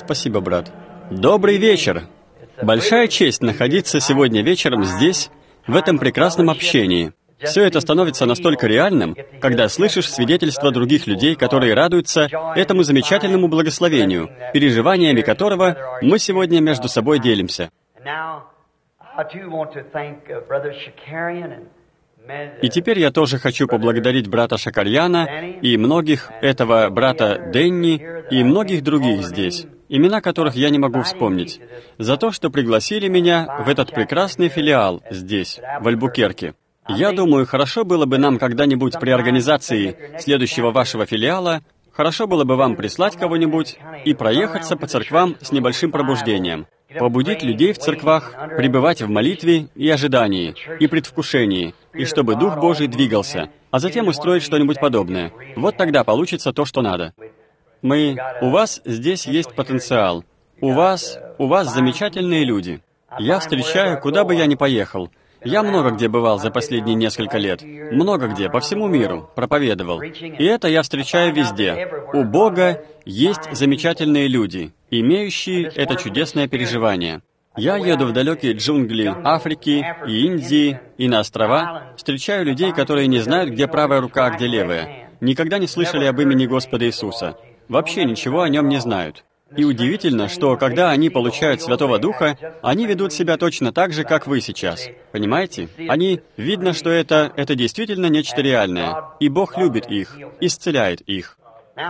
Спасибо, брат. Добрый вечер! Большая честь находиться сегодня вечером здесь, в этом прекрасном общении. Все это становится настолько реальным, когда слышишь свидетельства других людей, которые радуются этому замечательному благословению, переживаниями которого мы сегодня между собой делимся. И теперь я тоже хочу поблагодарить брата Шакарьяна и многих, этого брата Денни и многих других здесь, имена которых я не могу вспомнить, за то, что пригласили меня в этот прекрасный филиал здесь, в Альбукерке. Я думаю, хорошо было бы нам когда-нибудь при организации следующего вашего филиала, хорошо было бы вам прислать кого-нибудь и проехаться по церквам с небольшим пробуждением. Побудить людей в церквах, пребывать в молитве и ожидании, и предвкушении, и чтобы Дух Божий двигался, а затем устроить что-нибудь подобное. Вот тогда получится то, что надо. У вас здесь есть потенциал. У вас замечательные люди. Я встречаю, куда бы я ни поехал. Я много где бывал за последние несколько лет. Много где, по всему миру, проповедовал. И это я встречаю везде. У Бога есть замечательные люди, имеющие это чудесное переживание. Я еду в далекие джунгли Африки и Индии, и на острова, встречаю людей, которые не знают, где правая рука, а где левая. Никогда не слышали об имени Господа Иисуса. Вообще ничего о нем не знают. И удивительно, что когда они получают Святого Духа, они ведут себя точно так же, как вы сейчас. Понимаете? Видно, что это действительно нечто реальное. И Бог любит их, исцеляет их.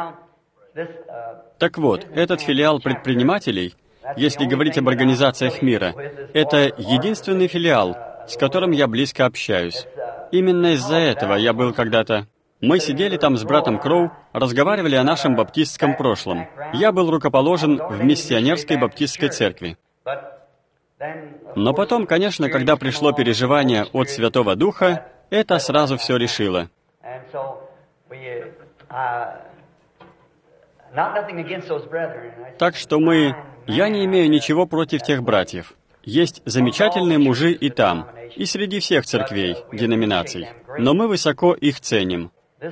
Так вот, этот филиал предпринимателей, если говорить об организациях мира, это единственный филиал, с которым я близко общаюсь. Именно из-за этого я был когда-то... Мы сидели там с братом Кроу, разговаривали о нашем баптистском прошлом. Я был рукоположен в миссионерской баптистской церкви. Но потом, конечно, когда пришло переживание от Святого Духа, это сразу все решило. Так что я не имею ничего против тех братьев. Есть замечательные мужи и там, и среди всех церквей, деноминаций. Но мы высоко их ценим.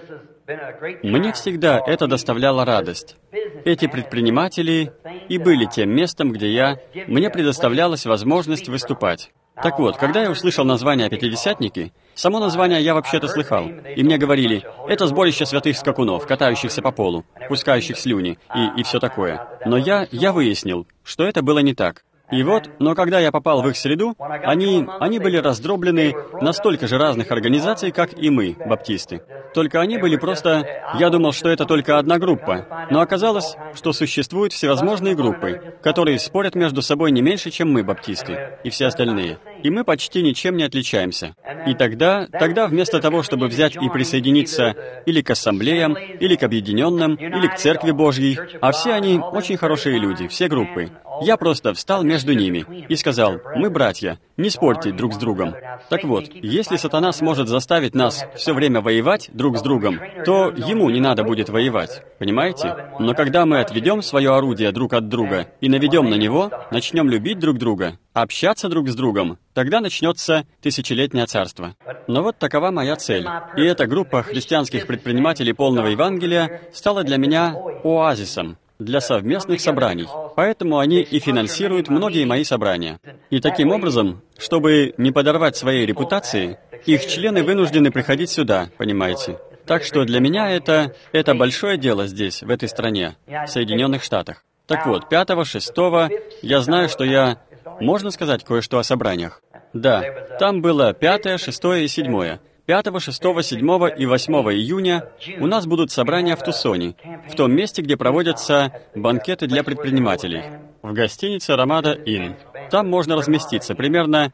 Мне всегда это доставляло радость. Эти предприниматели и были тем местом, где мне предоставлялась возможность выступать. Так вот, когда я услышал название «Пятидесятники», само название я вообще-то слыхал, и мне говорили, это сборище святых скакунов, катающихся по полу, пускающих слюни и все такое. Но я выяснил, что это было не так. Но когда я попал в их среду, они были раздроблены на столько же разных организаций, как и мы, баптисты. Только они были просто... Я думал, что это только одна группа, но оказалось, что существуют всевозможные группы, которые спорят между собой не меньше, чем мы, баптисты, и все остальные. И мы почти ничем не отличаемся. И тогда вместо того, чтобы взять и присоединиться или к ассамблеям, или к объединенным, или к Церкви Божьей, а все они очень хорошие люди, все группы, я просто встал между ними и сказал, мы братья, не спорьте друг с другом. Так вот, если сатана сможет заставить нас все время воевать друг с другом, то ему не надо будет воевать, понимаете? Но когда мы отведем свое орудие друг от друга и наведем на него, начнем любить друг друга, общаться друг с другом, тогда начнется тысячелетнее царство. Но вот такова моя цель. И эта группа христианских предпринимателей полного Евангелия стала для меня оазисом для совместных собраний. Поэтому они и финансируют многие мои собрания. И таким образом, чтобы не подорвать своей репутации, их члены вынуждены приходить сюда, понимаете? Так что для меня это большое дело здесь, в этой стране, в Соединенных Штатах. Так вот, 5-6 я знаю, что можно сказать кое-что о собраниях. Да, там было 5, 6 и 7. 5, 6, 7 и 8 июня у нас будут собрания в Тусоне, в том месте, где проводятся банкеты для предпринимателей, в гостинице «Рамада Инн». Там можно разместиться примерно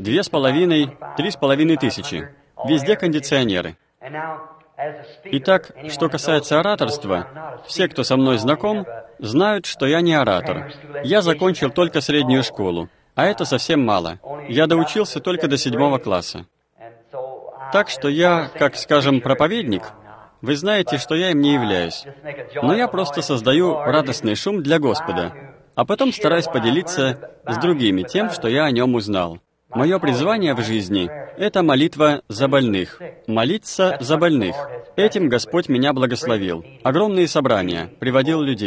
2,5–3,5 тысячи. Везде кондиционеры. Итак, что касается ораторства, все, кто со мной знаком, знают, что я не оратор. Я закончил только среднюю школу, а это совсем мало. Я доучился только до 7 класса. Так что я, как, скажем, проповедник, вы знаете, что я им не являюсь. Но я просто создаю радостный шум для Господа, а потом стараюсь поделиться с другими тем, что я о нем узнал. Мое призвание в жизни — это молитва за больных. Молиться за больных. Этим Господь меня благословил. Огромные собрания, приводил людей.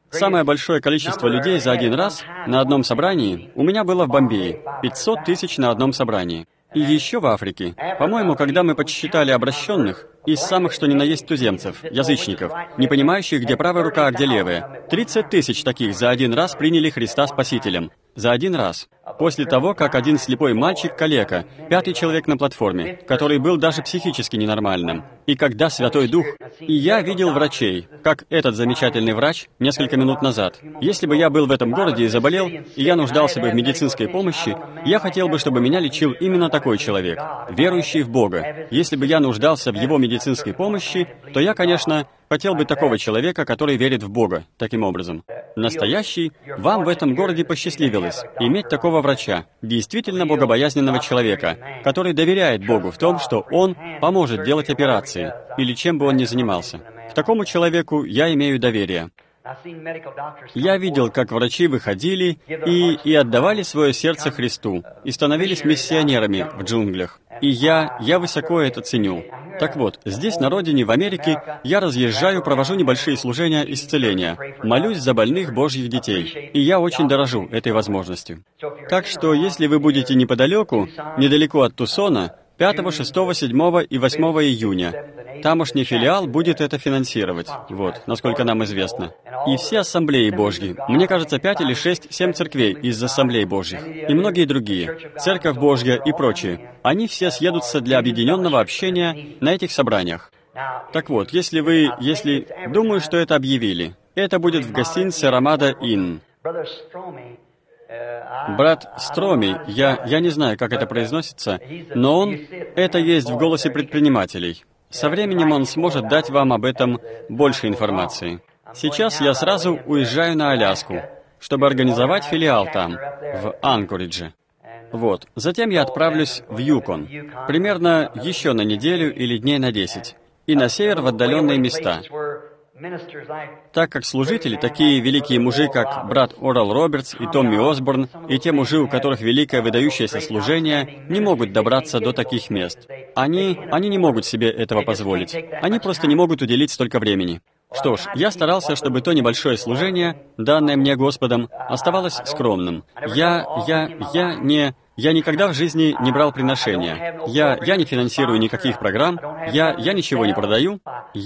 Самое большое количество людей за один раз на одном собрании у меня было в Бомбее. 500 тысяч на одном собрании. И еще в Африке. По-моему, когда мы подсчитали обращенных, из самых что ни на есть туземцев, язычников, не понимающих, где правая рука, а где левая, 30 тысяч таких за один раз приняли Христа Спасителем. За один раз. После того, как один слепой мальчик-калека, 5-й человек на платформе, который был даже психически ненормальным, и когда Святой Дух... И я видел врачей, как этот замечательный врач несколько минут назад. Если бы я был в этом городе и заболел, и я нуждался бы в медицинской помощи, я хотел бы, чтобы меня лечил именно такой человек, верующий в Бога. Если бы я нуждался в его медицинской помощи, то я, конечно, хотел бы такого человека, который верит в Бога, таким образом. Настоящий, вам в этом городе посчастливилось иметь такого врача, действительно богобоязненного человека, который доверяет Богу в том, что Он поможет делать операции, или чем бы он ни занимался. К такому человеку я имею доверие. Я видел, как врачи выходили и отдавали свое сердце Христу, и становились миссионерами в джунглях. И я высоко это ценю. Так вот, здесь, на родине, в Америке, я разъезжаю, провожу небольшие служения исцеления, молюсь за больных Божьих детей, и я очень дорожу этой возможностью. Так что, если вы будете неподалеку, недалеко от Тусона, 5, 6, 7 и 8 июня, тамошний филиал будет это финансировать, вот, насколько нам известно. И все ассамблеи Божьи, мне кажется, 5 или 6, 7 церквей из ассамблей Божьих, и многие другие, Церковь Божья и прочие, они все съедутся для объединенного общения на этих собраниях. Так вот, думаю, что это объявили. Это будет в гостинице «Рамада Инн». Брат Строми, я не знаю, как это произносится, но это есть в «Голосе предпринимателей». Со временем он сможет дать вам об этом больше информации. Сейчас я сразу уезжаю на Аляску, чтобы организовать филиал там, в Анкоридже. Вот. Затем я отправлюсь в Юкон, примерно еще на неделю или дней на 10, и на север в отдаленные места. Так как служители, такие великие мужи, как брат Орал Робертс и Томми Осборн, и те мужи, у которых великое выдающееся служение, не могут добраться до таких мест. Они не могут себе этого позволить. Они просто не могут уделить столько времени. Что ж, я старался, чтобы то небольшое служение, данное мне Господом, оставалось скромным. Я никогда в жизни не брал приношения. Я не финансирую никаких программ, я ничего не продаю.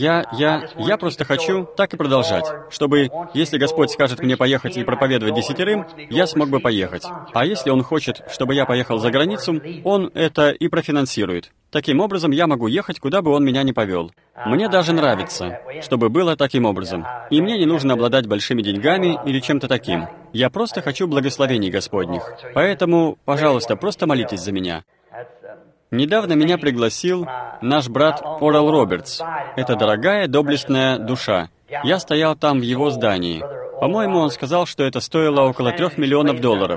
Я просто хочу так и продолжать, чтобы, если Господь скажет мне поехать и проповедовать 10, я смог бы поехать. А если Он хочет, чтобы я поехал за границу, Он это и профинансирует. Таким образом, я могу ехать, куда бы Он меня ни повел. Мне даже нравится, чтобы было таким образом. И мне не нужно обладать большими деньгами или чем-то таким. Я просто хочу благословений Господних. Поэтому, пожалуйста, просто молитесь за меня. Недавно меня пригласил наш брат Орал Робертс. Это дорогая, доблестная душа. Я стоял там в его здании. По-моему, он сказал, что это стоило около $3 миллионов.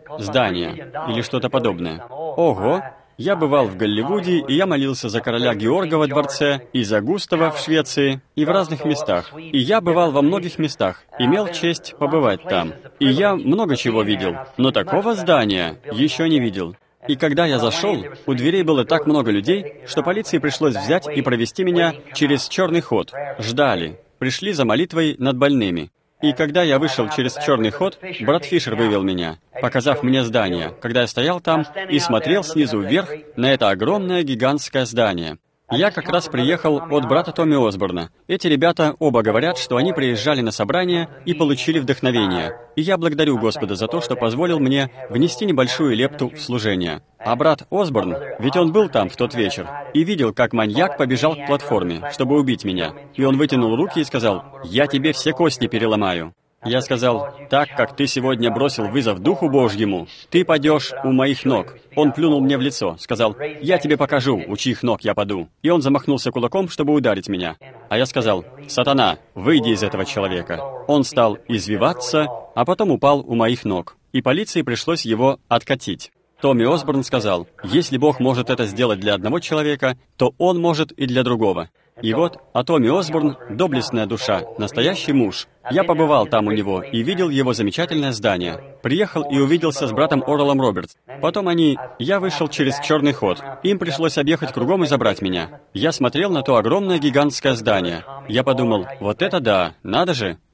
Здание. Или что-то подобное. Ого! Я бывал в Голливуде, и я молился за короля Георга во дворце, и за Густава в Швеции, и в разных местах. И я бывал во многих местах, имел честь побывать там. И я много чего видел, но такого здания еще не видел. И когда я зашел, у дверей было так много людей, что полиции пришлось взять и провести меня через черный ход. Ждали. Пришли за молитвой над больными. И когда я вышел через черный ход, брат Фишер вывел меня, показав мне здание, когда я стоял там и смотрел снизу вверх на это огромное гигантское здание. Я как раз приехал от брата Томми Осборна. Эти ребята оба говорят, что они приезжали на собрание и получили вдохновение. И я благодарю Господа за то, что позволил мне внести небольшую лепту в служение. А брат Осборн, ведь он был там в тот вечер, и видел, как маньяк побежал к платформе, чтобы убить меня. И он вытянул руки и сказал: «Я тебе все кости переломаю». Я сказал: «Так как ты сегодня бросил вызов Духу Божьему, ты падешь у моих ног». Он плюнул мне в лицо, сказал: «Я тебе покажу, у чьих ног я паду». И он замахнулся кулаком, чтобы ударить меня. А я сказал: «Сатана, выйди из этого человека». Он стал извиваться, а потом упал у моих ног. И полиции пришлось его откатить. Томми Осборн сказал: «Если Бог может это сделать для одного человека, то Он может и для другого». И вот, а Томми Осборн — доблестная душа, настоящий муж. Я побывал там у него и видел его замечательное здание. Приехал и увиделся с братом Оралом Робертс. Потом я вышел через черный ход. Им пришлось объехать кругом и забрать меня. Я смотрел на то огромное гигантское здание. Я подумал: вот это да, надо же.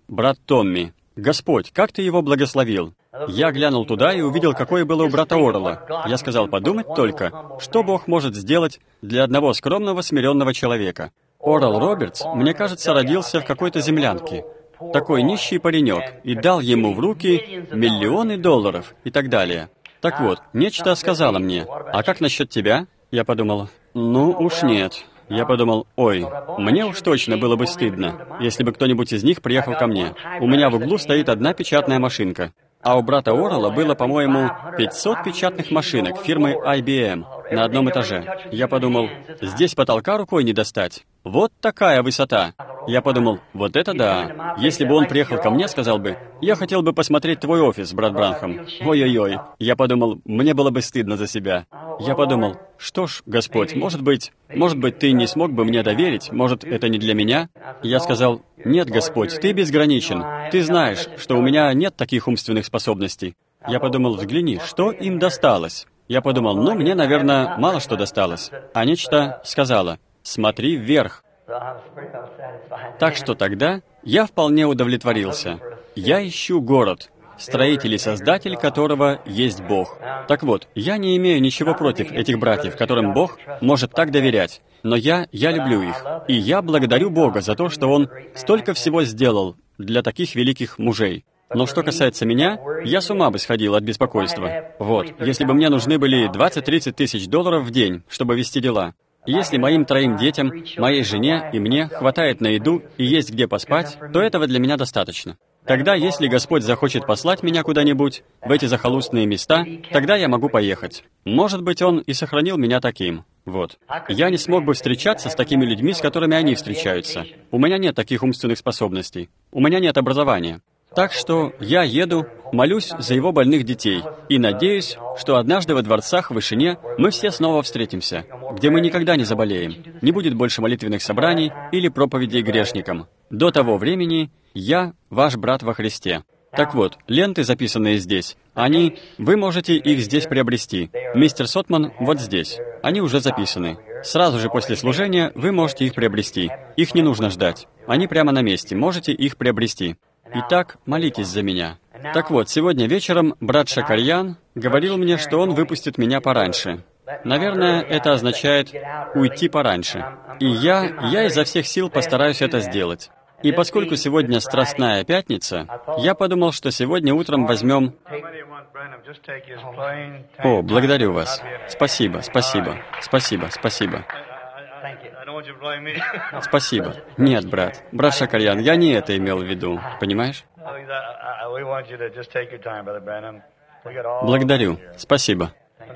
брат Томми. Господь, как Ты его благословил? Я глянул туда и увидел, какое было у брата Орла. Я сказал, подумать только, что Бог может сделать для одного скромного, смиренного человека. Орл Робертс, мне кажется, родился в какой-то землянке. Такой нищий паренек, и дал ему в руки миллионы долларов и так далее. Так вот, нечто сказала мне, а как насчет тебя? Я подумал, ну уж нет. Я подумал, ой, мне уж точно было бы стыдно, если бы кто-нибудь из них приехал ко мне. У меня в углу стоит одна печатная машинка. А у брата Орла было, по-моему, 500 печатных машинок фирмы IBM на одном этаже. Я подумал, здесь потолка рукой не достать. Вот такая высота. Я подумал, вот это да. Если бы он приехал ко мне, сказал бы, я хотел бы посмотреть твой офис, брат Бранхам. Ой-ой-ой. Я подумал, мне было бы стыдно за себя. Я подумал, что ж, Господь, может быть, Ты не смог бы мне доверить, может, это не для меня? Я сказал, нет, Господь, Ты безграничен. Ты знаешь, что у меня нет таких умственных способностей. Я подумал, взгляни, что им досталось. Я подумал, ну, мне, наверное, мало что досталось. А нечто сказала, смотри вверх. Так что тогда я вполне удовлетворился. Я ищу город, строитель и создатель которого есть Бог. Так вот, я не имею ничего против этих братьев, которым Бог может так доверять. Но я люблю их. И я благодарю Бога за то, что Он столько всего сделал для таких великих мужей. Но что касается меня, я с ума бы сходил от беспокойства. Вот, если бы мне нужны были 20-30 тысяч долларов в день, чтобы вести дела. Если моим 3 детям, моей жене и мне хватает на еду и есть где поспать, то этого для меня достаточно. Тогда, если Господь захочет послать меня куда-нибудь, в эти захолустные места, тогда я могу поехать. Может быть, Он и сохранил меня таким. Вот. Я не смог бы встречаться с такими людьми, с которыми они встречаются. У меня нет таких умственных способностей. У меня нет образования. Так что я еду, молюсь за его больных детей и надеюсь, что однажды во дворцах в вышине мы все снова встретимся, где мы никогда не заболеем, не будет больше молитвенных собраний или проповедей грешникам. До того времени я ваш брат во Христе. Так вот, ленты, записанные здесь, вы можете их здесь приобрести. Мистер Сотман вот здесь. Они уже записаны. Сразу же после служения вы можете их приобрести. Их не нужно ждать. Они прямо на месте. Можете их приобрести. Итак, молитесь за меня. Так вот, сегодня вечером брат Шакарьян говорил мне, что он выпустит меня пораньше. Наверное, это означает уйти пораньше. И я изо всех сил постараюсь это сделать. И поскольку сегодня Страстная Пятница, я подумал, что сегодня утром возьмем... О, благодарю вас. Спасибо. Спасибо. Нет, брат. Брат Шакарьян, я не это имел в виду. Понимаешь? Благодарю. Спасибо.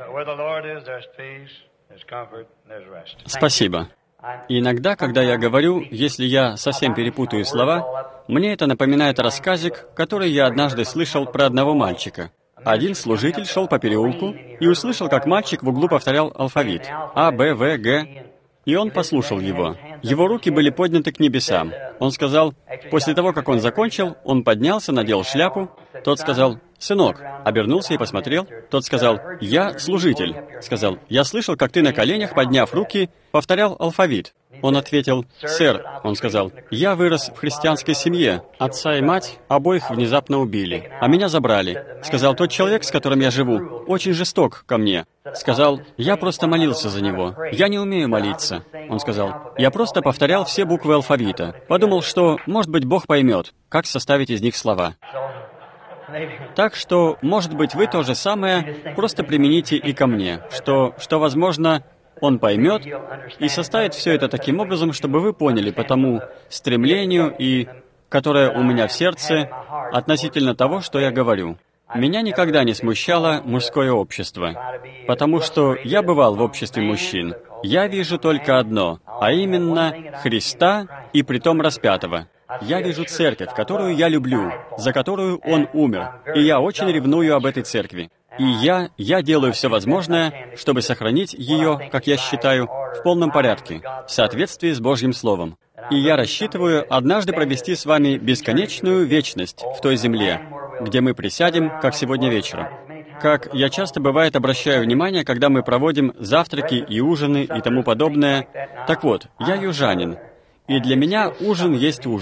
Спасибо. И иногда, когда я говорю, если я совсем перепутаю слова, мне это напоминает рассказик, который я однажды слышал про одного мальчика. Один служитель шел по переулку и услышал, как мальчик в углу повторял алфавит А, Б, В, Г. И он послушал его. Его руки были подняты к небесам. Он сказал, после того, как он закончил, он поднялся, надел шляпу. Тот сказал, «Сынок», обернулся и посмотрел. Тот сказал, «Я служитель». Сказал, «Я слышал, как ты на коленях, подняв руки, повторял алфавит». Он ответил, «Сэр», он сказал, «я вырос в христианской семье. Отца и мать обоих внезапно убили, а меня забрали». Сказал, «Тот человек, с которым я живу, очень жесток ко мне». Сказал, «Я просто молился за него. Я не умею молиться». Он сказал, «Я просто повторял все буквы алфавита. Подумал, что, может быть, Бог поймет, как составить из них слова». Так что, может быть, вы то же самое просто примените и ко мне, что возможно, Он поймет и составит все это таким образом, чтобы вы поняли по тому стремлению, которое у меня в сердце относительно того, что я говорю. Меня никогда не смущало мужское общество, потому что я бывал в обществе мужчин. Я вижу только одно, а именно Христа и притом распятого. Я вижу церковь, которую я люблю, за которую Он умер, и я очень ревную об этой церкви. И я делаю все возможное, чтобы сохранить ее, как я считаю, в полном порядке, в соответствии с Божьим Словом. И я рассчитываю однажды провести с вами бесконечную вечность в той земле, где мы присядем, как сегодня вечером. Как я часто, бывает, обращаю внимание, когда мы проводим завтраки и ужины и тому подобное. Так вот, я южанин, и для меня ужин есть ужин.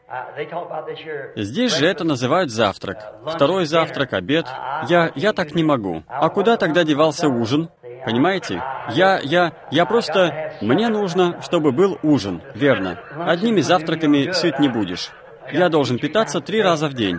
Здесь же это называют завтрак. Второй завтрак, обед. Я так не могу. А куда тогда девался ужин? Понимаете? Я просто... Мне нужно, чтобы был ужин, верно. Одними завтраками сыт не будешь. Я должен питаться 3 раза в день.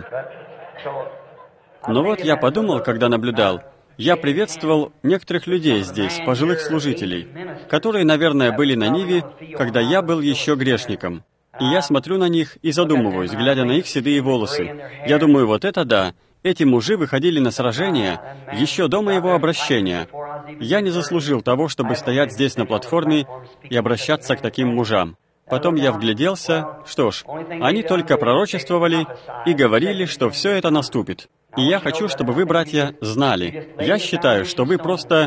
Но вот я подумал, когда наблюдал, я приветствовал некоторых людей здесь, пожилых служителей, которые, наверное, были на Ниве, когда я был еще грешником. И я смотрю на них и задумываюсь, глядя на их седые волосы. Я думаю, вот это да. Эти мужи выходили на сражение еще до моего обращения. Я не заслужил того, чтобы стоять здесь на платформе и обращаться к таким мужам. Потом я вгляделся, что ж, они только пророчествовали и говорили, что все это наступит. И я хочу, чтобы вы, братья, знали. Я считаю, что вы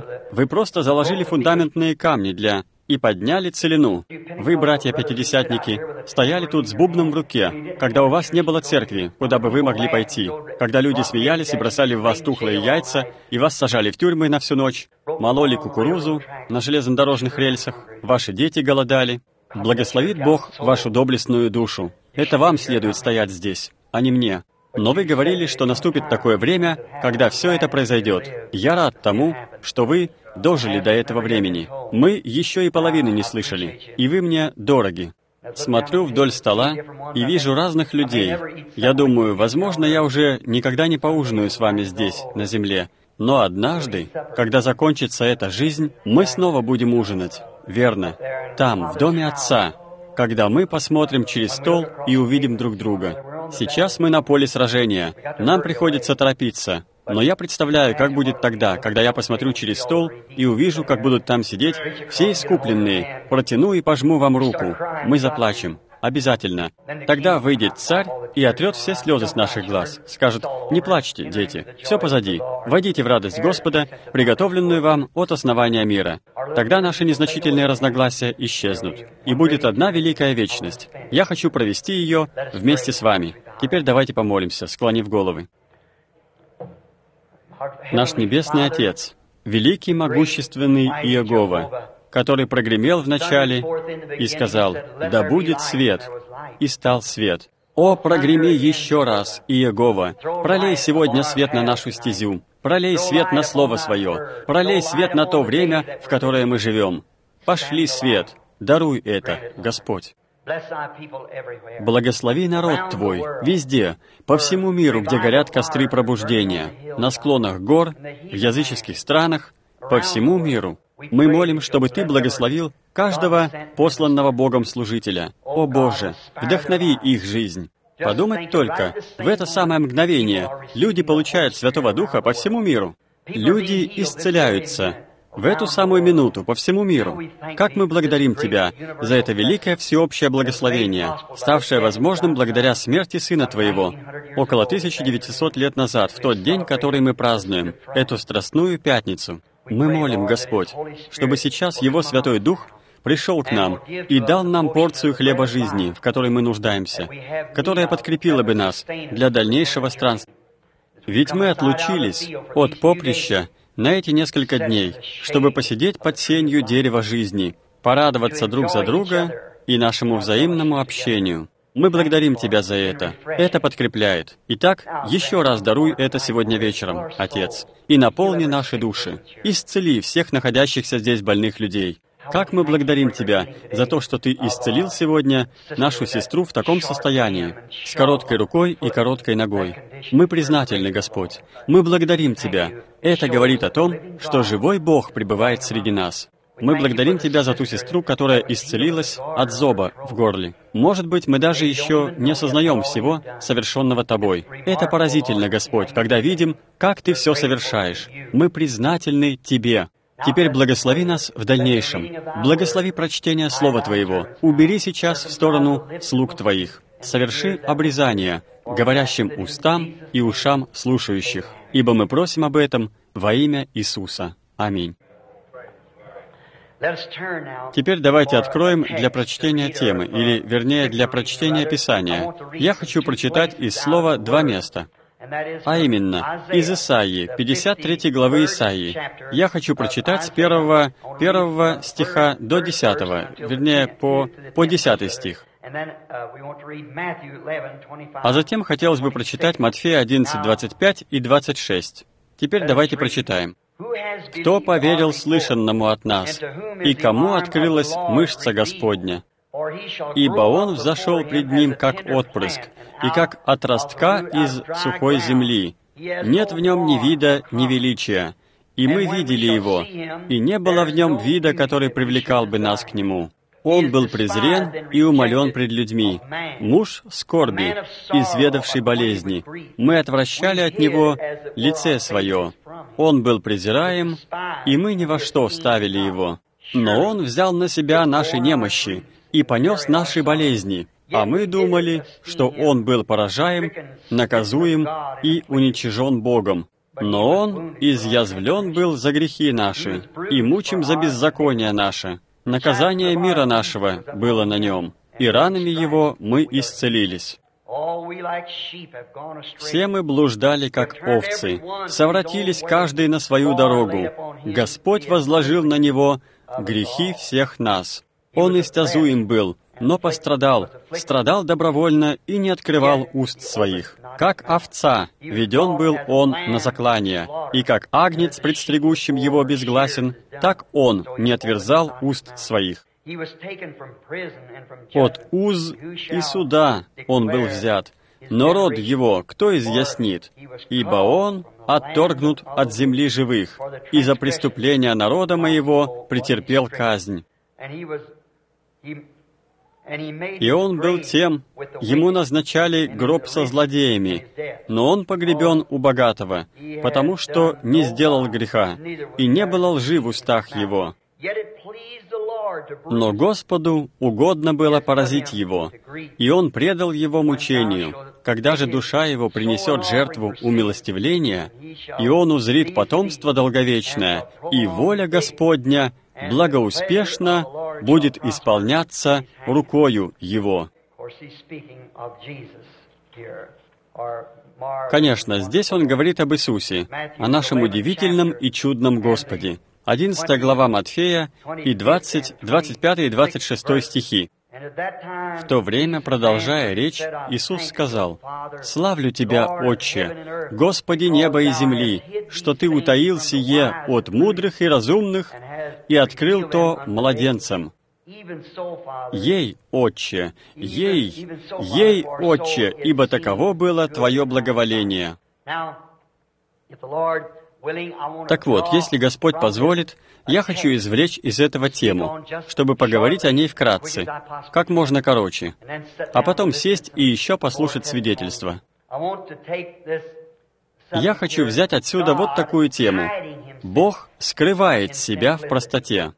просто заложили фундаментные камни и подняли целину. Вы, братья-пятидесятники, стояли тут с бубном в руке, когда у вас не было церкви, куда бы вы могли пойти, когда люди смеялись и бросали в вас тухлые яйца, и вас сажали в тюрьмы на всю ночь, мололи кукурузу на железнодорожных рельсах, ваши дети голодали. Благословит Бог вашу доблестную душу. Это вам следует стоять здесь, а не мне. Но вы говорили, что наступит такое время, когда все это произойдет. Я рад тому, что вы дожили до этого времени. Мы еще и половины не слышали, и вы мне дороги. Смотрю вдоль стола и вижу разных людей. Я думаю, возможно, я уже никогда не поужинаю с вами здесь, на земле. Но однажды, когда закончится эта жизнь, мы снова будем ужинать. Верно. Там, в доме Отца, когда мы посмотрим через стол и увидим друг друга. Сейчас мы на поле сражения. Нам приходится торопиться. Но я представляю, как будет тогда, когда я посмотрю через стол и увижу, как будут там сидеть все искупленные. Протяну и пожму вам руку. Мы заплачем. Обязательно. Тогда выйдет царь и отрет все слезы с наших глаз. Скажет: «Не плачьте, дети, все позади. Войдите в радость Господа, приготовленную вам от основания мира». Тогда наши незначительные разногласия исчезнут. И будет одна великая вечность. Я хочу провести ее вместе с вами. Теперь давайте помолимся, склонив головы. Наш Небесный Отец, великий, могущественный Иегова, который прогремел вначале и сказал: «Да будет свет», и стал свет. О, прогреми еще раз, Иегова, пролей сегодня свет на нашу стезю, пролей свет на Слово Свое, пролей свет на то время, в которое мы живем. Пошли свет, даруй это, Господь. Благослови народ Твой везде, по всему миру, где горят костры пробуждения, на склонах гор, в языческих странах, по всему миру. Мы молим, чтобы Ты благословил каждого посланного Богом служителя. О Боже, вдохнови их жизнь. Подумать только, в это самое мгновение люди получают Святого Духа по всему миру. Люди исцеляются в эту самую минуту по всему миру. Как мы благодарим Тебя за это великое всеобщее благословение, ставшее возможным благодаря смерти Сына Твоего около 1900 лет назад, в тот день, который мы празднуем, эту Страстную Пятницу. Мы молим, Господь, чтобы сейчас Его Святой Дух пришел к нам и дал нам порцию хлеба жизни, в которой мы нуждаемся, которая подкрепила бы нас для дальнейшего странствия. Ведь мы отлучились от поприща на эти несколько дней, чтобы посидеть под сенью дерева жизни, порадоваться друг за друга и нашему взаимному общению. Мы благодарим Тебя за это. Это подкрепляет. Итак, еще раз даруй это сегодня вечером, Отец, и наполни наши души. Исцели всех находящихся здесь больных людей. Как мы благодарим Тебя за то, что Ты исцелил сегодня нашу сестру в таком состоянии, с короткой рукой и короткой ногой. Мы признательны, Господь. Мы благодарим Тебя. Это говорит о том, что живой Бог пребывает среди нас. Мы благодарим Тебя за ту сестру, которая исцелилась от зоба в горле. Может быть, мы даже еще не осознаем всего, совершенного Тобой. Это поразительно, Господь, когда видим, как Ты все совершаешь. Мы признательны Тебе. Теперь благослови нас в дальнейшем. Благослови прочтение Слова Твоего. Убери сейчас в сторону слуг Твоих. Соверши обрезание говорящим устам и ушам слушающих. Ибо мы просим об этом во имя Иисуса. Аминь. Теперь давайте откроем для прочтения темы, или, вернее, для прочтения Писания. Я хочу прочитать из Слова 2 места. А именно, из Исаии, 53 главы Исаии. Я хочу прочитать с 1 стиха до 10, вернее, по 10 стих. А затем хотелось бы прочитать Матфея 11, 25 и 26. Теперь давайте прочитаем. «Кто поверил слышанному от нас, и кому открылась мышца Господня? Ибо Он взошел пред Ним, как отпрыск, и как от ростка из сухой земли. Нет в Нем ни вида, ни величия. И мы видели Его, и не было в Нем вида, который привлекал бы нас к Нему. Он был презрен и умолен пред людьми, муж скорби, изведавший болезни. Мы отвращали от Него лице Свое. Он был презираем, и мы ни во что ставили Его. Но Он взял на себя наши немощи и понес наши болезни, а мы думали, что Он был поражаем, наказуем и уничижен Богом. Но Он изъязвлен был за грехи наши, и мучим за беззаконие наше. Наказание мира нашего было на Нем, и ранами Его мы исцелились. Все мы блуждали, как овцы, совратились каждый на свою дорогу. Господь возложил на Него грехи всех нас. Он истязуем был, но пострадал, страдал добровольно и не открывал уст своих. Как овца веден был Он на заклание, и как агнец, предстригущим Его, безгласен, так Он не отверзал уст своих. От уз и суда Он был взят, но род Его кто изъяснит? Ибо Он отторгнут от земли живых, и за преступление народа моего претерпел казнь. И Он был тем, Ему назначали гроб со злодеями, но Он погребен у богатого, потому что не сделал греха, и не было лжи в устах Его. Но Господу угодно было поразить Его, и Он предал Его мучению. Когда же душа Его принесет жертву умилостивления, и Он узрит потомство долговечное, и воля Господня благоуспешно будет исполняться рукою Его». Конечно, здесь он говорит об Иисусе, о нашем удивительном и чудном Господе. 11 глава Матфея и 20, 25 и 26 стихи. В то время, продолжая речь, Иисус сказал: «Славлю Тебя, Отче, Господи неба и земли, что Ты утаил сие от мудрых и разумных и открыл то младенцам. Ей, Отче, ей, Отче, ибо таково было Твое благоволение». Так вот, если Господь позволит, я хочу извлечь из этого тему, чтобы поговорить о ней вкратце, как можно короче, а потом сесть и еще послушать свидетельства. Я хочу взять отсюда вот такую тему. Бог скрывает себя в простоте.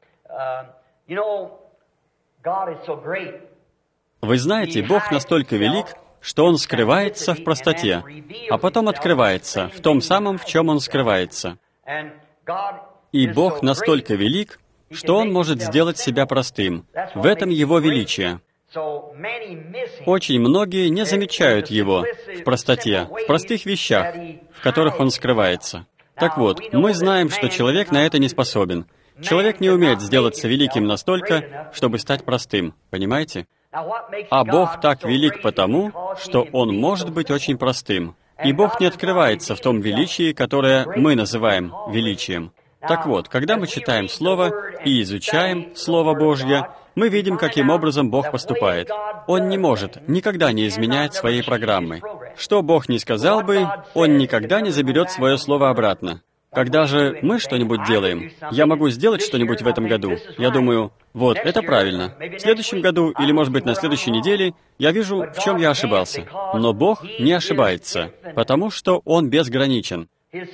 Вы знаете, Бог настолько велик, что Он скрывается в простоте, а потом открывается в том самом, в чем Он скрывается. И Бог настолько велик, что Он может сделать себя простым. В этом Его величие. Очень многие не замечают Его в простоте, в простых вещах, в которых Он скрывается. Так вот, мы знаем, что человек на это не способен. Человек не умеет сделаться великим настолько, чтобы стать простым. Понимаете? А Бог так велик потому, что Он может быть очень простым. И Бог не открывается в том величии, которое мы называем величием. Так вот, когда мы читаем Слово и изучаем Слово Божье, мы видим, каким образом Бог поступает. Он не может, никогда не изменять своей программы. Что Бог ни сказал бы, Он никогда не заберет свое слово обратно. Когда же мы что-нибудь делаем, я могу сделать что-нибудь в этом году, я думаю, вот, это правильно. В следующем году, или, может быть, на следующей неделе, я вижу, в чем я ошибался. Но Бог не ошибается, потому что Он безграничен.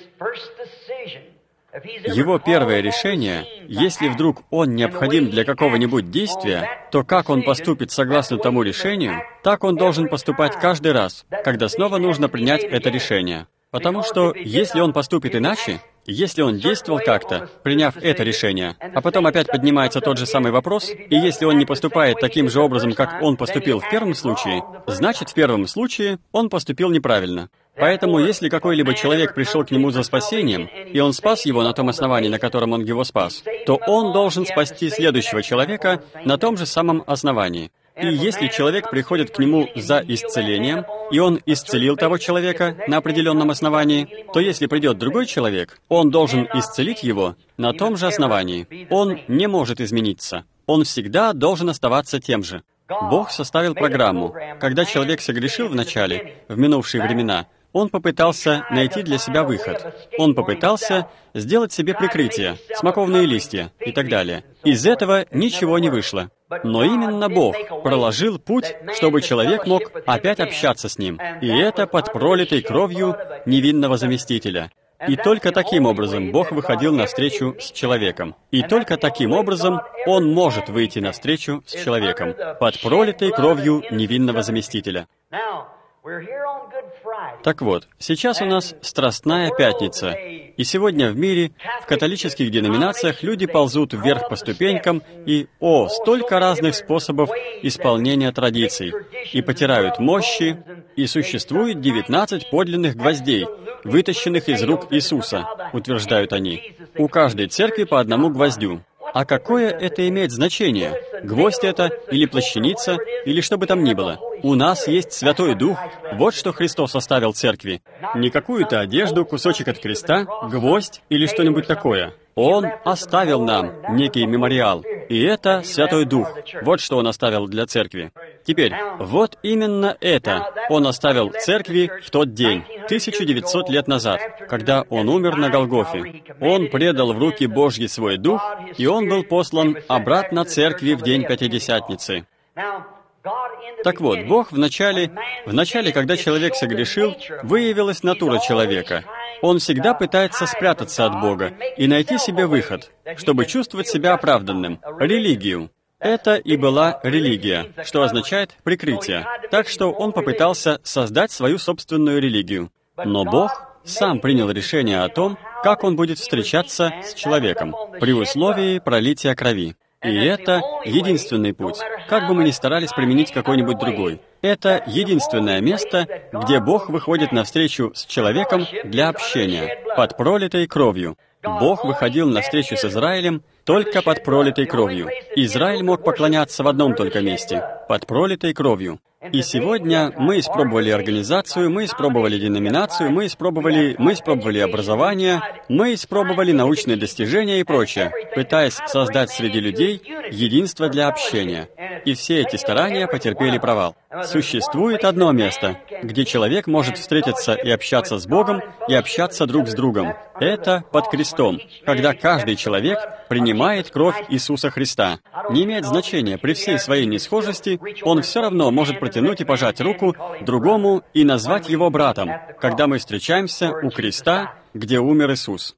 Его первое решение, если вдруг он необходим для какого-нибудь действия, то как он поступит согласно тому решению, так он должен поступать каждый раз, когда снова нужно принять это решение. Потому что если он поступит иначе, если он действовал как-то, приняв это решение, а потом опять поднимается тот же самый вопрос, и если он не поступает таким же образом, как он поступил в первом случае, значит, в первом случае он поступил неправильно. Поэтому, если какой-либо человек пришел к нему за спасением, и он спас его на том основании, на котором он его спас, то он должен спасти следующего человека на том же самом основании. И если человек приходит к нему за исцелением, и он исцелил того человека на определенном основании, то если придет другой человек, он должен исцелить его на том же основании. Он не может измениться. Он всегда должен оставаться тем же. Бог составил программу. Когда человек согрешил вначале, в минувшие времена, он попытался найти для себя выход. Он попытался сделать себе прикрытие, смоковные листья и так далее. Из этого ничего не вышло. Но именно Бог проложил путь, чтобы человек мог опять общаться с Ним. И это под пролитой кровью невинного заместителя. И только таким образом Бог выходил навстречу с человеком. И только таким образом Он может выйти навстречу с человеком, под пролитой кровью невинного заместителя. Так вот, сейчас у нас Страстная Пятница, и сегодня в мире, в католических деноминациях, люди ползут вверх по ступенькам и, столько разных способов исполнения традиций, и потирают мощи, и существует 19 подлинных гвоздей, вытащенных из рук Иисуса, утверждают они. У каждой церкви по одному гвоздю. А какое это имеет значение? Гвоздь это, или плащаница, или что бы там ни было. У нас есть Святой Дух. Вот что Христос оставил церкви. Не какую-то одежду, кусочек от креста, гвоздь или что-нибудь такое. Он оставил нам некий мемориал. И это Святой Дух. Вот что Он оставил для церкви. Теперь, вот именно это Он оставил церкви в тот день, 1900 лет назад, когда Он умер на Голгофе. Он предал в руки Божьи свой Дух, и Он был послан обратно церкви в день Пятидесятницы. Так вот, Бог вначале, когда человек согрешил, выявилась натура человека. Он всегда пытается спрятаться от Бога и найти себе выход, чтобы чувствовать себя оправданным, религию. Это и была религия, что означает прикрытие. Так что он попытался создать свою собственную религию. Но Бог сам принял решение о том, как он будет встречаться с человеком, при условии пролития крови. И это единственный путь, как бы мы ни старались применить какой-нибудь другой. Это единственное место, где Бог выходит навстречу с человеком для общения, под пролитой кровью. Бог выходил навстречу с Израилем только под пролитой кровью. Израиль мог поклоняться в одном только месте, под пролитой кровью. И сегодня мы испробовали организацию, мы испробовали деноминацию, мы испробовали образование, мы испробовали научные достижения и прочее, пытаясь создать среди людей единство для общения. И все эти старания потерпели провал. Существует одно место, где человек может встретиться и общаться с Богом, и общаться друг с другом. Это под крестом, когда каждый человек принимает кровь Иисуса Христа. Не имеет значения, при всей своей несхожести, он все равно может протянуть и пожать руку другому и назвать его братом, когда мы встречаемся у креста, где умер Иисус.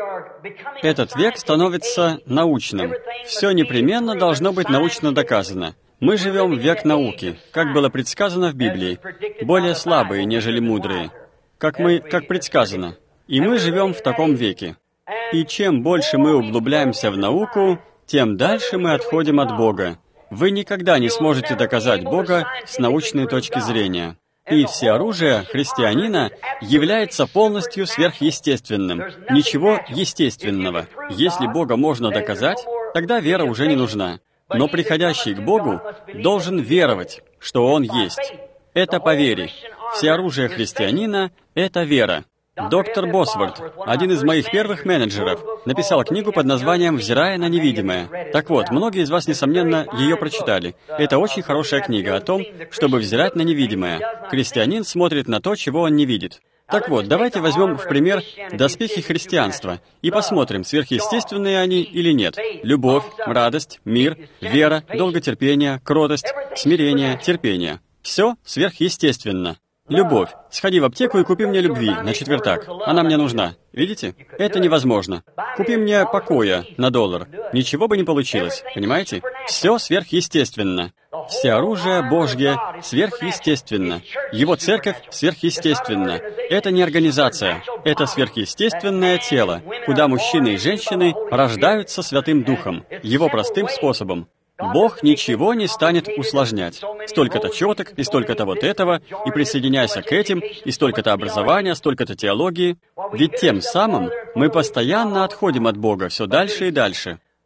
Этот век становится научным. Все непременно должно быть научно доказано. Мы живем в век науки, как было предсказано в Библии, более слабые, нежели мудрые, как предсказано. И мы живем в таком веке. И чем больше мы углубляемся в науку, тем дальше мы отходим от Бога. Вы никогда не сможете доказать Бога с научной точки зрения. И всеоружие христианина является полностью сверхъестественным. Ничего естественного. Если Бога можно доказать, тогда вера уже не нужна. Но приходящий к Богу должен веровать, что Он есть. Это по вере. Всеоружие христианина — это вера. Доктор Босворт, один из моих первых менеджеров, написал книгу под названием «Взирая на невидимое». Так вот, многие из вас, несомненно, ее прочитали. Это очень хорошая книга о том, чтобы взирать на невидимое. Христианин смотрит на то, чего он не видит. Так вот, давайте возьмем в пример доспехи христианства и посмотрим, сверхъестественные они или нет. Любовь, радость, мир, вера, долготерпение, кротость, смирение, терпение. Все сверхъестественно. Любовь. Сходи в аптеку и купи мне любви на четвертак. Она мне нужна. Видите? Это невозможно. Купи мне покоя на $1. Ничего бы не получилось. Понимаете? Все сверхъестественно. Всеоружие Божье сверхъестественно. Его церковь сверхъестественна. Это не организация. Это сверхъестественное тело, куда мужчины и женщины рождаются Святым Духом, Его простым способом. Бог ничего не станет усложнять. Столько-то четок, и столько-то вот этого, и присоединяйся к этим, и столько-то образования, столько-то теологии. Ведь тем самым мы постоянно отходим от Бога все дальше и дальше.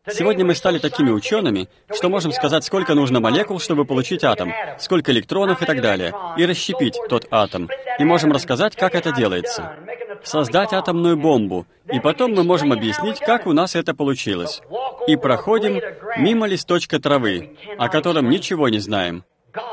Сегодня мы стали такими учеными, что можем сказать, сколько нужно молекул, чтобы получить атом, сколько электронов и так далее, и расщепить тот атом. И можем рассказать, как это делается. Создать атомную бомбу. И потом мы можем объяснить, как у нас это получилось. И проходим мимо листочка травы, о котором ничего не знаем.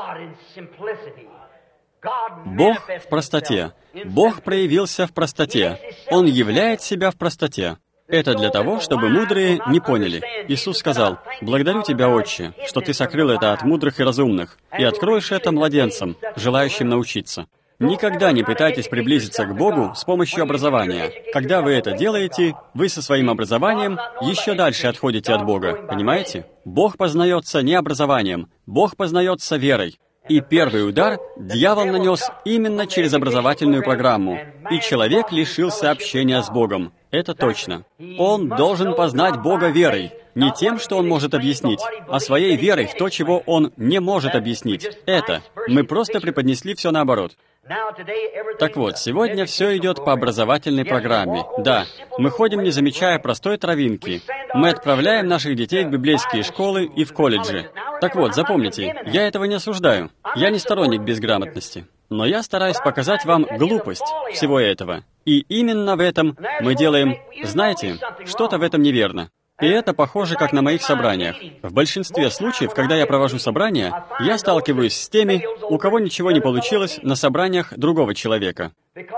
Бог в простоте. Бог проявился в простоте. Он являет себя в простоте. Это для того, чтобы мудрые не поняли. Иисус сказал: «Благодарю Тебя, Отче, что Ты сокрыл это от мудрых и разумных, и откроешь это младенцам, желающим научиться». Никогда не пытайтесь приблизиться к Богу с помощью образования. Когда вы это делаете, вы со своим образованием еще дальше отходите от Бога. Понимаете? Бог познается не образованием, Бог познается верой. И первый удар дьявол нанес именно через образовательную программу, и человек лишился общения с Богом. Это точно. Он должен познать Бога верой, не тем, что он может объяснить, а своей верой в то, чего он не может объяснить. Это мы просто преподнесли все наоборот. Так вот, сегодня все идет по образовательной программе. Да, мы ходим, не замечая простой травинки. Мы отправляем наших детей в библейские школы и в колледжи. Так вот, запомните, я этого не осуждаю. Я не сторонник безграмотности. Но я стараюсь показать вам глупость всего этого. И именно в этом мы делаем, знаете, что-то в этом неверно. И это похоже, как на моих собраниях. В большинстве случаев, когда я провожу собрания, я сталкиваюсь с теми, у кого ничего не получилось на собраниях другого человека.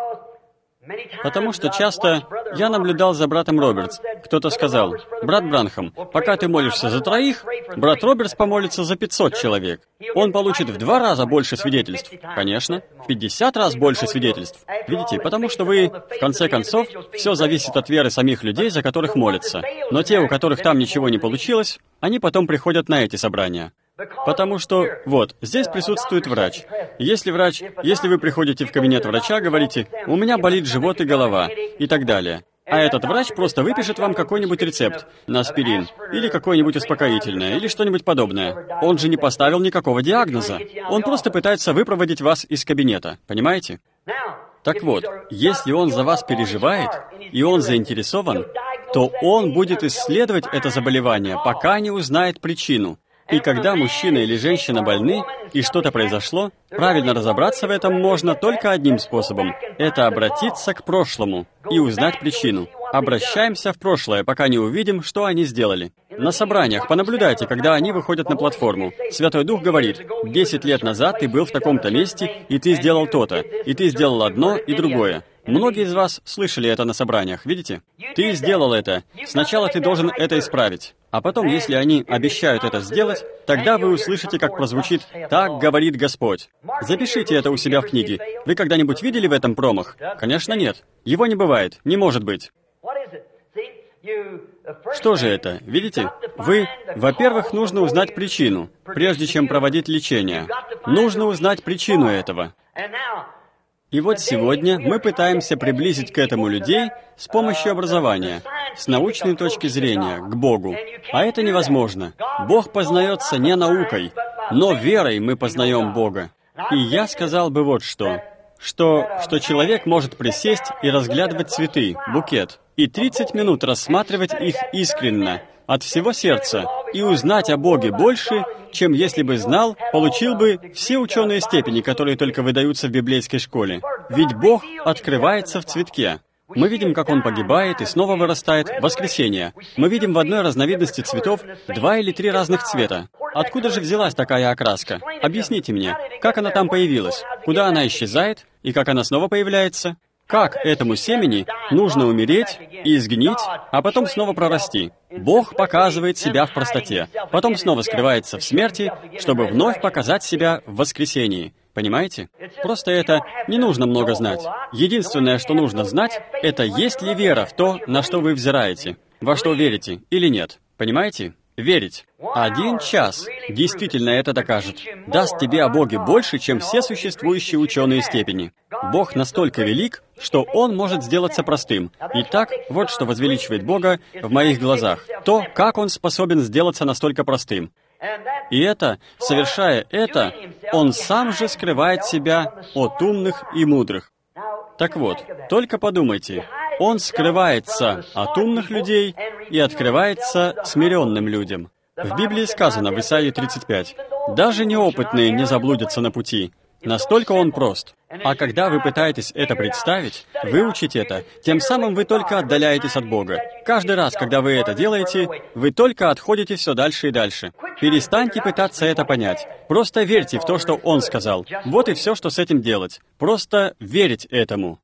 Потому что часто я наблюдал за братом Робертс. Кто-то сказал: «Брат Бранхам, пока ты молишься за 3, брат Робертс помолится за 500 человек. Он получит в 2 раза больше свидетельств». Конечно, в 50 раз больше свидетельств. Видите, потому что вы, в конце концов, все зависит от веры самих людей, за которых молятся. Но те, у которых там ничего не получилось, они потом приходят на эти собрания. Потому что, вот, здесь присутствует врач. Если вы приходите в кабинет врача, говорите: «У меня болит живот и голова», и так далее. А этот врач просто выпишет вам какой-нибудь рецепт на аспирин, или какое-нибудь успокоительное, или что-нибудь подобное. Он же не поставил никакого диагноза. Он просто пытается выпроводить вас из кабинета, понимаете? Так вот, если он за вас переживает, и он заинтересован, то он будет исследовать это заболевание, пока не узнает причину. И когда мужчина или женщина больны, и что-то произошло, правильно разобраться в этом можно только одним способом. Это обратиться к прошлому и узнать причину. Обращаемся в прошлое, пока не увидим, что они сделали. На собраниях понаблюдайте, когда они выходят на платформу. Святой Дух говорит: 10 лет назад ты был в таком-то месте, и ты сделал то-то, и ты сделал одно и другое. Многие из вас слышали это на собраниях, видите? Ты сделал это. Сначала ты должен это исправить. А потом, если они обещают это сделать, тогда вы услышите, как прозвучит «Так говорит Господь». Запишите это у себя в книге. Вы когда-нибудь видели в этом промах? Конечно, нет. Его не бывает. Не может быть. Что же это? Видите? Во-первых, нужно узнать причину, прежде чем проводить лечение. Нужно узнать причину этого. И вот сегодня мы пытаемся приблизить к этому людей с помощью образования, с научной точки зрения, к Богу. А это невозможно. Бог познается не наукой, но верой мы познаем Бога. И я сказал бы вот что человек может присесть и разглядывать цветы, букет, и 30 минут рассматривать их искренно, от всего сердца, и узнать о Боге больше, чем если бы знал, получил бы все ученые степени, которые только выдаются в библейской школе. Ведь Бог открывается в цветке. Мы видим, как он погибает и снова вырастает в воскресенье. Мы видим в одной разновидности цветов 2 или 3 разных цвета. Откуда же взялась такая окраска? Объясните мне, как она там появилась? Куда она исчезает? И как она снова появляется? Как этому семени нужно умереть и сгнить, а потом снова прорасти? Бог показывает себя в простоте, потом снова скрывается в смерти, чтобы вновь показать себя в воскресении. Понимаете? Просто это не нужно много знать. Единственное, что нужно знать, это есть ли вера в то, на что вы взираете, во что верите или нет. Понимаете? Верить. 1 час действительно это докажет. Даст тебе о Боге больше, чем все существующие ученые степени. Бог настолько велик, что Он может сделаться простым. Итак, вот что возвеличивает Бога в моих глазах. То, как Он способен сделаться настолько простым. И это, совершая это, Он сам же скрывает себя от умных и мудрых. Так вот, только подумайте. Он скрывается от умных людей и открывается смиренным людям. В Библии сказано в Исаии 35, «Даже неопытные не заблудятся на пути». Настолько он прост. А когда вы пытаетесь это представить, выучить это, тем самым вы только отдаляетесь от Бога. Каждый раз, когда вы это делаете, вы только отходите все дальше и дальше. Перестаньте пытаться это понять. Просто верьте в то, что Он сказал. Вот и все, что с этим делать. Просто верить этому.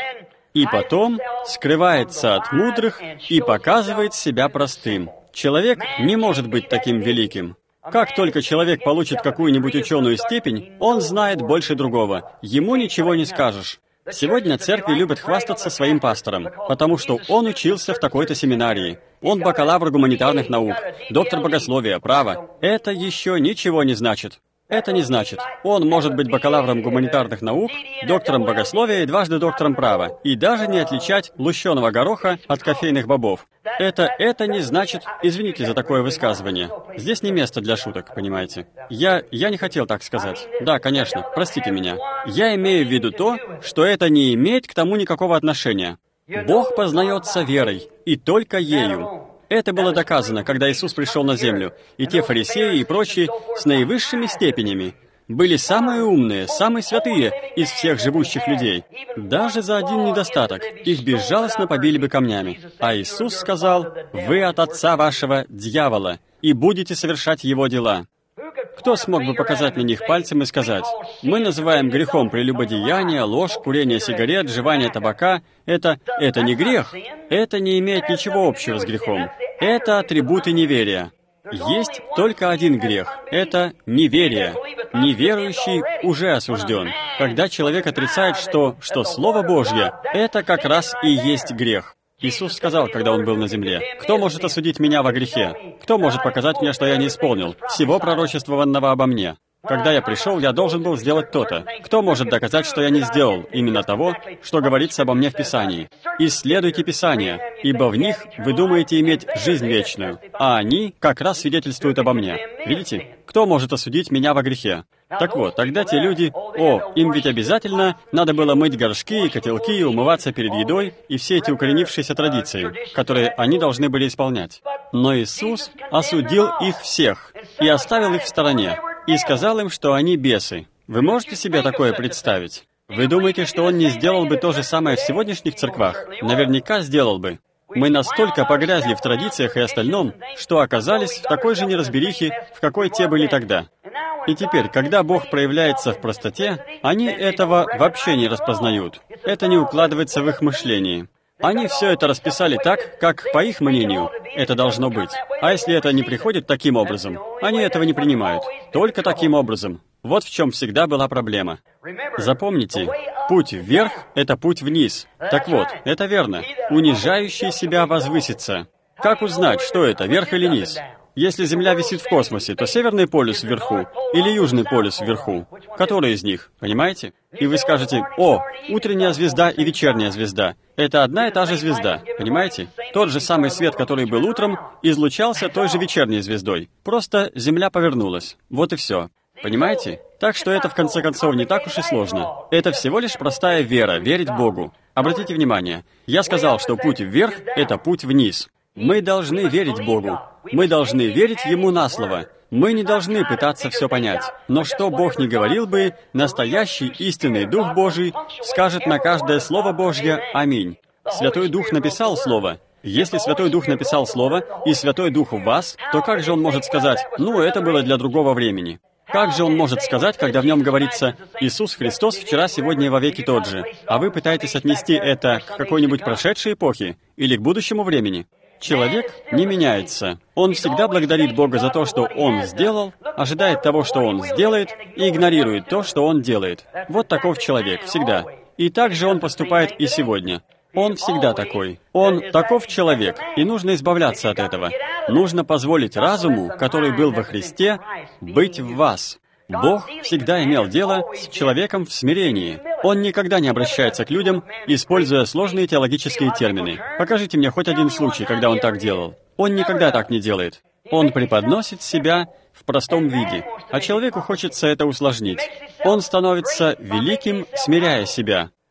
И потом скрывается от мудрых и показывает себя простым. Человек не может быть таким великим. Как только человек получит какую-нибудь ученую степень, он знает больше другого. Ему ничего не скажешь. Сегодня церкви любят хвастаться своим пастором, потому что он учился в такой-то семинарии. Он бакалавр гуманитарных наук, доктор богословия, права. Это еще ничего не значит. Это не значит. Он может быть бакалавром гуманитарных наук, доктором богословия и дважды доктором права, и даже не отличать лущеного гороха от кофейных бобов. Это не значит... Извините за такое высказывание. Здесь не место для шуток, понимаете? Я не хотел так сказать. Да, конечно, простите меня. Я имею в виду то, что это не имеет к тому никакого отношения. Бог познается верой, и только ею. Это было доказано, когда Иисус пришел на землю, и те фарисеи и прочие с наивысшими степенями были самые умные, самые святые из всех живущих людей. Даже за один недостаток их безжалостно побили бы камнями. А Иисус сказал: «Вы от отца вашего дьявола, и будете совершать его дела». Кто смог бы показать на них пальцем и сказать: «Мы называем грехом прелюбодеяние, ложь, курение сигарет, жевание табака. Это не грех. Это не имеет ничего общего с грехом. Это атрибуты неверия». Есть только один грех — это неверие. Неверующий уже осужден. Когда человек отрицает, что Слово Божье — это как раз и есть грех. Иисус сказал, когда Он был на земле: «Кто может осудить меня во грехе? Кто может показать мне, что я не исполнил всего пророчествованного обо мне? Когда я пришел, я должен был сделать то-то. Кто может доказать, что я не сделал именно того, что говорится обо мне в Писании? Исследуйте Писания, ибо в них вы думаете иметь жизнь вечную, а они как раз свидетельствуют обо мне». Видите? Кто может осудить меня во грехе? Так вот, тогда те люди: им ведь обязательно надо было мыть горшки и котелки, умываться перед едой, и все эти укоренившиеся традиции, которые они должны были исполнять. Но Иисус осудил их всех и оставил их в стороне, и сказал им, что они бесы. Вы можете себе такое представить? Вы думаете, что Он не сделал бы то же самое в сегодняшних церквах? Наверняка сделал бы. Мы настолько погрязли в традициях и остальном, что оказались в такой же неразберихе, в какой те были тогда. И теперь, когда Бог проявляется в простоте, они этого вообще не распознают. Это не укладывается в их мышлении. Они все это расписали так, как, по их мнению, это должно быть. А если это не приходит таким образом, они этого не принимают. Только таким образом. Вот в чем всегда была проблема. Запомните, путь вверх — это путь вниз. Так вот, это верно. Унижающий себя возвысится. Как узнать, что это, верх или низ? Если Земля висит в космосе, то Северный полюс вверху или Южный полюс вверху? Который из них? Понимаете? И вы скажете: утренняя звезда и вечерняя звезда — это одна и та же звезда. Понимаете? Тот же самый свет, который был утром, излучался той же вечерней звездой. Просто Земля повернулась. Вот и все. Понимаете? Так что это, в конце концов, не так уж и сложно. Это всего лишь простая вера, верить Богу. Обратите внимание, я сказал, что путь вверх — это путь вниз. Мы должны верить Богу. Мы должны верить Ему на слово. Мы не должны пытаться все понять. Но что Бог ни говорил бы, настоящий истинный Дух Божий скажет на каждое Слово Божье «Аминь». Святой Дух написал Слово. Если Святой Дух написал Слово, и Святой Дух в вас, то как же Он может сказать: это было для другого времени? Как же Он может сказать, когда в нем говорится: «Иисус Христос вчера, сегодня и вовеки тот же», а вы пытаетесь отнести это к какой-нибудь прошедшей эпохе или к будущему времени? Человек не меняется. Он всегда благодарит Бога за то, что Он сделал, ожидает того, что Он сделает, и игнорирует то, что Он делает. Вот таков человек, всегда. И так же он поступает и сегодня. Он всегда такой. Он таков человек, и нужно избавляться от этого. Нужно позволить разуму, который был во Христе, быть в вас. Бог всегда имел дело с человеком в смирении. Он никогда не обращается к людям, используя сложные теологические термины. Покажите мне хоть один случай, когда Он так делал. Он никогда так не делает. Он преподносит себя в простом виде, а человеку хочется это усложнить. Он становится великим, смиряя себя.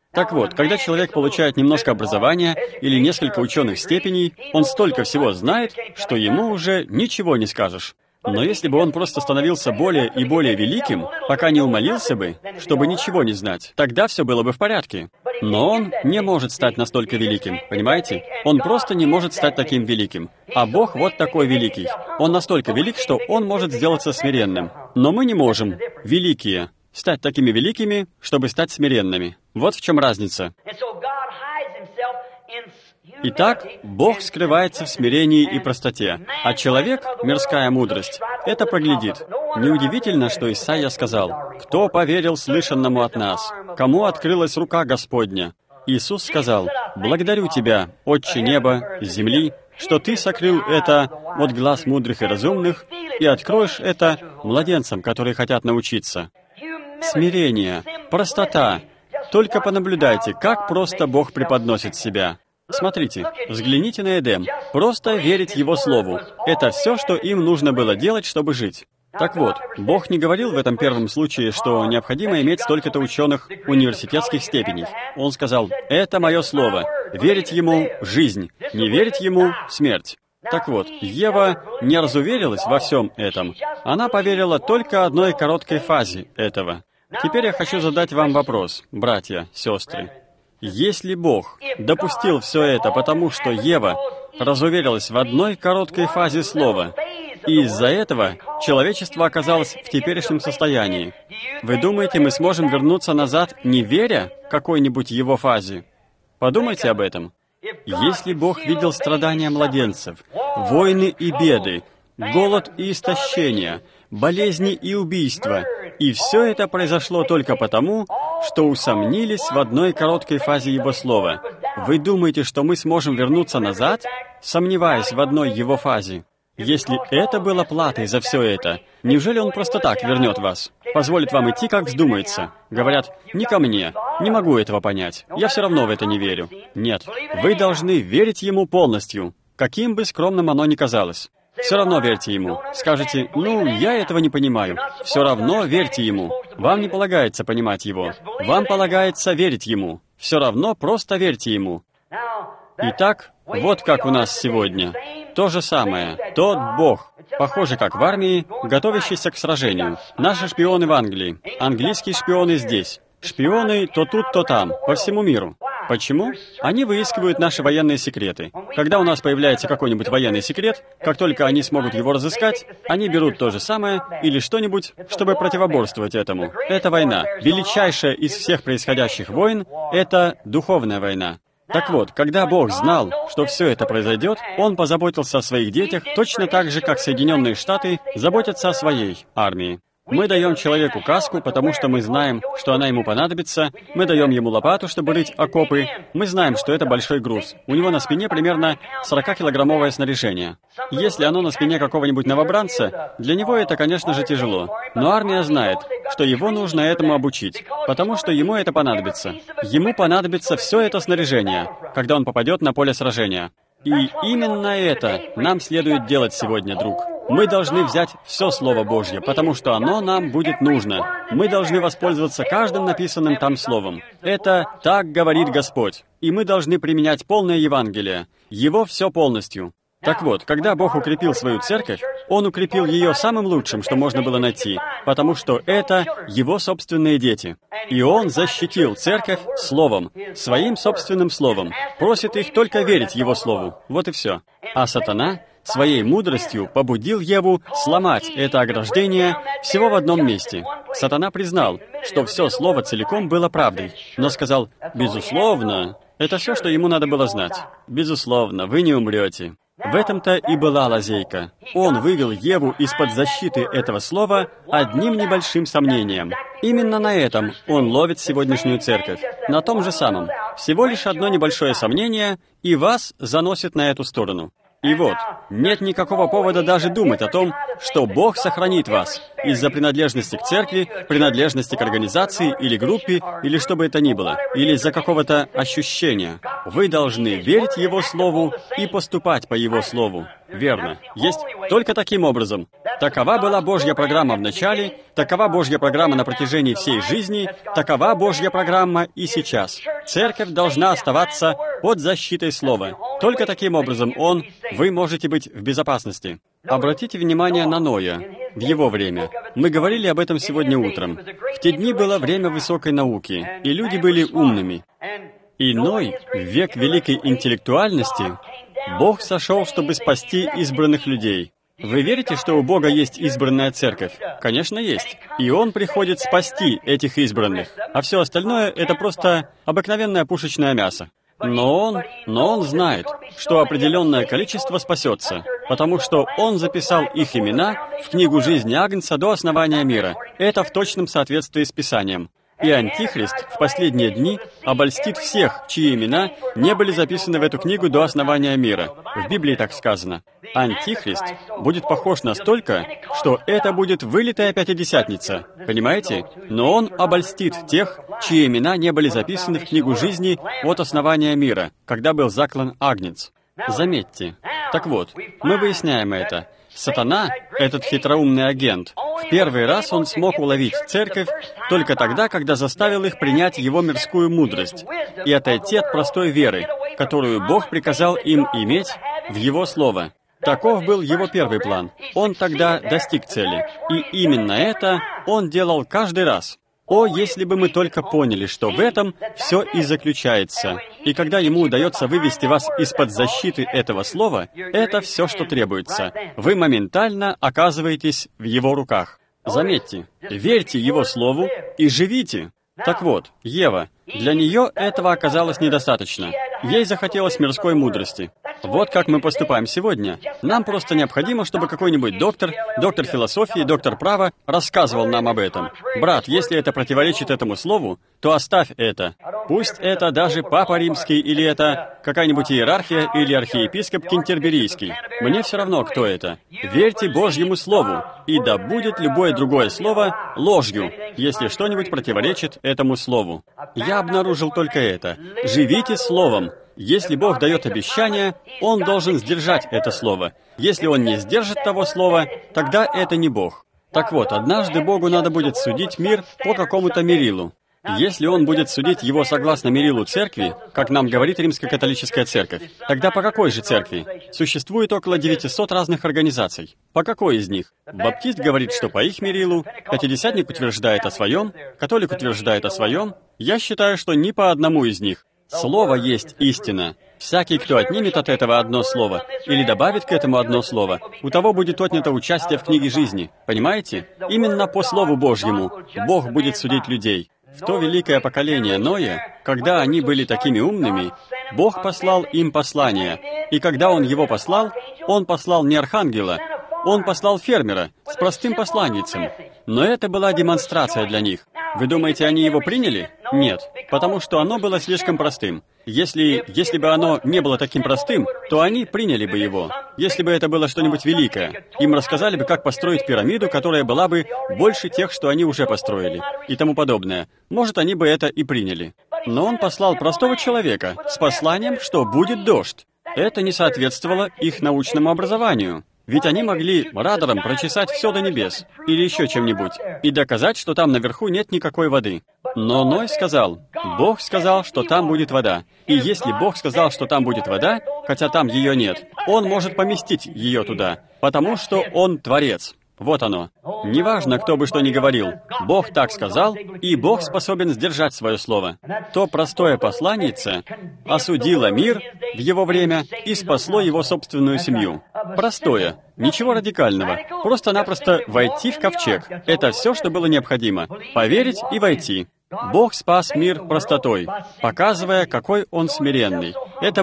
Так вот, когда человек получает немножко образования или несколько ученых степеней, он столько всего знает, что ему уже ничего не скажешь. Но если бы он просто становился более и более великим, пока не умолился бы, чтобы ничего не знать, тогда все было бы в порядке. Но он не может стать настолько великим, понимаете? Он просто не может стать таким великим. А Бог вот такой великий. Он настолько велик, что Он может сделаться смиренным. Но мы не можем, великие, стать такими великими, чтобы стать смиренными. Вот в чем разница. Итак, Бог скрывается в смирении и простоте, а человек, мирская мудрость, это проглядит. Неудивительно, что Исайя сказал: «Кто поверил слышанному от нас? Кому открылась рука Господня?» Иисус сказал: «Благодарю Тебя, Отче неба, земли, что Ты сокрыл это от глаз мудрых и разумных и откроешь это младенцам, которые хотят научиться». Смирение, простота. Только понаблюдайте, как просто Бог преподносит себя. Смотрите, взгляните на Эдем. Просто верить Его Слову. Это все, что им нужно было делать, чтобы жить. Так вот, Бог не говорил в этом первом случае, что необходимо иметь столько-то ученых университетских степеней. Он сказал: «Это мое слово. Верить Ему — жизнь. Не верить Ему — смерть». Так вот, Ева не разуверилась во всем этом. Она поверила только одной короткой фазе этого. Теперь я хочу задать вам вопрос, братья, сестры. Если Бог допустил все это, потому что Ева разуверилась в одной короткой фазе слова, и из-за этого человечество оказалось в теперешнем состоянии, вы думаете, мы сможем вернуться назад, не веря какой-нибудь его фазе? Подумайте об этом. Если Бог видел страдания младенцев, войны и беды, голод и истощение, болезни и убийства, и все это произошло только потому, что усомнились в одной короткой фазе Его Слова. Вы думаете, что мы сможем вернуться назад, сомневаясь в одной Его фазе? Если это было платой за все это, неужели Он просто так вернет вас? Позволит вам идти, как вздумается? Говорят: «Не ко мне, не могу этого понять, я все равно в это не верю». Нет, вы должны верить Ему полностью, каким бы скромным оно ни казалось. Все равно верьте Ему. Скажете: «Ну, я этого не понимаю». Все равно верьте Ему. Вам не полагается понимать Его. Вам полагается верить Ему. Все равно просто верьте Ему. Итак, вот как у нас сегодня. То же самое. Тот Бог. Похоже, как в армии, готовящийся к сражению. Наши шпионы в Англии. Английские шпионы здесь. Шпионы то тут, то там, по всему миру. Почему? Они выискивают наши военные секреты. Когда у нас появляется какой-нибудь военный секрет, как только они смогут его разыскать, они берут то же самое или что-нибудь, чтобы противоборствовать этому. Это война. Величайшая из всех происходящих войн — это духовная война. Так вот, когда Бог знал, что все это произойдет, Он позаботился о своих детях точно так же, как Соединенные Штаты заботятся о своей армии. Мы даем человеку каску, потому что мы знаем, что она ему понадобится. Мы даем ему лопату, чтобы рыть окопы. Мы знаем, что это большой груз. У него на спине примерно 40-килограммовое снаряжение. Если оно на спине какого-нибудь новобранца, для него это, конечно же, тяжело. Но армия знает, что его нужно этому обучить, потому что ему это понадобится. Ему понадобится все это снаряжение, когда он попадет на поле сражения. И именно это нам следует делать сегодня, друг. Мы должны взять все Слово Божье, потому что оно нам будет нужно. Мы должны воспользоваться каждым написанным там словом. Это «так говорит Господь». И мы должны применять полное Евангелие, Его все полностью. Так вот, когда Бог укрепил свою церковь, Он укрепил ее самым лучшим, что можно было найти, потому что это Его собственные дети. И Он защитил церковь Словом, Своим собственным Словом, просит их только верить Его Слову. Вот и все. А сатана своей мудростью побудил Еву сломать это ограждение всего в одном месте. Сатана признал, что все Слово целиком было правдой, но сказал: «Безусловно, это все, что ему надо было знать. Безусловно, вы не умрете». В этом-то и была лазейка. Он вывел Еву из-под защиты этого слова одним небольшим сомнением. Именно на этом он ловит сегодняшнюю церковь. На том же самом. Всего лишь одно небольшое сомнение, и вас заносит на эту сторону. И вот, нет никакого повода даже думать о том, что Бог сохранит вас из-за принадлежности к церкви, принадлежности к организации или группе, или что бы это ни было, или из-за какого-то ощущения. Вы должны верить Его Слову и поступать по Его Слову. Верно. Есть только таким образом. Такова была Божья программа в начале, такова Божья программа на протяжении всей жизни, такова Божья программа и сейчас. Церковь должна оставаться под защитой Слова. Только таким образом вы можете быть в безопасности. Обратите внимание на Ноя в его время. Мы говорили об этом сегодня утром. В те дни было время высокой науки, и люди были умными. И Ной, в век великой интеллектуальности, Бог сошел, чтобы спасти избранных людей. Вы верите, что у Бога есть избранная церковь? Конечно, есть. И Он приходит спасти этих избранных. А все остальное — это просто обыкновенное пушечное мясо. Но он знает, что определенное количество спасется, потому что Он записал их имена в книгу жизни Агнца до основания мира. Это в точном соответствии с Писанием. И Антихрист в последние дни обольстит всех, чьи имена не были записаны в эту книгу до основания мира. В Библии так сказано. Антихрист будет похож настолько, что это будет вылитая пятидесятница. Понимаете? Но он обольстит тех, чьи имена не были записаны в книгу жизни от основания мира, когда был заклан Агнец. Заметьте. Так вот, мы выясняем это. Сатана, этот хитроумный агент, в первый раз он смог уловить церковь только тогда, когда заставил их принять его мирскую мудрость и отойти от простой веры, которую Бог приказал им иметь в Его Слово. Таков был его первый план. Он тогда достиг цели. И именно это он делал каждый раз. О, если бы мы только поняли, что в этом все и заключается. И когда ему удается вывести вас из-под защиты этого слова, это все, что требуется. Вы моментально оказываетесь в его руках. Заметьте, верьте его слову и живите. Так вот, Ева, для нее этого оказалось недостаточно. Ей захотелось мирской мудрости. Вот как мы поступаем сегодня. Нам просто необходимо, чтобы какой-нибудь доктор философии, доктор права рассказывал нам об этом. Брат, если это противоречит этому слову, то оставь это. Пусть это даже Папа Римский, или это какая-нибудь иерархия, или архиепископ Кентерберийский. Мне все равно, кто это. Верьте Божьему Слову, и да будет любое другое слово ложью, если что-нибудь противоречит этому слову. Я обнаружил только это. Живите Словом. Если Бог дает обещание, Он должен сдержать это слово. Если Он не сдержит того слова, тогда это не Бог. Так вот, однажды Богу надо будет судить мир по какому-то мерилу. Если Он будет судить его согласно мерилу церкви, как нам говорит Римско-католическая церковь, тогда по какой же церкви? Существует около 900 разных организаций. По какой из них? Баптист говорит, что по их мерилу, пятидесятник утверждает о своем, католик утверждает о своем. Я считаю, что ни по одному из них. Слово есть истина. Всякий, кто отнимет от этого одно слово или добавит к этому одно слово, у того будет отнято участие в книге жизни. Понимаете? Именно по Слову Божьему Бог будет судить людей. В то великое поколение Ноя, когда они были такими умными, Бог послал им послание. И когда Он его послал, Он послал не архангела, Он послал фермера с простым посланницем. Но это была демонстрация для них. Вы думаете, они его приняли? Нет, потому что оно было слишком простым. Если бы оно не было таким простым, то они приняли бы его. Если бы это было что-нибудь великое, им рассказали бы, как построить пирамиду, которая была бы больше тех, что они уже построили, и тому подобное. Может, они бы это и приняли. Но он послал простого человека с посланием, что будет дождь. Это не соответствовало их научному образованию. Ведь они могли радаром прочесать все до небес, или еще чем-нибудь, и доказать, что там наверху нет никакой воды. Но Ной сказал, Бог сказал, что там будет вода. И если Бог сказал, что там будет вода, хотя там ее нет, Он может поместить ее туда, потому что Он Творец. Вот оно. Неважно, кто бы что ни говорил, Бог так сказал, и Бог способен сдержать свое слово. То простое посланнице осудило мир в его время и спасло его собственную семью. Простое, ничего радикального, просто-напросто войти в ковчег. Это все, что было необходимо. Поверить и войти. Бог спас мир простотой, показывая, какой Он смиренный.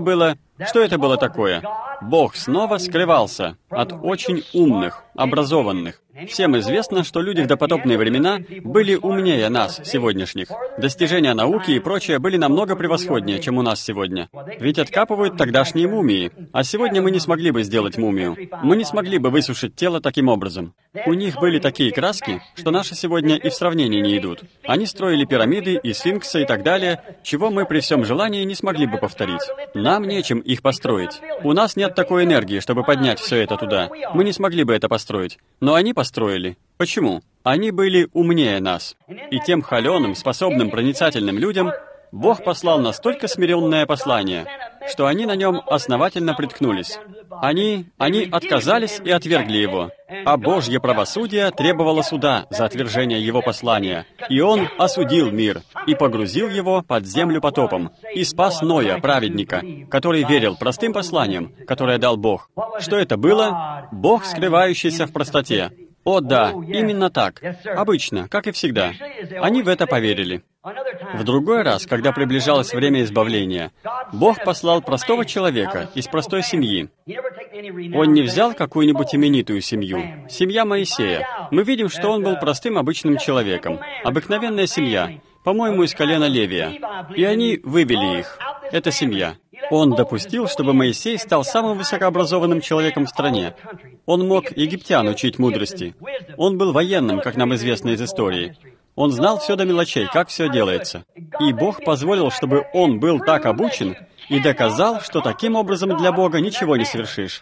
Что это было такое? Бог снова скрывался от очень умных, образованных. Всем известно, что люди в допотопные времена были умнее нас, сегодняшних. Достижения науки и прочее были намного превосходнее, чем у нас сегодня. Ведь откапывают тогдашние мумии, а сегодня мы не смогли бы сделать мумию. Мы не смогли бы высушить тело таким образом. У них были такие краски, что наши сегодня и в сравнении не идут. Они строили пирамиды и сфинксы и так далее, чего мы при всем желании не смогли бы повторить. Нам нечем их построить. У нас нет такой энергии, чтобы поднять все это туда. Мы не смогли бы это построить. Но они построили. Почему? Они были умнее нас. И тем холеным, способным, проницательным людям Бог послал настолько смиренное послание, что они на нем основательно приткнулись. Они отказались и отвергли его. А Божье правосудие требовало суда за отвержение его послания. И он осудил мир и погрузил его под землю потопом. И спас Ноя, праведника, который верил простым посланиям, которое дал Бог. Что это было? Бог, скрывающийся в простоте. О да, именно так. Обычно, как и всегда. Они в это поверили. В другой раз, когда приближалось время избавления, Бог послал простого человека из простой семьи. Он не взял какую-нибудь именитую семью. Семья Моисея. Мы видим, что он был простым обычным человеком. Обыкновенная семья, по-моему, из колена Левия. И они вывели их. Это семья. Он допустил, чтобы Моисей стал самым высокообразованным человеком в стране. Он мог египтян учить мудрости. Он был военным, как нам известно из истории. Он знал все до мелочей, как все делается. И Бог позволил, чтобы он был так обучен и доказал, что таким образом для Бога ничего не совершишь.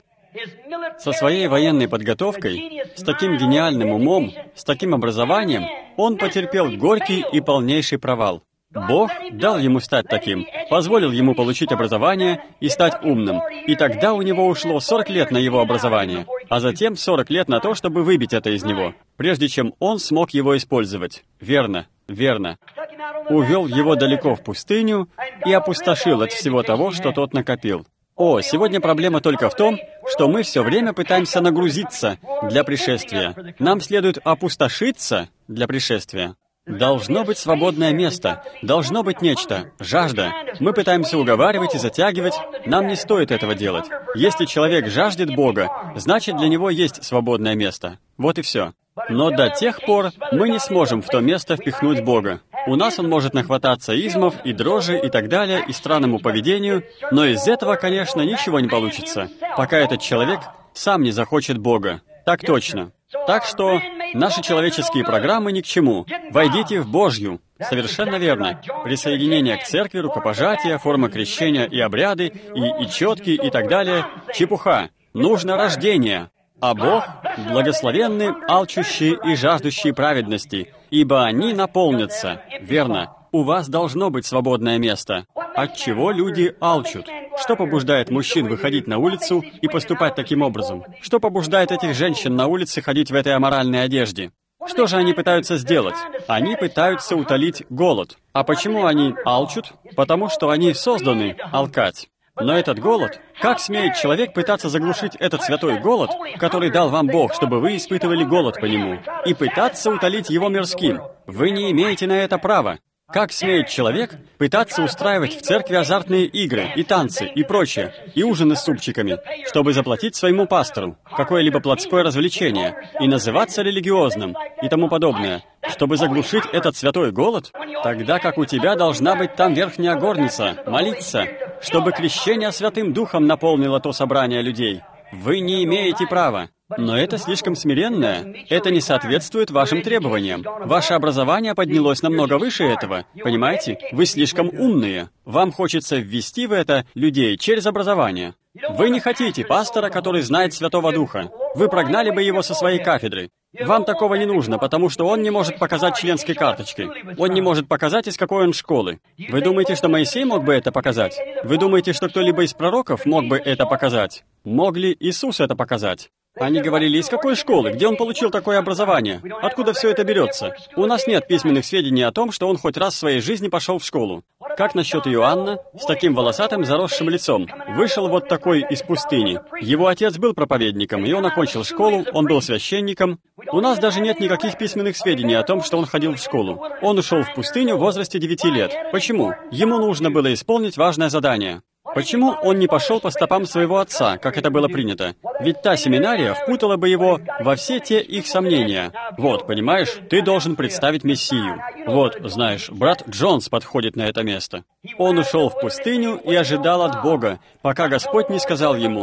Со своей военной подготовкой, с таким гениальным умом, с таким образованием, он потерпел горький и полнейший провал. Бог дал ему стать таким, позволил ему получить образование и стать умным. И тогда у него ушло 40 лет на его образование, а затем 40 лет на то, чтобы выбить это из него, прежде чем он смог его использовать. Верно, верно. Увел его далеко в пустыню и опустошил от всего того, что тот накопил. О, сегодня проблема только в том, что мы все время пытаемся нагрузиться для пришествия. Нам следует опустошиться для пришествия. Должно быть свободное место, должно быть нечто, жажда. Мы пытаемся уговаривать и затягивать, нам не стоит этого делать. Если человек жаждет Бога, значит для него есть свободное место. Вот и все. Но до тех пор мы не сможем в то место впихнуть Бога. У нас он может нахвататься измов и дрожи и так далее, и странному поведению, но из этого, конечно, ничего не получится, пока этот человек сам не захочет Бога. Так точно. Так что наши человеческие программы ни к чему. Войдите в Божью. Совершенно верно. Присоединение к церкви, рукопожатие, форма крещения и обряды, и четки, и так далее. Чепуха. Нужно рождение. А Бог — благословенны, алчущие и жаждущие праведности, ибо они наполнятся. Верно. У вас должно быть свободное место. Отчего люди алчут? Что побуждает мужчин выходить на улицу и поступать таким образом? Что побуждает этих женщин на улице ходить в этой аморальной одежде? Что же они пытаются сделать? Они пытаются утолить голод. А почему они алчут? Потому что они созданы алкать. Но этот голод, как смеет человек пытаться заглушить этот святой голод, который дал вам Бог, чтобы вы испытывали голод по нему, и пытаться утолить его мирским? Вы не имеете на это права. Как смеет человек пытаться устраивать в церкви азартные игры, и танцы, и прочее, и ужины с супчиками, чтобы заплатить своему пастору какое-либо плотское развлечение, и называться религиозным, и тому подобное, чтобы заглушить этот святой голод? Тогда как у тебя должна быть там верхняя горница, молиться, чтобы крещение Святым Духом наполнило то собрание людей. Вы не имеете права. Но это слишком смиренное. Это не соответствует вашим требованиям. Ваше образование поднялось намного выше этого. Понимаете? Вы слишком умные. Вам хочется ввести в это людей через образование. Вы не хотите пастора, который знает Святого Духа. Вы прогнали бы его со своей кафедры. Вам такого не нужно, потому что он не может показать членской карточки. Он не может показать, из какой он школы. Вы думаете, что Моисей мог бы это показать? Вы думаете, что кто-либо из пророков мог бы это показать? Мог ли Иисус это показать? Они говорили, из какой школы, где он получил такое образование, откуда все это берется. У нас нет письменных сведений о том, что он хоть раз в своей жизни пошел в школу. Как насчет Иоанна, с таким волосатым заросшим лицом? Вышел вот такой из пустыни. Его отец был проповедником, и он окончил школу, он был священником. У нас даже нет никаких письменных сведений о том, что он ходил в школу. Он ушел в пустыню в возрасте 9 лет. Почему? Ему нужно было исполнить важное задание. Почему он не пошел по стопам своего отца, как это было принято? Ведь та семинария впутала бы его во все те их сомнения. Вот, понимаешь, ты должен представить Мессию. Вот, знаешь, брат Джонс подходит на это место. Он ушел в пустыню и ожидал от Бога, пока Господь не сказал ему: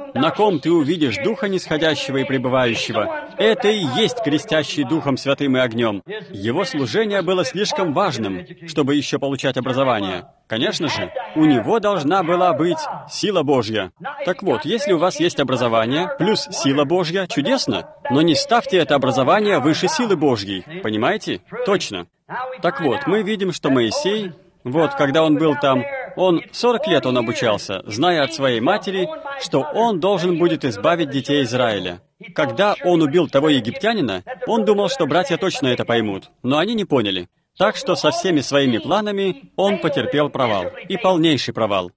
на ком ты увидишь Духа Нисходящего и Пребывающего, это и есть крестящий Духом Святым и огнем. Его служение было слишком важным, чтобы еще получать образование. Конечно же, у него должна была быть сила Божья. Так вот, если у вас есть образование плюс сила Божья, чудесно, но не ставьте это образование выше силы Божьей. Понимаете? Точно. Так вот, мы видим, что Моисей, вот, когда он был там, 40 лет он обучался, зная от своей матери, что он должен будет избавить детей Израиля. Когда он убил того египтянина, он думал, что братья точно это поймут, но они не поняли. Так что со всеми своими планами он потерпел провал, и полнейший провал.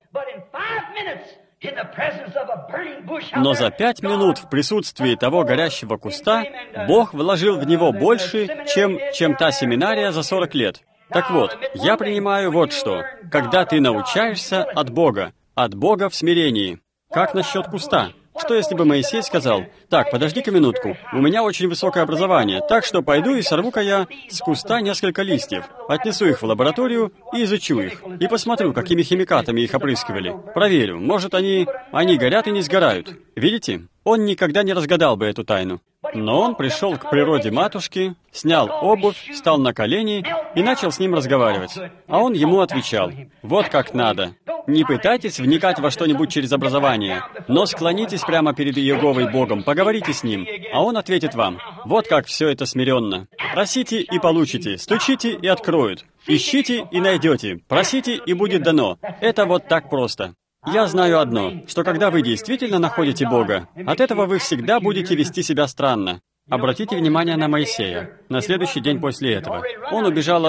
Но за 5 минут в присутствии того горящего куста Бог вложил в него больше, чем та семинария за 40 лет. Так вот, я принимаю вот что. Когда ты научаешься от Бога в смирении. Как насчет куста? Что если бы Моисей сказал: «Так, подожди-ка минутку, у меня очень высокое образование, так что пойду и сорву-ка я с куста несколько листьев, отнесу их в лабораторию и изучу их, и посмотрю, какими химикатами их опрыскивали. Проверю, может, они горят и не сгорают». Видите? Он никогда не разгадал бы эту тайну. Но он пришел к природе матушки, снял обувь, встал на колени и начал с ним разговаривать. А он ему отвечал: «Вот как надо. Не пытайтесь вникать во что-нибудь через образование, но склонитесь прямо перед Иеговой Богом, поговорите с Ним, а Он ответит вам. Вот как все это смиренно. Просите и получите, стучите и откроют, ищите и найдете, просите и будет дано. Это вот так просто». Я знаю одно, что когда вы действительно находите Бога, от этого вы всегда будете вести себя странно. Обратите внимание на Моисея. На следующий день после этого. Он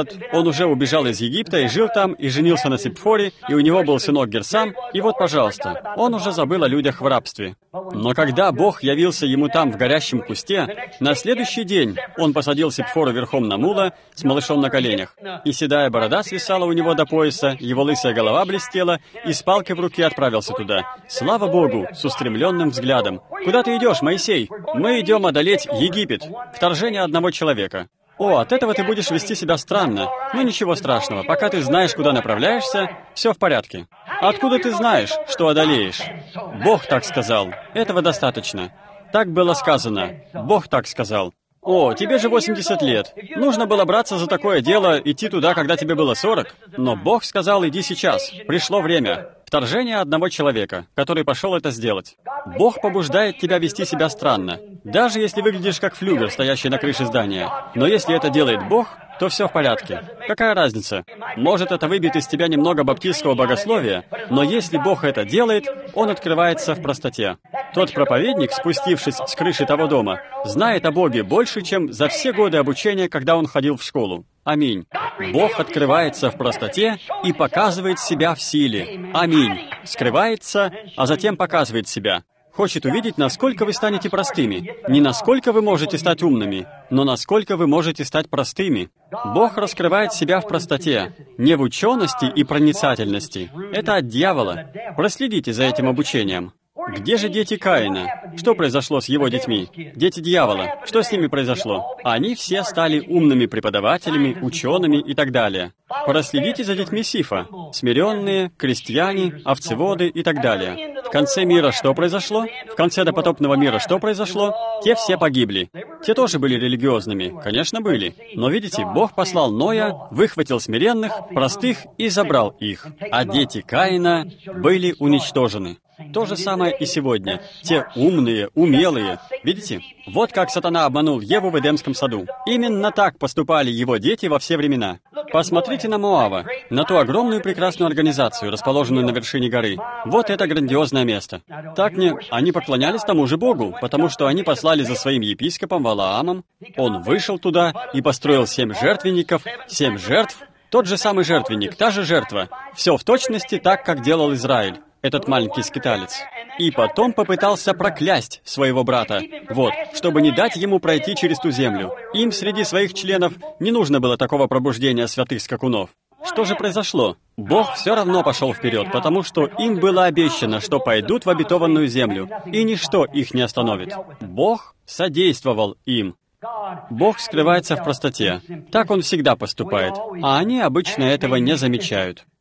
уже убежал из Египта и жил там, и женился на Сипфоре, и у него был сынок Герсам, и вот, пожалуйста, он уже забыл о людях в рабстве. Но когда Бог явился ему там в горящем кусте, на следующий день он посадил Сипфору верхом на мула с малышом на коленях, и седая борода свисала у него до пояса, его лысая голова блестела, и с палкой в руке отправился туда. Слава Богу, с устремленным взглядом. «Куда ты идешь, Моисей? Мы идем одолеть Египет. Вторжение одного человека». «О, от этого ты будешь вести себя странно. Но ничего страшного, пока ты знаешь, куда направляешься, все в порядке». «Откуда ты знаешь, что одолеешь?» «Бог так сказал. Этого достаточно». Так было сказано. Бог так сказал. «О, тебе же 80 лет. Нужно было браться за такое дело, идти туда, когда тебе было 40. Но Бог сказал: иди сейчас. Пришло время». Вторжение одного человека, который пошел это сделать. Бог побуждает тебя вести себя странно, даже если выглядишь как флюгер, стоящий на крыше здания. Но если это делает Бог, то все в порядке. Какая разница? Может, это выбьет из тебя немного баптистского богословия, но если Бог это делает, Он открывается в простоте. Тот проповедник, спустившись с крыши того дома, знает о Боге больше, чем за все годы обучения, когда он ходил в школу. Аминь. Бог открывается в простоте и показывает себя в силе. Аминь. Скрывается, а затем показывает себя. Хочет увидеть, насколько вы станете простыми. Не насколько вы можете стать умными, но насколько вы можете стать простыми. Бог раскрывает себя в простоте, не в учености и проницательности. Это от дьявола. Проследите за этим обучением. Где же дети Каина? Что произошло с его детьми? Дети дьявола. Что с ними произошло? Они все стали умными преподавателями, учеными и так далее. Проследите за детьми Сифа. Смиренные, крестьяне, овцеводы и так далее. В конце мира что произошло? В конце допотопного мира что произошло? Те все погибли. Те тоже были религиозными. Конечно, были. Но видите, Бог послал Ноя, выхватил смиренных, простых и забрал их. А дети Каина были уничтожены. То же самое и сегодня. Те умные, умелые. Видите? Вот как сатана обманул Еву в Эдемском саду. Именно так поступали его дети во все времена. Посмотрите на Моава, на ту огромную прекрасную организацию, расположенную на вершине горы. Вот это грандиозное место. Так они поклонялись тому же Богу, потому что они послали за своим епископом Валаамом. Он вышел туда и построил 7 жертвенников, 7 жертв. Тот же самый жертвенник, та же жертва. Все в точности так, как делал Израиль, этот маленький скиталец. И потом попытался проклясть своего брата, чтобы не дать ему пройти через ту землю. Им среди своих членов не нужно было такого пробуждения святых скакунов. Что же произошло? Бог все равно пошел вперед, потому что им было обещано, что пойдут в обетованную землю, и ничто их не остановит. Бог содействовал им. Бог скрывается в простоте. Так Он всегда поступает, а они обычно этого не замечают.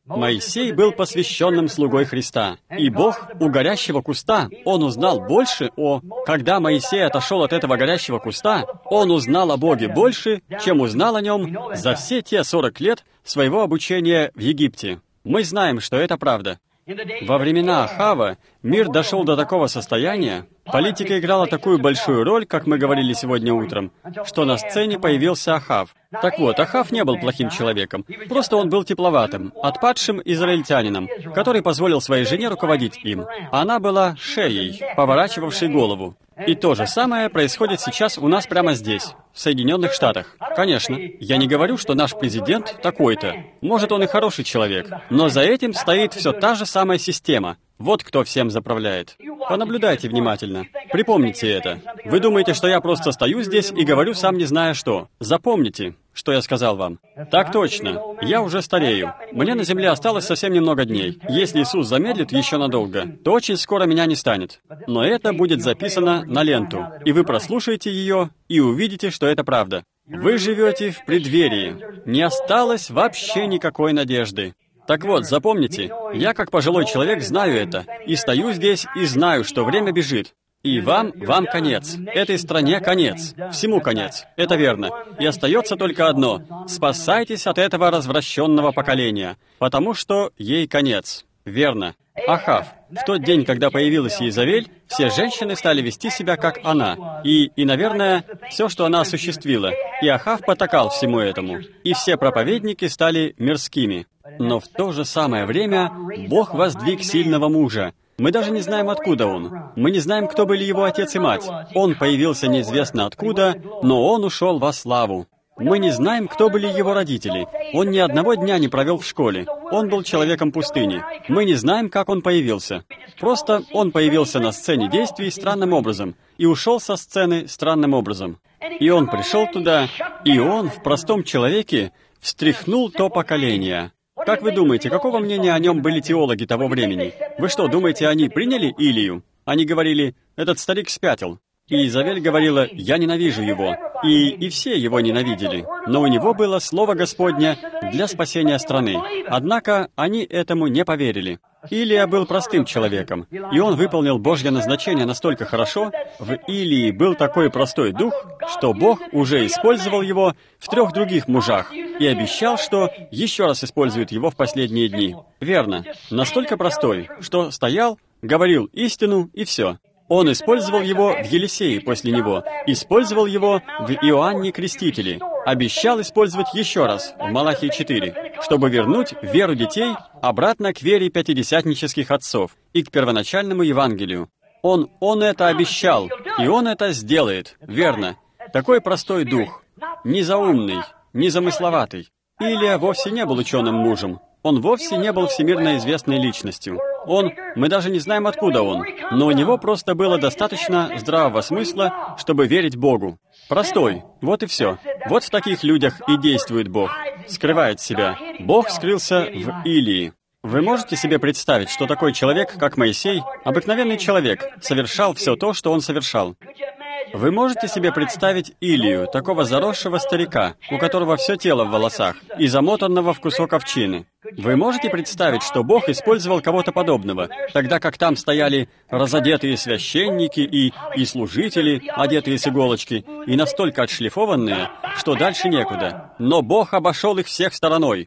Моисей был посвященным слугой Христа. И Бог у горящего куста, он узнал больше Когда Моисей отошел от этого горящего куста, он узнал о Боге больше, чем узнал о нем за все те 40 лет своего обучения в Египте. Мы знаем, что это правда. Во времена Ахава мир дошел до такого состояния, политика играла такую большую роль, как мы говорили сегодня утром, что на сцене появился Ахав. Так вот, Ахав не был плохим человеком, просто он был тепловатым, отпадшим израильтянином, который позволил своей жене руководить им. Она была шеей, поворачивавшей голову. И то же самое происходит сейчас у нас прямо здесь, в Соединенных Штатах. Конечно, я не говорю, что наш президент такой-то. Может, он и хороший человек, но за этим стоит все та же самая система. Вот кто всем заправляет. Понаблюдайте внимательно. Припомните это. Вы думаете, что я просто стою здесь и говорю, сам не зная что. Запомните, что я сказал вам. Так точно. Я уже старею. Мне на земле осталось совсем немного дней. Если Иисус замедлит еще надолго, то очень скоро меня не станет. Но это будет записано на ленту, и вы прослушаете ее и увидите, что это правда. Вы живете в преддверии. Не осталось вообще никакой надежды. Так вот, запомните, я как пожилой человек знаю это, и стою здесь и знаю, что время бежит. И вам конец. Этой стране конец. Всему конец. Это верно. И остается только одно. Спасайтесь от этого развращенного поколения, потому что ей конец. Верно. Ахав. В тот день, когда появилась Иезавель, все женщины стали вести себя как она. И, наверное, все, что она осуществила. И Ахав потакал всему этому. И все проповедники стали мирскими. Но в то же самое время Бог воздвиг сильного мужа. Мы даже не знаем, откуда он. Мы не знаем, кто были его отец и мать. Он появился неизвестно откуда, но он ушел во славу. Мы не знаем, кто были его родители. Он ни одного дня не провел в школе. Он был человеком пустыни. Мы не знаем, как он появился. Просто он появился на сцене действий странным образом и ушел со сцены странным образом. И он пришел туда, и он в простом человеке встряхнул то поколение. Как вы думаете, какого мнения о нем были теологи того времени? Вы что, думаете, они приняли Илию? Они говорили, этот старик спятил. И Иезавель говорила, я ненавижу его. И все его ненавидели. Но у него было Слово Господне для спасения страны. Однако они этому не поверили. Илия был простым человеком, и он выполнил Божье назначение настолько хорошо, в Илии был такой простой дух, что Бог уже использовал его в 3 других мужах и обещал, что еще раз использует его в последние дни. Верно. Настолько простой, что стоял, говорил истину и все. Он использовал его в Елисее после него, использовал его в Иоанне Крестителе, обещал использовать еще раз в Малахии 4, чтобы вернуть веру детей обратно к вере пятидесятнических отцов и к первоначальному Евангелию. Он это обещал, и он это сделает, верно. Такой простой дух, не заумный, не замысловатый. Илия вовсе не был ученым мужем. Он вовсе не был всемирно известной личностью. Мы даже не знаем, откуда он, но у него просто было достаточно здравого смысла, чтобы верить Богу. Простой, вот и все. Вот в таких людях и действует Бог. Скрывает себя. Бог скрылся в Илии. Вы можете себе представить, что такой человек, как Моисей, обыкновенный человек, совершал все то, что он совершал? Вы можете себе представить Илию, такого заросшего старика, у которого все тело в волосах, и замотанного в кусок овчины? Вы можете представить, что Бог использовал кого-то подобного, тогда как там стояли разодетые священники и служители, одетые с иголочки, и настолько отшлифованные, что дальше некуда. Но Бог обошел их всех стороной.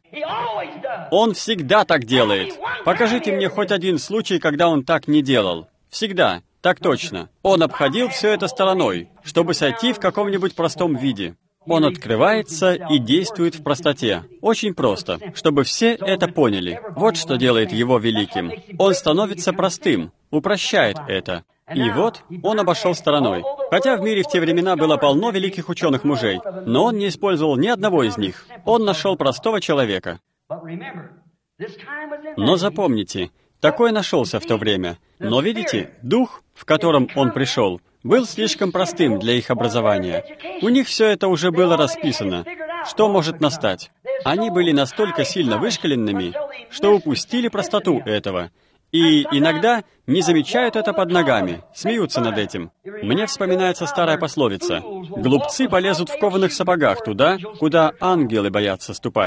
Он всегда так делает. Покажите мне хоть один случай, когда он так не делал. Всегда. Так точно. Он обходил все это стороной, чтобы сойти в каком-нибудь простом виде. Он открывается и действует в простоте. Очень просто, чтобы все это поняли. Вот что делает его великим. Он становится простым, упрощает это. И вот он обошел стороной. Хотя в мире в те времена было полно великих ученых мужей, но он не использовал ни одного из них. Он нашел простого человека. Но запомните, такой нашелся в то время. Но видите, дух, в котором он пришел, был слишком простым для их образования. У них все это уже было расписано. Что может настать? Они были настолько сильно вышкаленными, что упустили простоту этого. И иногда не замечают это под ногами, смеются над этим. Мне вспоминается старая пословица: «Глупцы полезут в кованых сапогах туда, куда ангелы боятся ступать».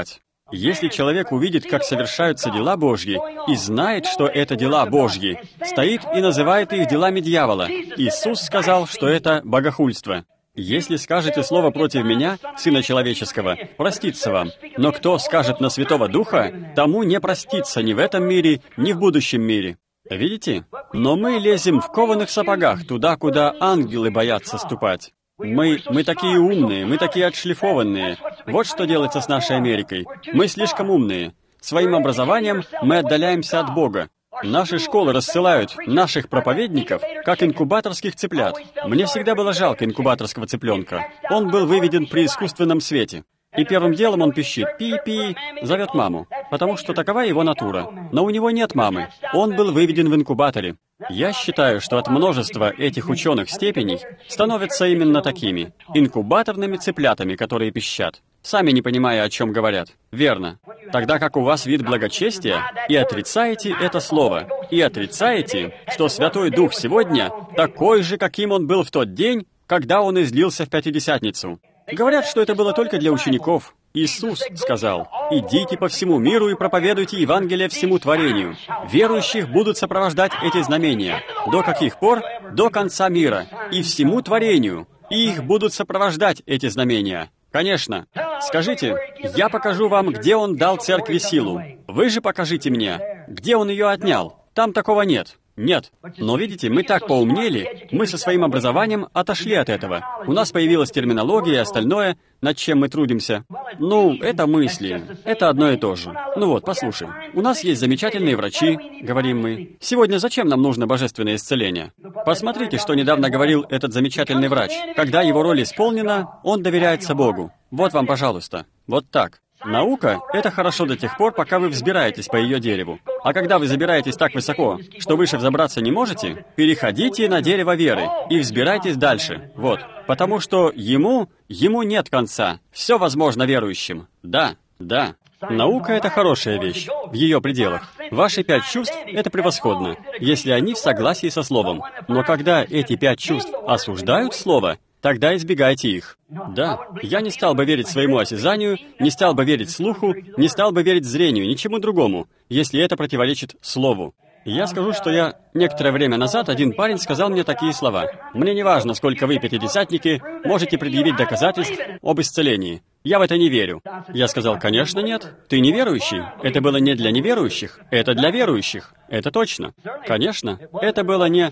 Если человек увидит, как совершаются дела Божьи, и знает, что это дела Божьи, стоит и называет их делами дьявола, Иисус сказал, что это богохульство. Если скажете слово против Меня, Сына Человеческого, простится вам. Но кто скажет на Святого Духа, тому не простится ни в этом мире, ни в будущем мире. Видите? Но мы лезем в кованых сапогах туда, куда ангелы боятся ступать. Мы такие умные, мы такие отшлифованные. Вот что делается с нашей Америкой. Мы слишком умные. Своим образованием мы отдаляемся от Бога. Наши школы рассылают наших проповедников, как инкубаторских цыплят. Мне всегда было жалко инкубаторского цыпленка. Он был выведен при искусственном свете. И первым делом он пищит «пи-пи», зовет маму, потому что такова его натура. Но у него нет мамы. Он был выведен в инкубаторе. Я считаю, что от множества этих ученых степеней становятся именно такими инкубаторными цыплятами, которые пищат, сами не понимая, о чем говорят. Верно. Тогда как у вас вид благочестия, и отрицаете это слово, и отрицаете, что Святой Дух сегодня такой же, каким он был в тот день, когда он излился в Пятидесятницу. Говорят, что это было только для учеников. Иисус сказал: «Идите по всему миру и проповедуйте Евангелие всему творению. Верующих будут сопровождать эти знамения. До каких пор? До конца мира. И всему творению. И их будут сопровождать эти знамения». Конечно. Скажите, я покажу вам, где он дал церкви силу. Вы же покажите мне, где он ее отнял. Там такого нет. Нет. Но видите, мы так поумнели, мы со своим образованием отошли от этого. У нас появилась терминология и остальное, над чем мы трудимся. Ну, это мысли. Это одно и то же. Ну вот, послушай. У нас есть замечательные врачи, говорим мы. Сегодня зачем нам нужно божественное исцеление? Посмотрите, что недавно говорил этот замечательный врач. Когда его роль исполнена, он доверяется Богу. Вот вам, пожалуйста. Вот так. Наука — это хорошо до тех пор, пока вы взбираетесь по ее дереву. А когда вы забираетесь так высоко, что выше взобраться не можете, переходите на дерево веры и взбирайтесь дальше. Вот. Потому что ему нет конца. Все возможно верующим. Да, да. Наука — это хорошая вещь, в ее пределах. Ваши 5 чувств — это превосходно, если они в согласии со Словом. Но когда эти 5 чувств осуждают Слово, тогда избегайте их. Да, я не стал бы верить своему осязанию, не стал бы верить слуху, не стал бы верить зрению, ничему другому, если это противоречит Слову. Я скажу, что некоторое время назад один парень сказал мне такие слова. «Мне не важно, сколько вы, пятидесятники, можете предъявить доказательств об исцелении. Я в это не верю». Я сказал: «Конечно нет. Ты неверующий. Это было не для неверующих, это для верующих. Это точно. Конечно. Это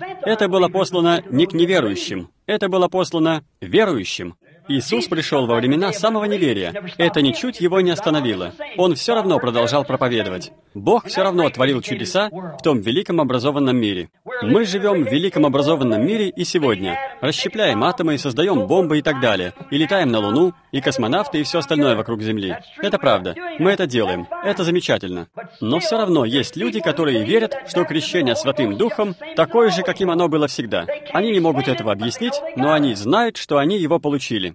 было послано не к неверующим. Это было послано верующим». Иисус пришел во времена самого неверия. Это ничуть его не остановило. Он все равно продолжал проповедовать. Бог все равно творил чудеса в том великом образованном мире. Мы живем в великом образованном мире и сегодня. Расщепляем атомы и создаем бомбы и так далее. И летаем на Луну, и космонавты, и все остальное вокруг Земли. Это правда. Мы это делаем. Это замечательно. Но все равно есть люди, которые верят, что крещение Святым Духом такое же, каким оно было всегда. Они не могут этого объяснить, но они знают, что они его получили.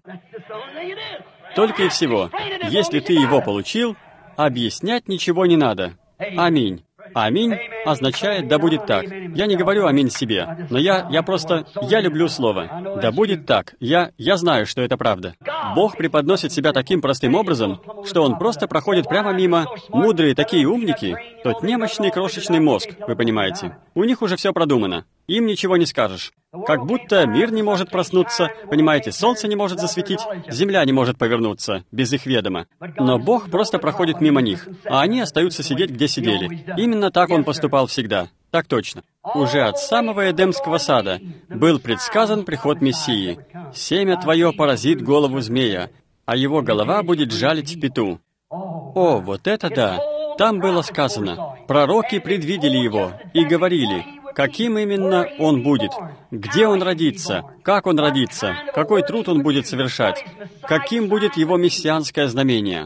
Только и всего. Если ты его получил, объяснять ничего не надо. Аминь. Аминь означает «да будет так». Я не говорю «аминь» себе, но я люблю слово. «Да будет так». Я знаю, что это правда. Бог преподносит себя таким простым образом, что Он просто проходит прямо мимо. Мудрые такие умники, тот немощный крошечный мозг, вы понимаете. У них уже все продумано. Им ничего не скажешь. Как будто мир не может проснуться, понимаете, солнце не может засветить, земля не может повернуться, без их ведома. Но Бог просто проходит мимо них, а они остаются сидеть, где сидели. Именно так Он поступал всегда. Так точно. Уже от самого Эдемского сада был предсказан приход Мессии. «Семя твое поразит голову змея, а его голова будет жалить в пяту». О, вот это да! Там было сказано. Пророки предвидели его и говорили, каким именно он будет, где он родится, как он родится, какой труд он будет совершать, каким будет его мессианское знамение.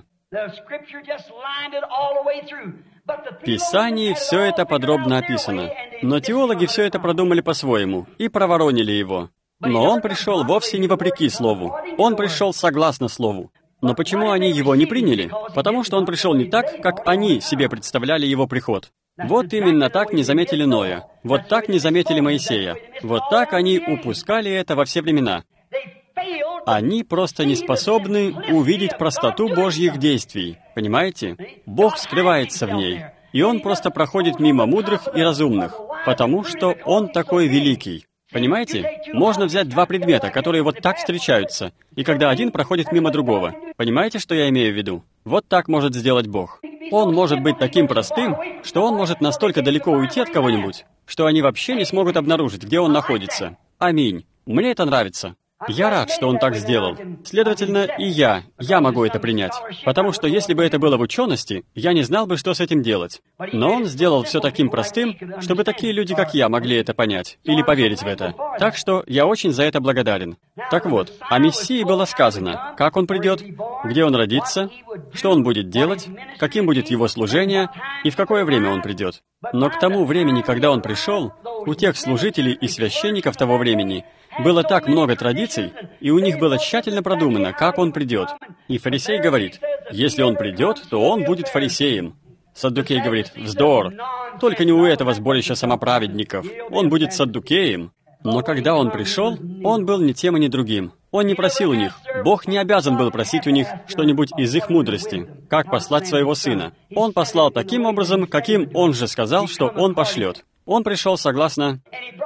В Писании все это подробно описано, но теологи все это продумали по-своему и проворонили его. Но он пришел вовсе не вопреки Слову, он пришел согласно Слову. Но почему они его не приняли? Потому что он пришел не так, как они себе представляли его приход. Вот именно так не заметили Ноя. Вот так не заметили Моисея. Вот так они упускали это во все времена. Они просто не способны увидеть простоту Божьих действий. Понимаете? Бог скрывается в ней. И Он просто проходит мимо мудрых и разумных, потому что Он такой великий. Понимаете? Можно взять два предмета, которые вот так встречаются, и когда один проходит мимо другого. Понимаете, что я имею в виду? Вот так может сделать Бог. Он может быть таким простым, что Он может настолько далеко уйти от кого-нибудь, что они вообще не смогут обнаружить, где Он находится. Аминь. Мне это нравится. Я рад, что Он так сделал. Следовательно, и я могу это принять. Потому что если бы это было в учености, я не знал бы, что с этим делать. Но Он сделал все таким простым, чтобы такие люди, как я, могли это понять или поверить в это. Так что я очень за это благодарен. Так вот, о Мессии было сказано, как Он придет, где Он родится, что Он будет делать, каким будет Его служение и в какое время Он придет. Но к тому времени, когда Он пришел, у тех служителей и священников того времени было так много традиций, и у них было тщательно продумано, как Он придет. И фарисей говорит, если Он придет, то Он будет фарисеем. Саддукей говорит, вздор, только не у этого сборища самоправедников, Он будет саддукеем. Но когда Он пришел, Он был ни тем и ни другим. Он не просил у них. Бог не обязан был просить у них что-нибудь из их мудрости, как послать Своего Сына. Он послал таким образом, каким Он же сказал, что Он пошлет. Он пришел согласно...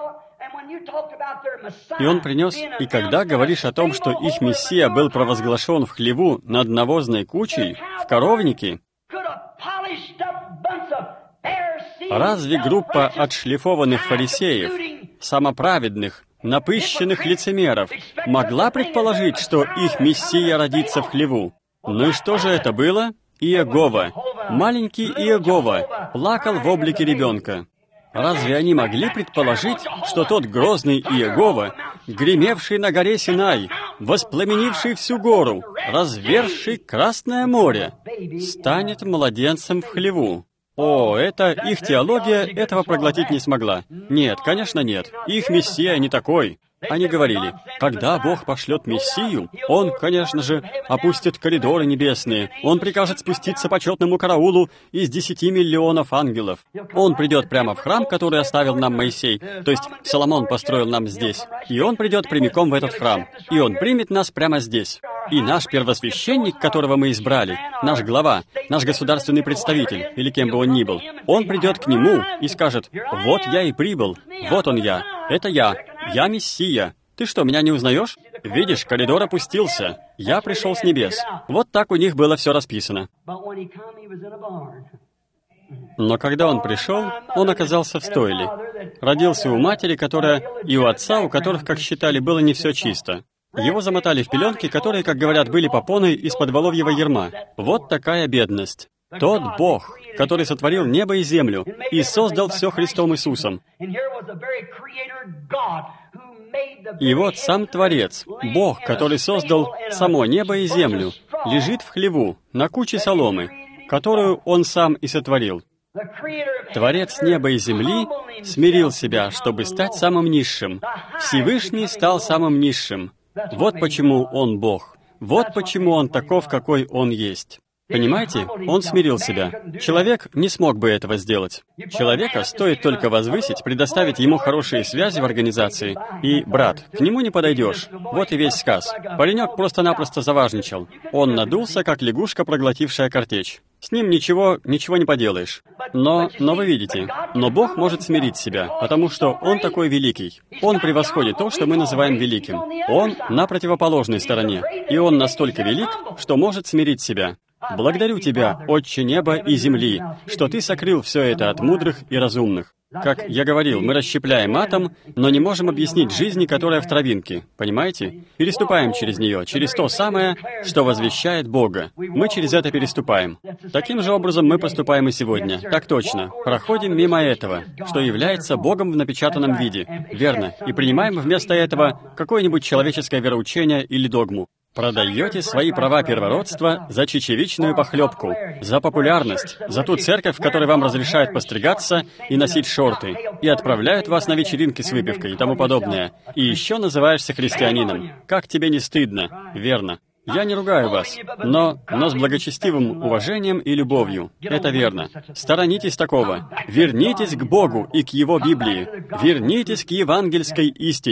И Он принес, и когда говоришь о том, что их Мессия был провозглашен в хлеву над навозной кучей, в коровнике, разве группа отшлифованных фарисеев, самоправедных, напыщенных лицемеров, могла предположить, что их Мессия родится в хлеву? Ну и что же это было? Иегова. Маленький Иегова плакал в облике ребенка. Разве они могли предположить, что тот грозный Иегова, гремевший на горе Синай, воспламенивший всю гору, разверзший Красное море, станет младенцем в хлеву? О, это их теология этого проглотить не смогла. Нет, конечно, нет. Их Мессия не такой. Они говорили, когда Бог пошлет Мессию, Он, конечно же, опустит коридоры небесные, Он прикажет спуститься почетному караулу из 10 миллионов ангелов. Он придет прямо в храм, который оставил нам Моисей, то есть Соломон построил нам здесь, и Он придет прямиком в этот храм, и Он примет нас прямо здесь. И наш первосвященник, которого мы избрали, наш глава, наш государственный представитель, или кем бы он ни был, он придет к Нему и скажет, «Вот я и прибыл, вот Он я, это я Мессия. Ты что, меня не узнаешь? Видишь, коридор опустился. Я пришел с небес». Вот так у них было все расписано. Но когда Он пришел, Он оказался в стойле. Родился у матери, и у отца, у которых, как считали, было не все чисто. Его замотали в пеленки, которые, как говорят, были попоной из-под воловьего ярма. Вот такая бедность. Тот Бог, который сотворил небо и землю и создал все Христом Иисусом. И вот сам Творец, Бог, который создал само небо и землю, лежит в хлеву, на куче соломы, которую Он сам и сотворил. Творец неба и земли смирил себя, чтобы стать самым низшим. Всевышний стал самым низшим. Вот почему Он Бог. Вот почему Он таков, какой Он есть. Понимаете? Он смирил себя. Человек не смог бы этого сделать. Человека стоит только возвысить, предоставить ему хорошие связи в организации, и, брат, к нему не подойдешь. Вот и весь сказ. Паренек просто-напросто заважничал. Он надулся, как лягушка, проглотившая картечь. С ним ничего не поделаешь. Но вы видите, но Бог может смирить себя, потому что Он такой великий. Он превосходит то, что мы называем великим. Он на противоположной стороне, и Он настолько велик, что может смирить себя. Благодарю Тебя, Отче неба и земли, что Ты сокрыл все это от мудрых и разумных. Как я говорил, мы расщепляем атом, но не можем объяснить жизни, которая в травинке. Понимаете? Переступаем через нее, через то самое, что возвещает Бога. Мы через это переступаем. Таким же образом мы поступаем и сегодня. Так точно. Проходим мимо этого, что является Богом в напечатанном виде. Верно. И принимаем вместо этого какое-нибудь человеческое вероучение или догму. Продаете свои права первородства за чечевичную похлебку, за популярность, за ту церковь, в которой вам разрешают постригаться и носить шорты, и отправляют вас на вечеринки с выпивкой и тому подобное. И еще называешься христианином. Как тебе не стыдно? Верно. Я не ругаю вас, но с благочестивым уважением и любовью. Это верно. Сторонитесь такого. Вернитесь к Богу и к Его Библии. Вернитесь к евангельской истине.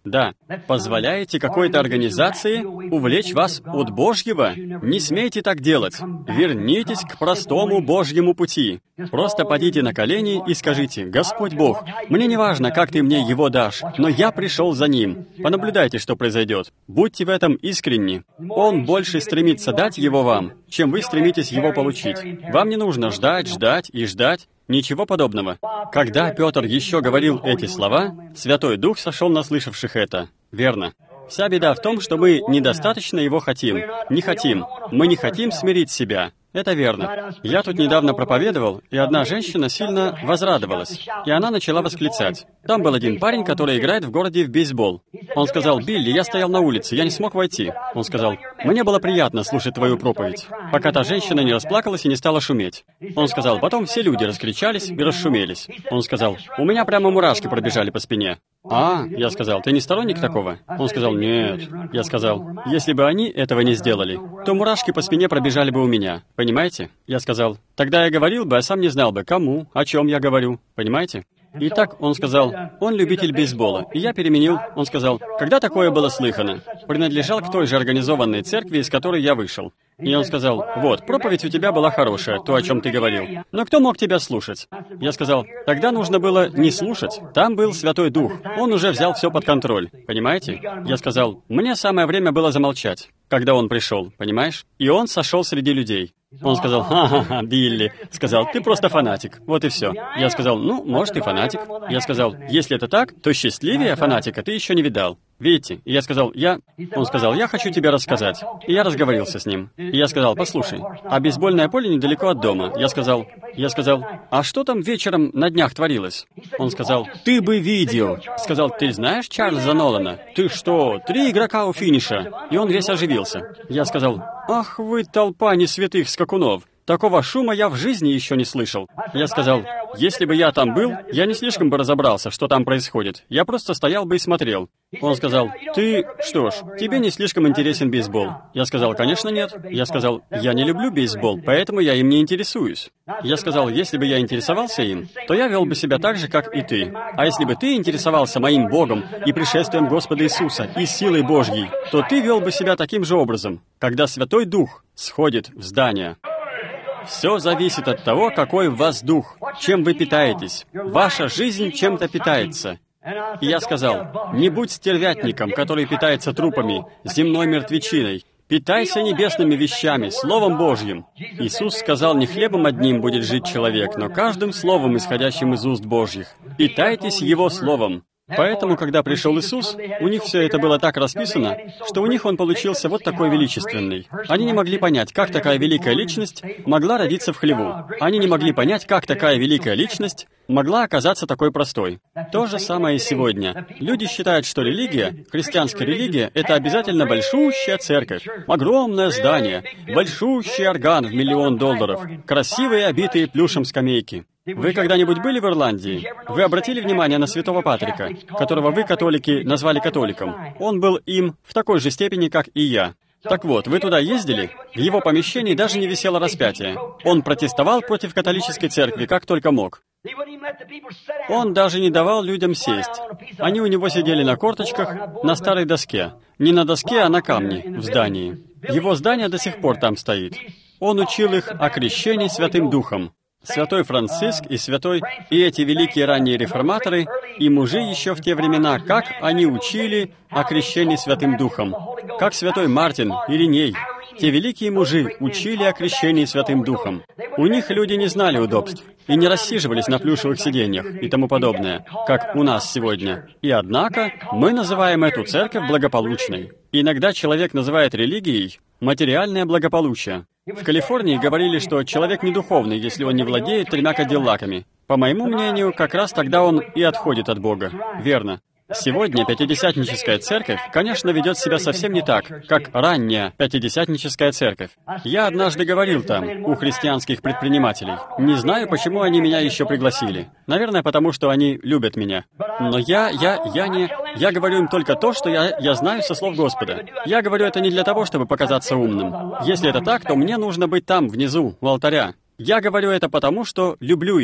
Да. Позволяете какой-то организации увлечь вас от Божьего? Не смейте так делать. Вернитесь к простому Божьему пути. Просто падите на колени и скажите: «Господь Бог, мне не важно, как Ты мне его дашь, но я пришел за ним». Понаблюдайте, что произойдет. Будьте в этом искренни. Он больше стремится дать его вам, чем вы стремитесь его получить. Вам не нужно ждать, ждать и ждать. Ничего подобного. Когда Петр еще говорил эти слова, Святой Дух сошел на слышавших это. Верно. Вся беда в том, что мы недостаточно его хотим. Не хотим. Мы не хотим смирить себя. Это верно. Я тут недавно проповедовал, и одна женщина сильно возрадовалась, и она начала восклицать. Там был один парень, который играет в городе в бейсбол. Он сказал: «Билли, я стоял на улице, я не смог войти». Он сказал: «Мне было приятно слушать твою проповедь», пока та женщина не расплакалась и не стала шуметь. Он сказал: «Потом все люди раскричались и расшумелись». Он сказал: «У меня прямо мурашки пробежали по спине». Я сказал: «Ты не сторонник такого?» Он сказал: «Нет». Я сказал: «Если бы они этого не сделали, то мурашки по спине пробежали бы у меня. Понимаете?» Я сказал: «Тогда я говорил бы, а сам не знал бы, кому, о чем я говорю. Понимаете?» Итак, он сказал: «Он любитель бейсбола». И я переменил. Он сказал: «Когда такое было слыхано?» Принадлежал к той же организованной церкви, из которой я вышел. И он сказал: «Вот, проповедь у тебя была хорошая, то, о чем ты говорил. Но кто мог тебя слушать?» Я сказал: «Тогда нужно было не слушать. Там был Святой Дух. Он уже взял все под контроль. Понимаете?» Я сказал: «Мне самое время было замолчать, когда он пришел, понимаешь? И он сошел среди людей». Он сказал: «Ха-ха-ха, Билли», сказал: «Ты просто фанатик, вот и все». Я сказал: «Ну, может, и фанатик». Я сказал: «Если это так, то счастливее фанатика ты еще не видал». Видите? И я сказал: Он сказал: «Я хочу тебе рассказать». И я разговорился с ним. И я сказал: «Послушай, а бейсбольное поле недалеко от дома». Я сказал: «А что там вечером на днях творилось?» Он сказал: «Ты бы видел». Сказал: «Ты знаешь Чарльза Нолана? Ты что, 3 игрока у финиша?» И он весь оживился. Я сказал: «Ах вы, толпа несвятых скакунов! Такого шума я в жизни еще не слышал». Я сказал: «Если бы я там был, я не слишком бы разобрался, что там происходит. Я просто стоял бы и смотрел». Он сказал: «Ты, что ж, тебе не слишком интересен бейсбол». Я сказал: «Конечно нет». Я сказал: «Я не люблю бейсбол, поэтому я им не интересуюсь». Я сказал: «Если бы я интересовался им, то я вел бы себя так же, как и ты. А если бы ты интересовался моим Богом и пришествием Господа Иисуса и силой Божьей, то ты вел бы себя таким же образом, когда Святой Дух сходит в здание». Все зависит от того, какой в вас дух, чем вы питаетесь. Ваша жизнь чем-то питается. И я сказал: не будь стервятником, который питается трупами, земной мертвечиной. Питайся небесными вещами, Словом Божьим. Иисус сказал: не хлебом одним будет жить человек, но каждым словом, исходящим из уст Божьих. Питайтесь Его Словом. Поэтому, когда пришел Иисус, у них все это было так расписано, что у них он получился вот такой величественный. Они не могли понять, как такая великая личность могла родиться в хлеву. Они не могли понять, как такая великая личность могла оказаться такой простой. То же самое и сегодня. Люди считают, что религия, христианская религия, это обязательно большущая церковь, огромное здание, большущий орган в $1 миллион, красивые, обитые плюшем скамейки. Вы когда-нибудь были в Ирландии? Вы обратили внимание на святого Патрика, которого вы, католики, назвали католиком? Он был им в такой же степени, как и я. Так вот, вы туда ездили? В его помещении даже не висело распятие. Он протестовал против католической церкви, как только мог. Он даже не давал людям сесть. Они у него сидели на корточках, на старой доске. Не на доске, а на камне в здании. Его здание до сих пор там стоит. Он учил их о крещении Святым Духом. Святой Франциск и эти великие ранние реформаторы и мужи еще в те времена, как они учили о крещении Святым Духом. Как святой Мартин, Ириней. Те великие мужи учили о крещении Святым Духом. У них люди не знали удобств и не рассиживались на плюшевых сиденьях и тому подобное, как у нас сегодня. И однако мы называем эту церковь благополучной. Иногда человек называет религией материальное благополучие. В Калифорнии говорили, что человек не духовный, если он не владеет 3 кадиллаками. По моему мнению, как раз тогда он и отходит от Бога. Верно. Сегодня пятидесятническая церковь, конечно, ведет себя совсем не так, как ранняя пятидесятническая церковь. Я однажды говорил там, у христианских предпринимателей. Не знаю, почему они меня еще пригласили. Наверное, потому что они любят меня. Но я говорю им только то, что я знаю со слов Господа. Я говорю это не для того, чтобы показаться умным. Если это так, то мне нужно быть там, внизу, у алтаря. Я говорю это потому, что люблю их.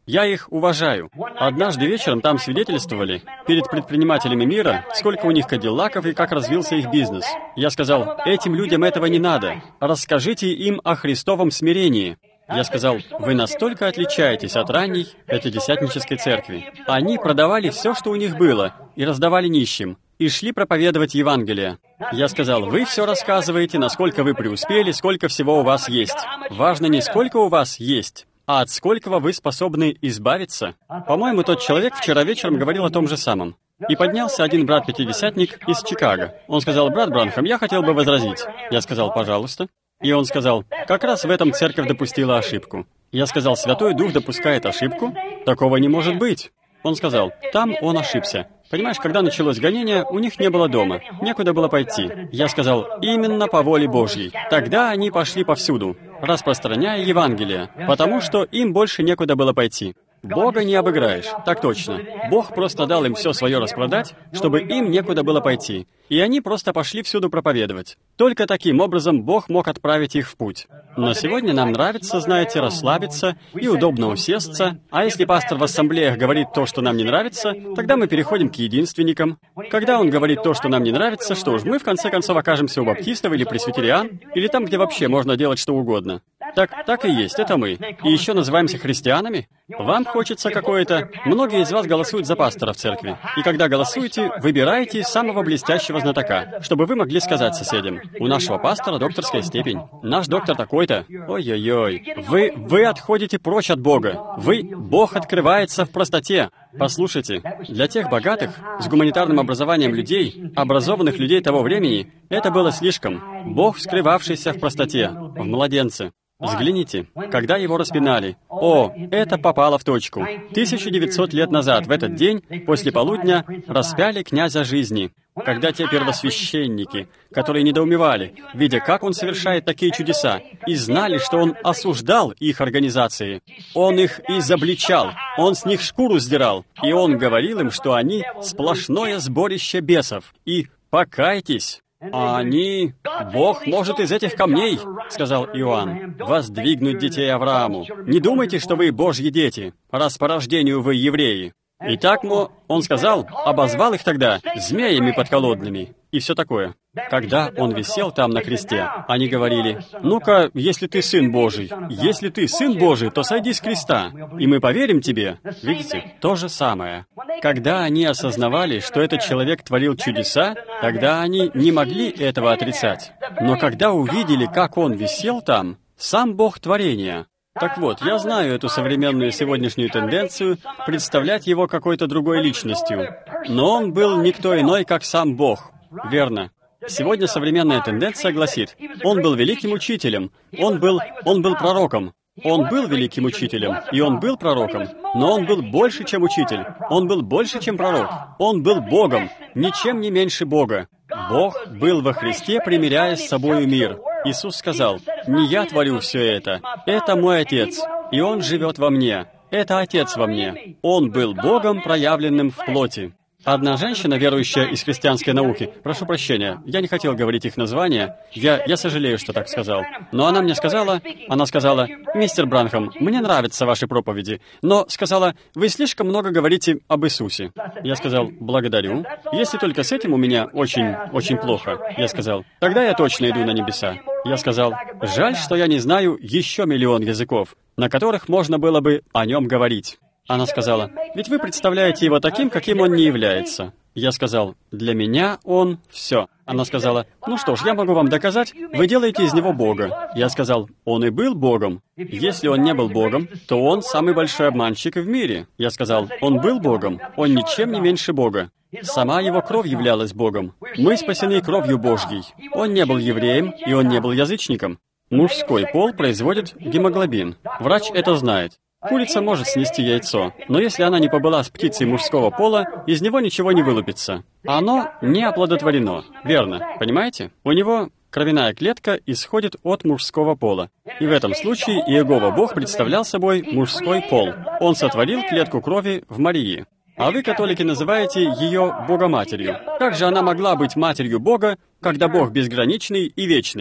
Я их уважаю. Однажды вечером там свидетельствовали перед предпринимателями мира, сколько у них кадиллаков и как развился их бизнес. Я сказал, этим людям этого не надо. Расскажите им о Христовом смирении. Я сказал, вы настолько отличаетесь от ранней пятидесятнической церкви. Они продавали все, что у них было, и раздавали нищим, и шли проповедовать Евангелие. Я сказал, вы все рассказываете, насколько вы преуспели, сколько всего у вас есть. Важно не сколько у вас есть, а от сколького вы способны избавиться. По-моему, тот человек вчера вечером говорил о том же самом. И поднялся один брат-пятидесятник из Чикаго. Он сказал, брат Бранхам, я хотел бы возразить. Я сказал, пожалуйста. И он сказал, как раз в этом церковь допустила ошибку. Я сказал, Святой Дух допускает ошибку? Такого не может быть. Он сказал, там он ошибся. Понимаешь, когда началось гонение, у них не было дома, некуда было пойти. Я сказал, именно по воле Божьей. Тогда они пошли повсюду, распространяя Евангелие, потому что им больше некуда было пойти. Бога не обыграешь, так точно. Бог просто дал им все свое распродать, чтобы им некуда было пойти. И они просто пошли всюду проповедовать. Только таким образом Бог мог отправить их в путь. Но сегодня нам нравится, знаете, расслабиться и удобно усесться, а если пастор в ассамблеях говорит то, что нам не нравится, тогда мы переходим к единственникам. Когда он говорит то, что нам не нравится, что ж, мы в конце концов окажемся у баптистов или пресвитериан, или там, где вообще можно делать что угодно. Так и есть, это мы. И еще называемся христианами? Вам хочется какое-то... Многие из вас голосуют за пастора в церкви. И когда голосуете, выбирайте самого блестящего знатока, чтобы вы могли сказать соседям, у нашего пастора докторская степень, наш доктор такой-то. Ой-ой-ой. Вы отходите прочь от Бога. Бог открывается в простоте. Послушайте, для тех богатых, с гуманитарным образованием людей, образованных людей того времени, это было слишком. Бог, скрывавшийся в простоте, в младенце. Взгляните, когда его распинали. О, это попало в точку. 1900 лет назад, в этот день, после полудня, распяли князя жизни. Когда те первосвященники, которые недоумевали, видя, как он совершает такие чудеса, и знали, что он осуждал их организации, он их изобличал, он с них шкуру сдирал, и он говорил им, что они сплошное сборище бесов, и «покайтесь». А они... «Бог может из этих камней, — сказал Иоанн, — воздвигнуть детей Аврааму. Не думайте, что вы Божьи дети, раз по рождению вы евреи». Итак, он сказал, обозвал их тогда змеями подколодными и все такое. Когда он висел там на кресте, они говорили, «Ну-ка, если ты Сын Божий, если ты Сын Божий, то сойди с креста, и мы поверим тебе». Видите, то же самое. Когда они осознавали, что этот человек творил чудеса, тогда они не могли этого отрицать. Но когда увидели, как он висел там, сам Бог творения. Так вот, я знаю эту современную сегодняшнюю тенденцию представлять его какой-то другой личностью. Но он был никто иной, как сам Бог. Верно. Сегодня современная тенденция гласит, он был великим учителем, он был пророком. Он был великим учителем, и он был пророком, но он был больше, чем учитель. Он был больше, чем пророк. Он был Богом, ничем не меньше Бога. Бог был во Христе, примиряя с собою мир. Иисус сказал, «Не я творю все это мой Отец, и Он живет во мне. Это Отец во мне. Он был Богом, проявленным в плоти». Одна женщина, верующая из христианской науки, прошу прощения, я не хотел говорить их название, я сожалею, что так сказал, но она мне сказала, «Мистер Бранхам, мне нравятся ваши проповеди, но, сказала, вы слишком много говорите об Иисусе». Я сказал, «Благодарю. Если только с этим у меня очень плохо», я сказал, «тогда я точно иду на небеса». Я сказал, «Жаль, что я не знаю еще миллион языков, на которых можно было бы о нем говорить». Она сказала, «Ведь вы представляете его таким, каким он не является». Я сказал, «Для меня он все». Она сказала, «Ну что ж, я могу вам доказать, вы делаете из него Бога». Я сказал, «Он и был Богом. Если он не был Богом, то он самый большой обманщик в мире». Я сказал, «Он был Богом, он ничем не меньше Бога. Сама его кровь являлась Богом. Мы спасены кровью Божьей. Он не был евреем, и он не был язычником. Мужской пол производит гемоглобин. Врач это знает. Курица может снести яйцо, но если она не побыла с птицей мужского пола, из него ничего не вылупится. Оно не оплодотворено, верно, понимаете? У него кровяная клетка исходит от мужского пола. И в этом случае Иегова Бог представлял собой мужской пол. Он сотворил клетку крови в Марии. А вы, католики, называете ее Богоматерью. Как же она могла быть матерью Бога, когда Бог безграничный и вечный?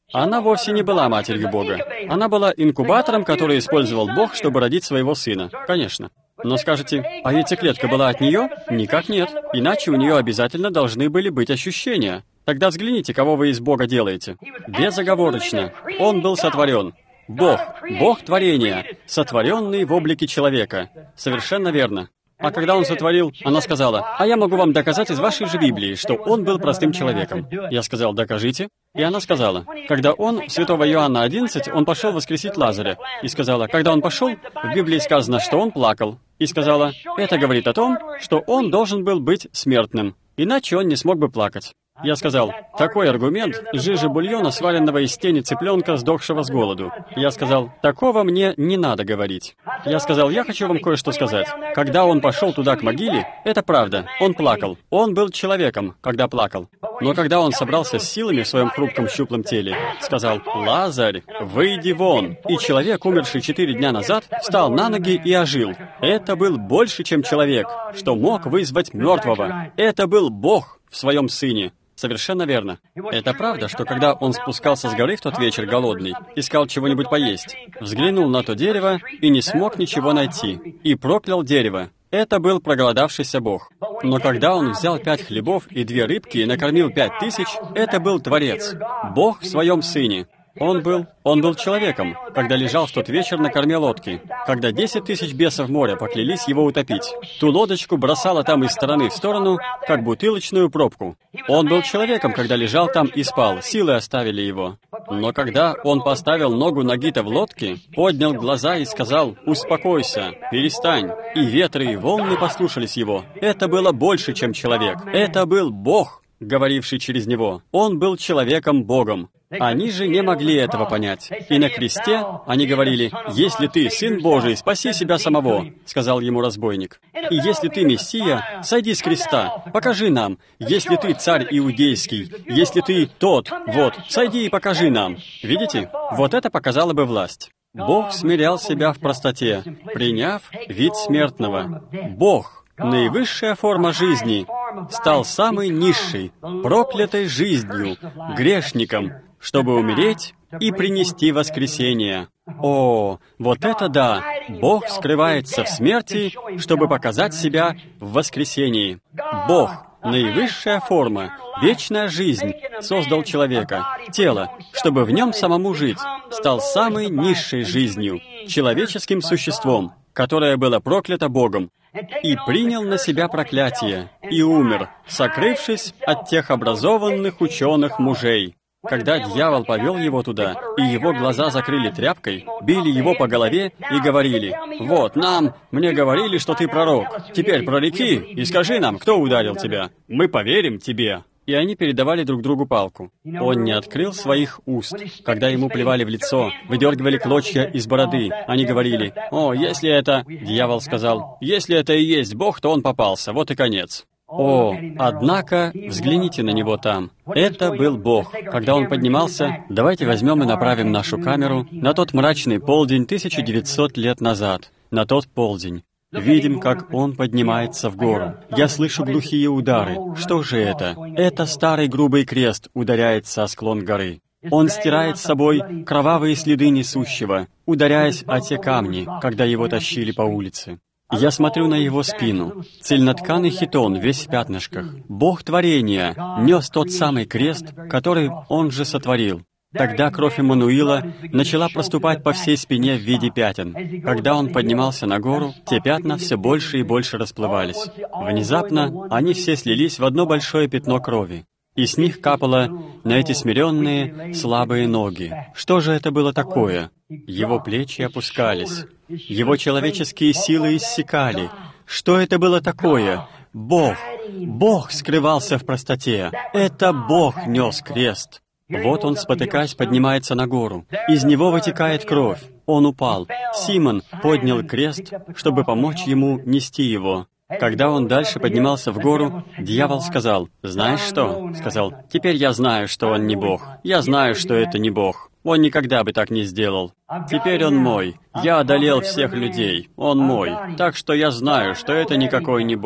Она вовсе не была матерью Бога. Она была инкубатором, который использовал Бог, чтобы родить своего сына. Конечно. Но скажете, а яйцеклетка была от нее? Никак нет. Иначе у нее обязательно должны были быть ощущения. Тогда взгляните, кого вы из Бога делаете. Безоговорочно. Он был сотворен. Бог. Бог творения, сотворенный в облике человека. Совершенно верно. А когда он сотворил, она сказала, «А я могу вам доказать из вашей же Библии, что он был простым человеком». Я сказал, «Докажите». И она сказала, когда он, святого Иоанна 11, он пошел воскресить Лазаря. И сказала, когда он пошел, в Библии сказано, что он плакал. И сказала, это говорит о том, что он должен был быть смертным, иначе он не смог бы плакать. Я сказал, такой аргумент жиже бульона, сваренного из тени цыпленка, сдохшего с голоду. Я сказал, такого мне не надо говорить. Я сказал, я хочу вам кое-что сказать. Когда он пошел туда к могиле, это правда, он плакал. Он был человеком, когда плакал. Но когда он собрался с силами в своем хрупком щуплом теле, сказал, «Лазарь, выйди вон!» И человек, умерший 4 дня назад, встал на ноги и ожил. Это был больше, чем человек, что мог вызвать мертвого. Это был Бог в своем Сыне. Совершенно верно. Это правда, что когда он спускался с горы в тот вечер голодный, искал чего-нибудь поесть, взглянул на то дерево и не смог ничего найти, и проклял дерево. Это был проголодавшийся Бог. Но когда он взял 5 хлебов и 2 рыбки и накормил 5000, это был Творец, Бог в своем Сыне. Он был человеком, когда лежал в тот вечер на корме лодки, когда 10 000 бесов моря поклялись его утопить. Ту лодочку бросало там из стороны в сторону, как бутылочную пробку. Он был человеком, когда лежал там и спал, силы оставили его. Но когда он поставил ногу Нагита в лодке, поднял глаза и сказал, «Успокойся, перестань», и ветры и волны послушались его. Это было больше, чем человек. Это был Бог, говоривший через него. Он был человеком-Богом. Они же не могли этого понять. И на кресте они говорили, «Если ты Сын Божий, спаси себя самого», — сказал ему разбойник. «И если ты Мессия, сойди с креста, покажи нам. Если ты царь иудейский, если ты тот, вот, сойди и покажи нам». Видите? Вот это показало бы власть. Бог смирял себя в простоте, приняв вид смертного. Бог, наивысшая форма жизни, стал самой низшей, проклятой жизнью, грешником, чтобы умереть и принести воскресение. О, вот это да! Бог скрывается в смерти, чтобы показать себя в воскресении. Бог, наивысшая форма, вечная жизнь, создал человека, тело, чтобы в нем самому жить, стал самой низшей жизнью, человеческим существом, которое было проклято Богом, и принял на себя проклятие, и умер, сокрывшись от тех образованных ученых мужей. Когда дьявол повел его туда, и его глаза закрыли тряпкой, били его по голове и говорили, «Вот, мне говорили, что ты пророк. Теперь прореки и скажи нам, кто ударил тебя. Мы поверим тебе». И они передавали друг другу палку. Он не открыл своих уст. Когда ему плевали в лицо, выдергивали клочья из бороды, они говорили, «О, если это...» Дьявол сказал, «Если это и есть Бог, то он попался, вот и конец». О, однако, взгляните на него там. Это был Бог. Когда он поднимался, давайте возьмем и направим нашу камеру на тот мрачный полдень 1900 лет назад, на тот полдень. Видим, как он поднимается в гору. Я слышу глухие удары. Что же это? Это старый грубый крест ударяется о склон горы. Он стирает с собой кровавые следы несущего, ударяясь о те камни, когда его тащили по улице. Я смотрю на его спину. Цельнотканый хитон, весь в пятнышках. Бог творения нес тот самый крест, который он же сотворил. Тогда кровь Эммануила начала проступать по всей спине в виде пятен. Когда он поднимался на гору, те пятна все больше и больше расплывались. Внезапно они все слились в одно большое пятно крови. И с них капало на эти смиренные, слабые ноги. Что же это было такое? Его плечи опускались. Его человеческие силы иссякали. Что это было такое? Бог. Бог скрывался в простоте. Это Бог нес крест. Вот он, спотыкаясь, поднимается на гору. Из него вытекает кровь. Он упал. Симон поднял крест, чтобы помочь ему нести его. Когда он дальше поднимался в гору, дьявол сказал, «Знаешь что?» Сказал, «Теперь я знаю, что он не Бог. Я знаю, что это не Бог. Он никогда бы так не сделал. Теперь он мой. Я одолел всех людей. Он мой. Так что я знаю, что это никакой не Бог».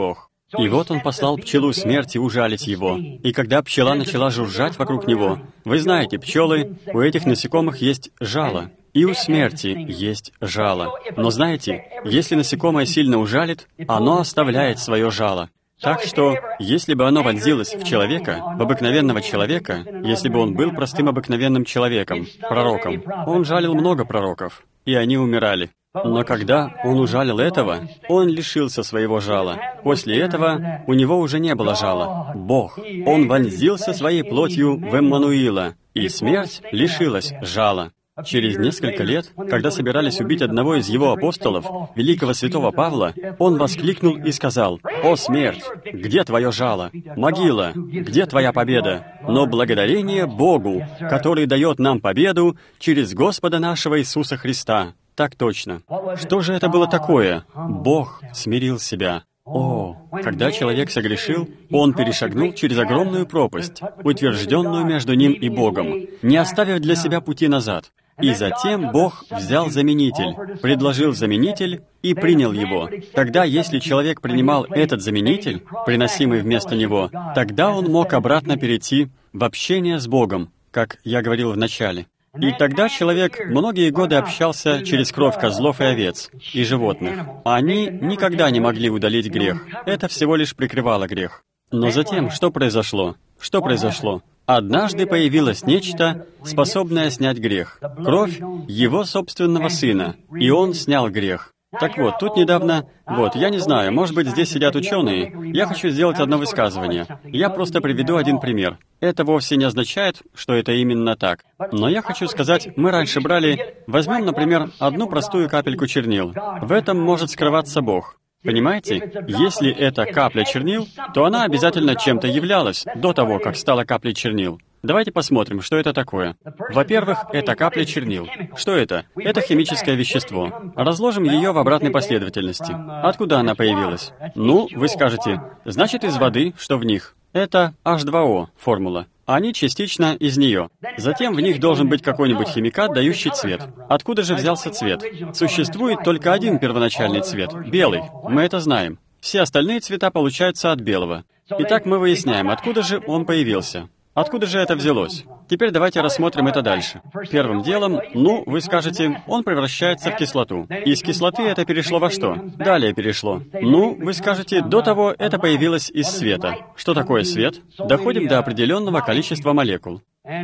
И вот он послал пчелу смерти ужалить его. И когда пчела начала жужжать вокруг него, вы знаете, пчелы, у этих насекомых есть жало. И у смерти есть жало. Но знаете, если насекомое сильно ужалит, оно оставляет свое жало. Так что, если бы оно вонзилось в человека, в обыкновенного человека, если бы он был простым обыкновенным человеком, пророком, он жалил много пророков, и они умирали. Но когда он ужалил этого, он лишился своего жала. После этого у него уже не было жала. Бог. Он вонзился своей плотью в Эммануила, и смерть лишилась жала. Через несколько лет, когда собирались убить одного из его апостолов, великого святого Павла, он воскликнул и сказал: «О смерть, где твое жало? Могила, где твоя победа? Но благодарение Богу, который дает нам победу через Господа нашего Иисуса Христа». Так точно. Что же это было такое? Бог смирил себя. О, когда человек согрешил, он перешагнул через огромную пропасть, утвержденную между ним и Богом, не оставив для себя пути назад. И затем Бог взял заменитель, предложил заменитель и принял его. Тогда, если человек принимал этот заменитель, приносимый вместо него, тогда он мог обратно перейти в общение с Богом, как я говорил в начале. И тогда человек многие годы общался через кровь козлов и овец, и животных. Они никогда не могли удалить грех. Это всего лишь прикрывало грех. Но затем что произошло? Что произошло? Однажды появилось нечто, способное снять грех. Кровь Его собственного Сына, и Он снял грех. Так вот, тут недавно... я не знаю, может быть, здесь сидят ученые. Я хочу сделать одно высказывание. Я просто приведу один пример. Это вовсе не означает, что это именно так. Но я хочу сказать, мы раньше брали... Возьмем, например, одну простую капельку чернил. В этом может скрываться Бог. Понимаете? Если это капля чернил, то она обязательно чем-то являлась до того, как стала каплей чернил. Давайте посмотрим, что это такое. Во-первых, это капля чернил. Что это? Это химическое вещество. Разложим ее в обратной последовательности. Откуда она появилась? Ну, вы скажете, значит, из воды, что в них. Это H2O формула. Они частично из нее. Затем в них должен быть какой-нибудь химикат, дающий цвет. Откуда же взялся цвет? Существует только один первоначальный цвет — белый. Мы это знаем. Все остальные цвета получаются от белого. Итак, мы выясняем, откуда же он появился. Откуда же это взялось? Теперь давайте рассмотрим это дальше. Первым делом, вы скажете, он превращается в кислоту. Из кислоты это перешло во что? Далее перешло. Вы скажете, до того это появилось из света. Что такое свет? Доходим до определенного количества молекул.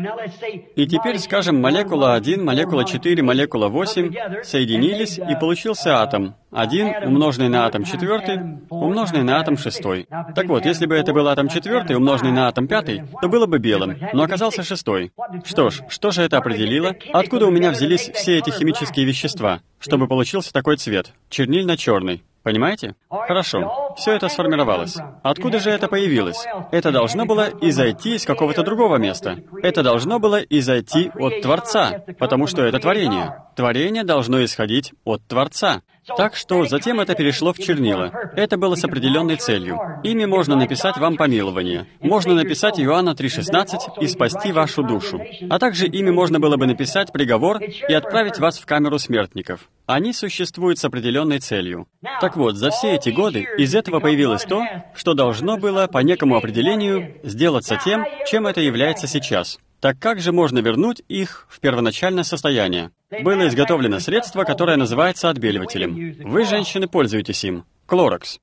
И теперь, скажем, молекула 1, молекула 4, молекула 8 соединились, и получился атом. 1 умноженный на атом 4, умноженный на атом 6. Так вот, если бы это был атом 4, умноженный на атом 5, то было бы белым, но оказался 6. Что ж, что же это определило? Откуда у меня взялись все эти химические вещества, чтобы получился такой цвет, чернильно-черный? Понимаете? Хорошо. Все это сформировалось. Откуда же это появилось? Это должно было изойти из какого-то другого места. Это должно было изойти от Творца, потому что это творение. Творение должно исходить от Творца. Так что затем это перешло в чернила. Это было с определенной целью. Ими можно написать вам помилование. Можно написать Иоанна 3,16 и спасти вашу душу. А также ими можно было бы написать приговор и отправить вас в камеру смертников. Они существуют с определенной целью. Так вот, за все эти годы из этого появилось то, что должно было по некому определению сделаться тем, чем это является сейчас. Так как же можно вернуть их в первоначальное состояние? Было изготовлено средство, которое называется отбеливателем. Вы, женщины, пользуетесь им. Клорекс.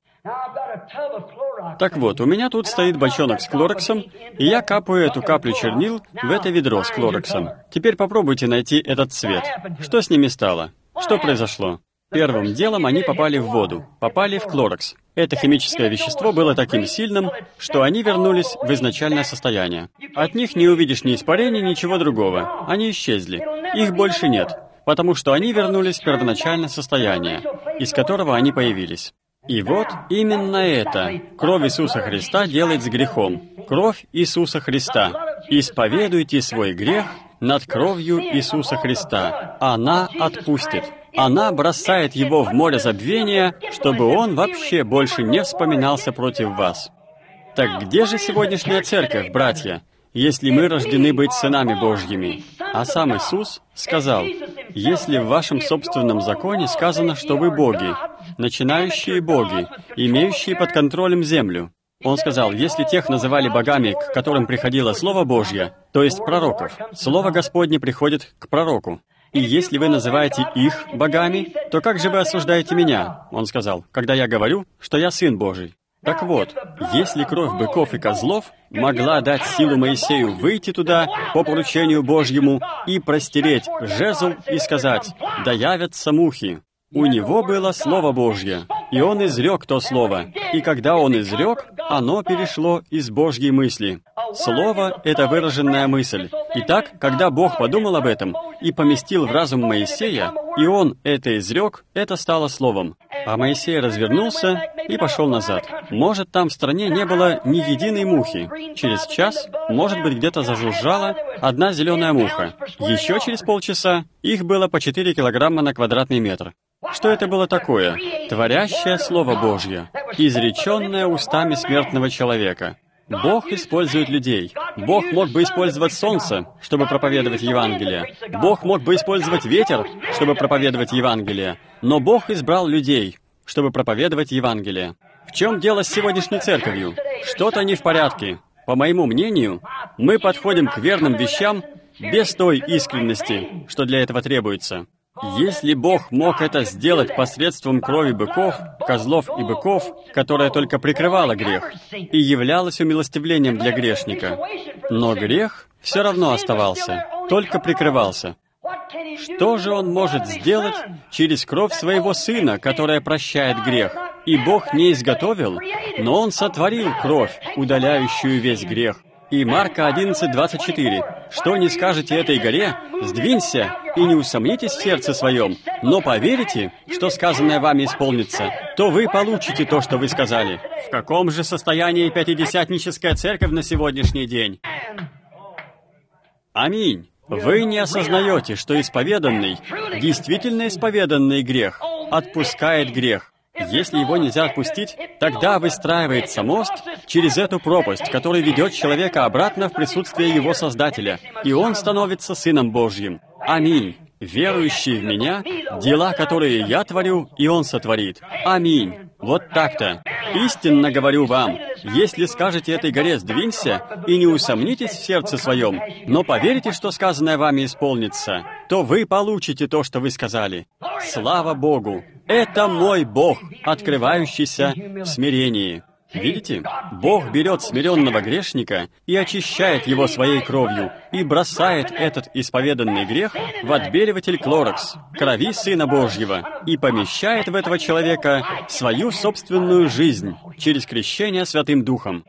Так вот, у меня тут стоит бочонок с клорексом, и я капаю эту каплю чернил в это ведро с клорексом. Теперь попробуйте найти этот цвет. Что с ними стало? Что произошло? Первым делом они попали в воду, попали в клорекс. Это химическое вещество было таким сильным, что они вернулись в изначальное состояние. От них не увидишь ни испарений, ничего другого. Они исчезли. Их больше нет, потому что они вернулись в первоначальное состояние, из которого они появились. И вот именно это кровь Иисуса Христа делает с грехом. Кровь Иисуса Христа. Исповедуйте свой грех над кровью Иисуса Христа. Она отпустит. Она бросает его в море забвения, чтобы он вообще больше не вспоминался против вас. Так где же сегодняшняя церковь, братья, если мы рождены быть сынами Божьими? А сам Иисус сказал, если в вашем собственном законе сказано, что вы боги, начинающие боги, имеющие под контролем землю. Он сказал, если тех называли богами, к которым приходило Слово Божье, то есть пророков, Слово Господне приходит к пророку. И если вы называете их богами, то как же вы осуждаете меня? Он сказал, когда я говорю, что я Сын Божий. Так вот, если кровь быков и козлов могла дать силу Моисею выйти туда по поручению Божьему и простереть жезл и сказать «Да явятся мухи», у него было Слово Божье, и он изрек то Слово. И когда он изрек, оно перешло из Божьей мысли. Слово — это выраженная мысль. Итак, когда Бог подумал об этом и поместил в разум Моисея, и он это изрек, это стало Словом. А Моисей развернулся и пошел назад. Может, там в стране не было ни единой мухи. Через час, может быть, где-то зажужжала одна зеленая муха. Еще через полчаса их было по 4 килограмма на квадратный метр. Что это было такое? Творящее Слово Божье, изреченное устами смертного человека. Бог использует людей. Бог мог бы использовать солнце, чтобы проповедовать Евангелие. Бог мог бы использовать ветер, чтобы проповедовать Евангелие. Но Бог избрал людей, чтобы проповедовать Евангелие. В чем дело с сегодняшней церковью? Что-то не в порядке. По моему мнению, мы подходим к верным вещам без той искренности, что для этого требуется. Если Бог мог это сделать посредством крови быков, козлов и быков, которая только прикрывала грех и являлась умилостивлением для грешника, но грех все равно оставался, только прикрывался. Что же Он может сделать через кровь Своего Сына, которая прощает грех? И Бог не изготовил, но Он сотворил кровь, удаляющую весь грех. И Марка 11:24. «Что не скажете этой горе, сдвинься, и не усомнитесь в сердце своем, но поверите, что сказанное вами исполнится, то вы получите то, что вы сказали». В каком же состоянии пятидесятническая церковь на сегодняшний день? Аминь. Вы не осознаете, что исповеданный, действительно исповеданный грех, отпускает грех. Если его нельзя отпустить, тогда выстраивается мост через эту пропасть, который ведет человека обратно в присутствие его Создателя, и он становится Сыном Божьим. Аминь. Верующий в Меня, дела, которые я творю, и Он сотворит. Аминь. Вот так-то. Истинно говорю вам, если скажете этой горе «сдвинься», и не усомнитесь в сердце своем, но поверите, что сказанное вами исполнится, то вы получите то, что вы сказали. Слава Богу! Это мой Бог, открывающийся в смирении. Видите? Бог берет смиренного грешника и очищает его своей кровью, и бросает этот исповеданный грех в отбеливатель Клорекс, крови Сына Божьего, и помещает в этого человека свою собственную жизнь через крещение Святым Духом.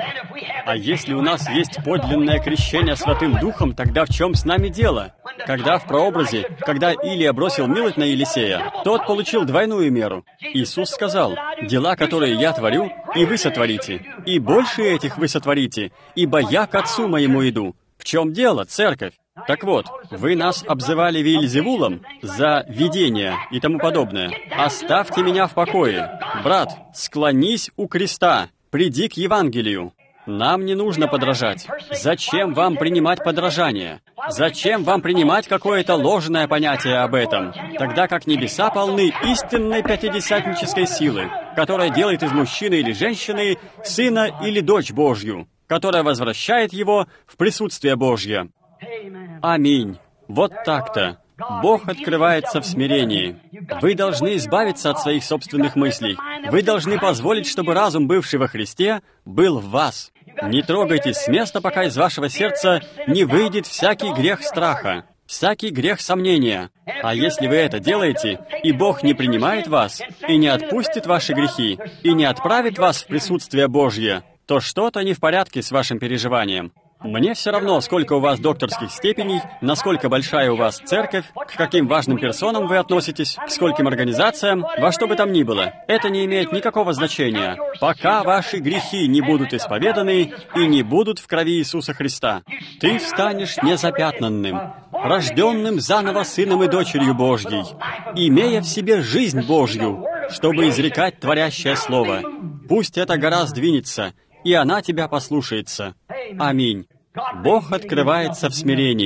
А если у нас есть подлинное крещение Святым Духом, тогда в чем с нами дело? Когда в прообразе, когда Илия бросил милость на Елисея, тот получил двойную меру. Иисус сказал, «Дела, которые я творю, и вы сотворите, и больше этих вы сотворите, ибо я к Отцу моему иду». В чем дело, церковь? Так вот, вы нас обзывали Веельзевулом за видение и тому подобное. Оставьте меня в покое. Брат, склонись у креста. Приди к Евангелию. Нам не нужно подражать. Зачем вам принимать подражание? Зачем вам принимать какое-то ложное понятие об этом, тогда как небеса полны истинной пятидесятнической силы, которая делает из мужчины или женщины сына или дочь Божью, которая возвращает его в присутствие Божье? Аминь. Вот так-то. Бог открывается в смирении. Вы должны избавиться от своих собственных мыслей. Вы должны позволить, чтобы разум, бывший во Христе, был в вас. Не трогайтесь с места, пока из вашего сердца не выйдет всякий грех страха, всякий грех сомнения. А если вы это делаете, и Бог не принимает вас, и не отпустит ваши грехи, и не отправит вас в присутствие Божье, то что-то не в порядке с вашим переживанием. Мне все равно, сколько у вас докторских степеней, насколько большая у вас церковь, к каким важным персонам вы относитесь, к скольким организациям, во что бы там ни было. Это не имеет никакого значения, пока ваши грехи не будут исповеданы и не будут в крови Иисуса Христа. Ты встанешь незапятнанным, рожденным заново сыном и дочерью Божьей, имея в себе жизнь Божью, чтобы изрекать творящее слово. Пусть эта гора сдвинется, и она тебя послушается. Аминь. Бог открывается в смирении.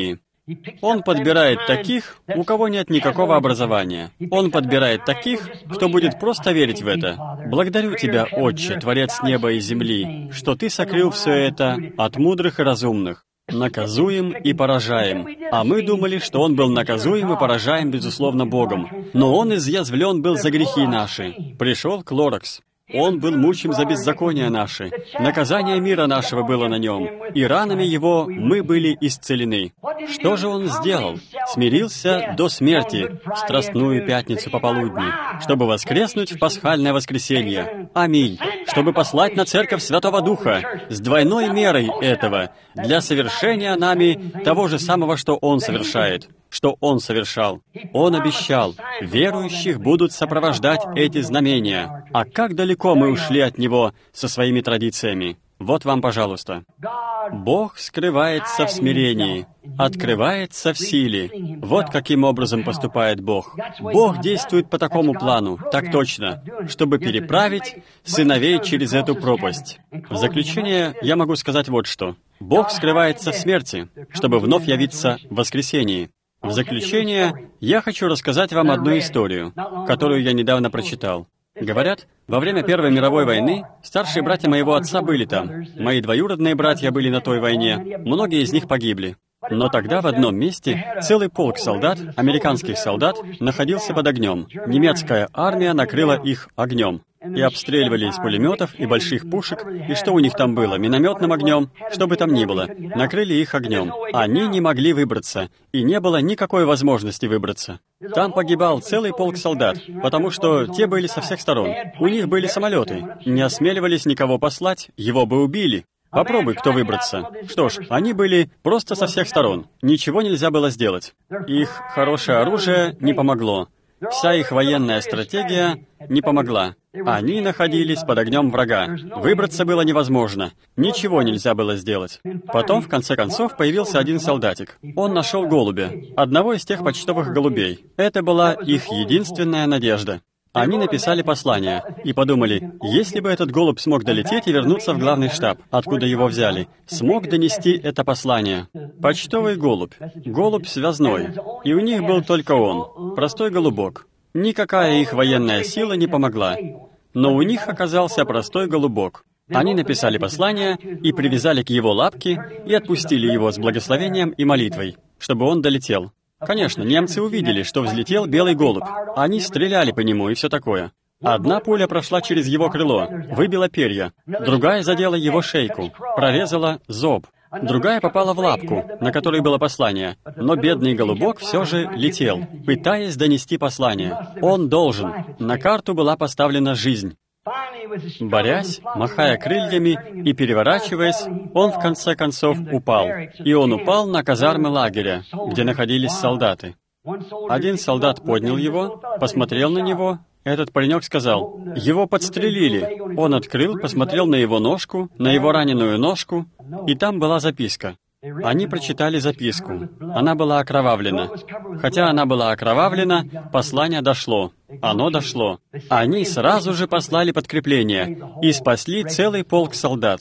Он подбирает таких, у кого нет никакого образования. Он подбирает таких, кто будет просто верить в это. Благодарю Тебя, Отче, Творец неба и земли, что Ты сокрыл все это от мудрых и разумных. Наказуем и поражаем. А мы думали, что Он был наказуем и поражаем, безусловно, Богом. Но Он изъязвлен был за грехи наши. Пришел Клоракс. Он был мучим за беззакония наши. Наказание мира нашего было на Нем, и ранами Его мы были исцелены. Что же Он сделал? Смирился до смерти в Страстную Пятницу пополудни, чтобы воскреснуть в Пасхальное воскресенье. Аминь. Чтобы послать на Церковь Святого Духа с двойной мерой этого, для совершения нами того же самого, что Он совершает, что Он совершал. Он обещал, верующих будут сопровождать эти знамения. А как далеко мы ушли от Него со своими традициями? Вот вам, пожалуйста. Бог скрывается в смирении, открывается в силе. Вот каким образом поступает Бог. Бог действует по такому плану, так точно, чтобы переправить сыновей через эту пропасть. В заключение я могу сказать вот что. Бог скрывается в смерти, чтобы вновь явиться в воскресении. В заключение я хочу рассказать вам одну историю, которую я недавно прочитал. Говорят, во время Первой мировой войны старшие братья моего отца были там. Мои двоюродные братья были на той войне. Многие из них погибли. Но тогда в одном месте целый полк солдат, американских солдат, находился под огнем. Немецкая армия накрыла их огнем. И обстреливали из пулеметов и больших пушек, и что у них там было, минометным огнем, что бы там ни было, накрыли их огнем. Они не могли выбраться, и не было никакой возможности выбраться. Там погибал целый полк солдат, потому что те были со всех сторон. У них были самолеты, не осмеливались никого послать, его бы убили. Попробуй, кто выбраться. Что ж, они были просто со всех сторон, ничего нельзя было сделать. Их хорошее оружие не помогло. Вся их военная стратегия не помогла. Они находились под огнем врага. Выбраться было невозможно. Ничего нельзя было сделать. Потом, в конце концов, появился один солдатик. Он нашел голубя, одного из тех почтовых голубей. Это была их единственная надежда. Они написали послание и подумали, если бы этот голубь смог долететь и вернуться в главный штаб, откуда его взяли, смог донести это послание. Почтовый голубь, голубь связной, и у них был только он, простой голубок. Никакая их военная сила не помогла, но у них оказался простой голубок. Они написали послание и привязали к его лапке и отпустили его с благословением и молитвой, чтобы он долетел. Конечно, немцы увидели, что взлетел белый голубь. Они стреляли по нему и все такое. Одна пуля прошла через его крыло, выбила перья. Другая задела его шейку, прорезала зоб. Другая попала в лапку, на которой было послание. Но бедный голубок все же летел, пытаясь донести послание. Он должен. На карту была поставлена жизнь. Борясь, махая крыльями и переворачиваясь, он в конце концов упал. И он упал на казармы лагеря, где находились солдаты. Один солдат поднял его, посмотрел на него. Этот паренек сказал, «Его подстрелили». Он открыл, посмотрел на его ножку, на его раненую ножку, и там была записка. Они прочитали записку. Она была окровавлена. Хотя она была окровавлена, послание дошло. Оно дошло. Они сразу же послали подкрепление и спасли целый полк солдат.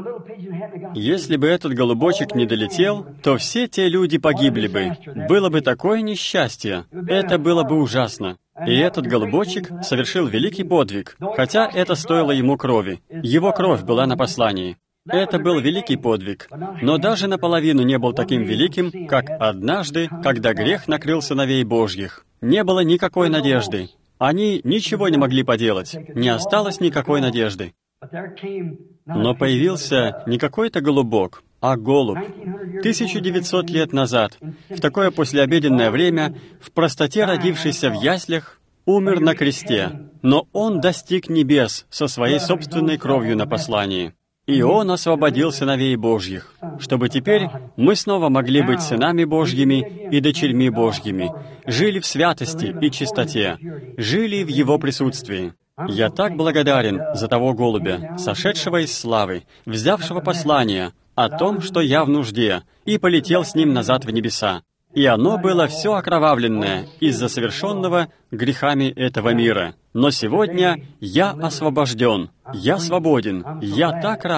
Если бы этот голубочек не долетел, то все те люди погибли бы. Было бы такое несчастье. Это было бы ужасно. И этот голубочек совершил великий подвиг, хотя это стоило ему крови. Его кровь была на послании. Это был великий подвиг, но даже наполовину не был таким великим, как однажды, когда грех накрыл сыновей Божьих. Не было никакой надежды. Они ничего не могли поделать. Не осталось никакой надежды. Но появился не какой-то голубок, а голубь. 1900 лет назад, в такое послеобеденное время, в простоте родившийся в яслях, умер на кресте, но он достиг небес со своей собственной кровью на послании. И Он освободил сыновей Божьих, чтобы теперь мы снова могли быть сынами Божьими и дочерьми Божьими, жили в святости и чистоте, жили в Его присутствии. Я так благодарен за того голубя, сошедшего из славы, взявшего послание о том, что я в нужде, и полетел с ним назад в небеса. И оно было все окровавленное из-за совершенного грехами этого мира. Но сегодня я освобожден, я свободен, я так рад.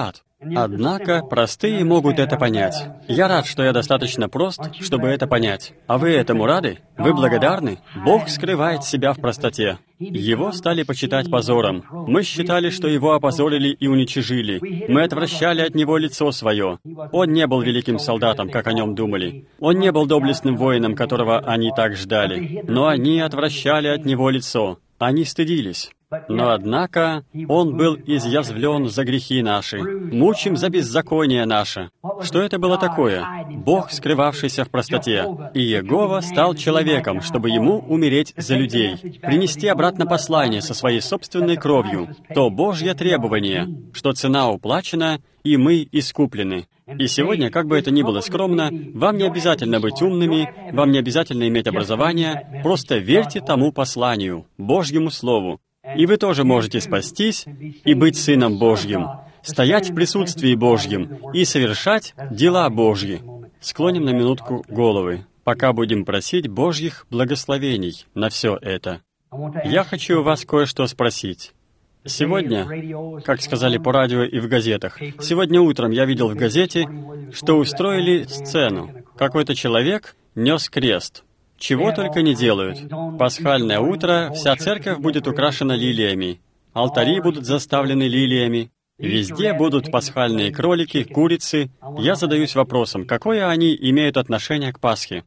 Однако простые могут это понять. Я рад, что я достаточно прост, чтобы это понять. А вы этому рады? Вы благодарны? Бог скрывает себя в простоте. Его стали почитать позором. Мы считали, что его опозорили и уничижили. Мы отвращали от него лицо свое. Он не был великим солдатом, как о нем думали. Он не был доблестным воином, которого они так ждали. Но они отвращали от него лицо. Они стыдились. Но, однако, Он был изъязвлен за грехи наши, мучим за беззаконие наше. Что это было такое? Бог, скрывавшийся в простоте. И Иегова стал человеком, чтобы Ему умереть за людей, принести обратно послание со своей собственной кровью, то Божье требование, что цена уплачена, и мы искуплены. И сегодня, как бы это ни было скромно, вам не обязательно быть умными, вам не обязательно иметь образование, просто верьте тому посланию, Божьему Слову. И вы тоже можете спастись и быть Сыном Божьим, стоять в присутствии Божьем и совершать дела Божьи. Склоним на минутку головы, пока будем просить Божьих благословений на все это. Я хочу у вас кое-что спросить. Сегодня, как сказали по радио и в газетах, сегодня утром я видел в газете, что устроили сцену. Какой-то человек нес крест. Чего только не делают. Пасхальное утро, вся церковь будет украшена лилиями. Алтари будут заставлены лилиями. Везде будут пасхальные кролики, курицы. Я задаюсь вопросом, какое они имеют отношение к Пасхе?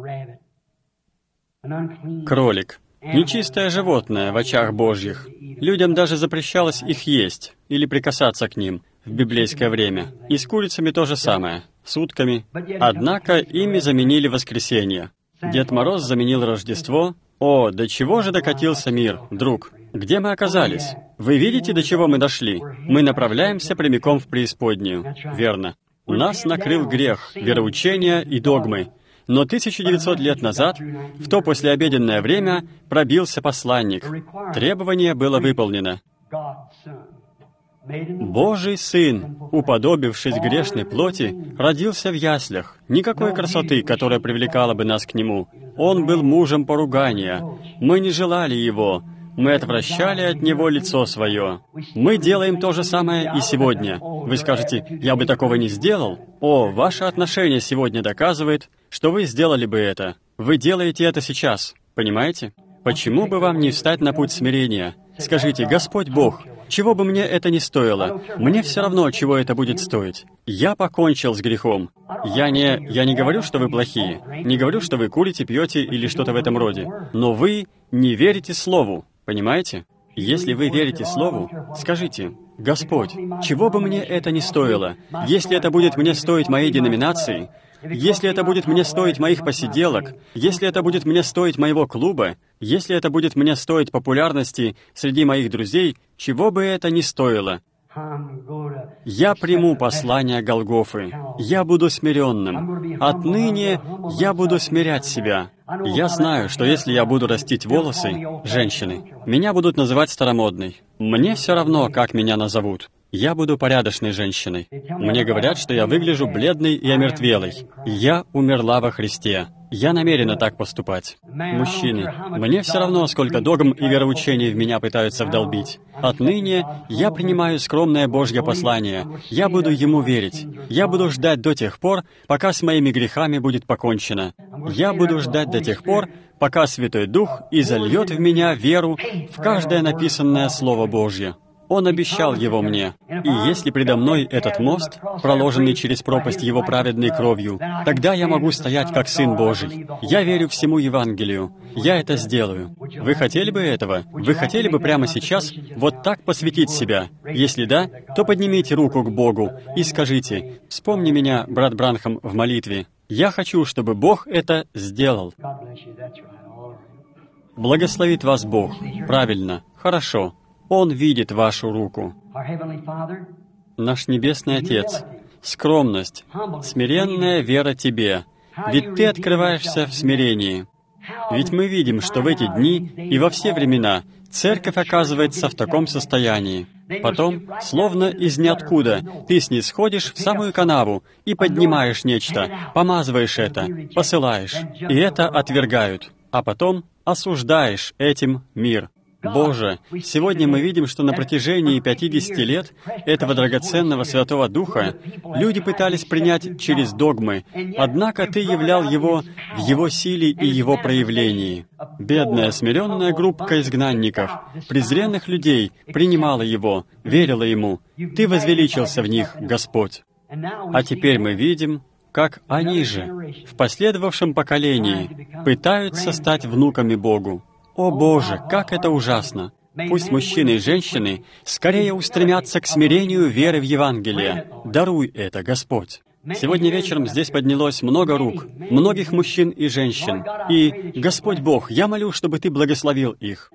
Кролик. Нечистое животное в очах Божьих. Людям даже запрещалось их есть или прикасаться к ним в библейское время. И с курицами то же самое, с утками. Однако ими заменили воскресенье. Дед Мороз заменил Рождество. О, до чего же докатился мир, друг? Где мы оказались? Вы видите, до чего мы дошли? Мы направляемся прямиком в преисподнюю. Верно. Нас накрыл грех, вероучения и догмы. Но 1900 лет назад, в то послеобеденное время, пробился посланник. Требование было выполнено. Божий Сын, уподобившись грешной плоти, родился в яслях. Никакой красоты, которая привлекала бы нас к Нему. Он был мужем поругания. Мы не желали Его. Мы отвращали от Него лицо свое. Мы делаем то же самое и сегодня. Вы скажете, я бы такого не сделал. О, ваше отношение сегодня доказывает, что вы сделали бы это. Вы делаете это сейчас. Понимаете? Почему бы вам не встать на путь смирения? Скажите, Господь Бог, чего бы мне это ни стоило, мне все равно, чего это будет стоить. Я покончил с грехом. Я не говорю, что вы плохие, не говорю, что вы курите, пьете или что-то в этом роде, но вы не верите Слову, понимаете? Если вы верите Слову, скажите, Господь, чего бы мне это ни стоило, если это будет мне стоить моей деноминации, если это будет мне стоить моих посиделок, если это будет мне стоить моего клуба, если это будет мне стоить популярности среди моих друзей, чего бы это ни стоило, я приму послание Голгофы. Я буду смиренным. Отныне я буду смирять себя. Я знаю, что если я буду растить волосы, женщины, меня будут называть старомодной. Мне все равно, как меня назовут. Я буду порядочной женщиной. Мне говорят, что я выгляжу бледной и омертвелой. Я умерла во Христе. Я намерена так поступать. Мужчины, мне все равно, сколько догм и вероучений в меня пытаются вдолбить. Отныне я принимаю скромное Божье послание. Я буду ему верить. Я буду ждать до тех пор, пока с моими грехами будет покончено. Я буду ждать до тех пор, пока Святой Дух изольет в меня веру в каждое написанное Слово Божье. Он обещал его мне. И если предо мной этот мост, проложенный через пропасть его праведной кровью, тогда я могу стоять как Сын Божий. Я верю всему Евангелию. Я это сделаю. Вы хотели бы этого? Вы хотели бы прямо сейчас вот так посвятить себя? Если да, то поднимите руку к Богу и скажите, «Вспомни меня, брат Бранхам, в молитве. Я хочу, чтобы Бог это сделал». Благословит вас Бог. Правильно. Хорошо. Он видит вашу руку. Наш Небесный Отец, скромность, смиренная вера Тебе, ведь Ты открываешься в смирении. Ведь мы видим, что в эти дни и во все времена Церковь оказывается в таком состоянии. Потом, словно из ниоткуда, Ты снисходишь в самую канаву и поднимаешь нечто, помазываешь это, посылаешь, и это отвергают, а потом осуждаешь этим мир. Боже, сегодня мы видим, что на протяжении 50 лет этого драгоценного Святого Духа люди пытались принять через догмы, однако Ты являл его в его силе и его проявлении. Бедная, смиренная группка изгнанников, презренных людей, принимала его, верила ему. Ты возвеличился в них, Господь. А теперь мы видим, как они же, в последовавшем поколении, пытаются стать внуками Богу. О Боже, как это ужасно! Пусть мужчины и женщины скорее устремятся к смирению веры в Евангелие. Даруй это, Господь. Сегодня вечером здесь поднялось много рук, многих мужчин и женщин. И, Господь Бог, я молю, чтобы Ты благословил их.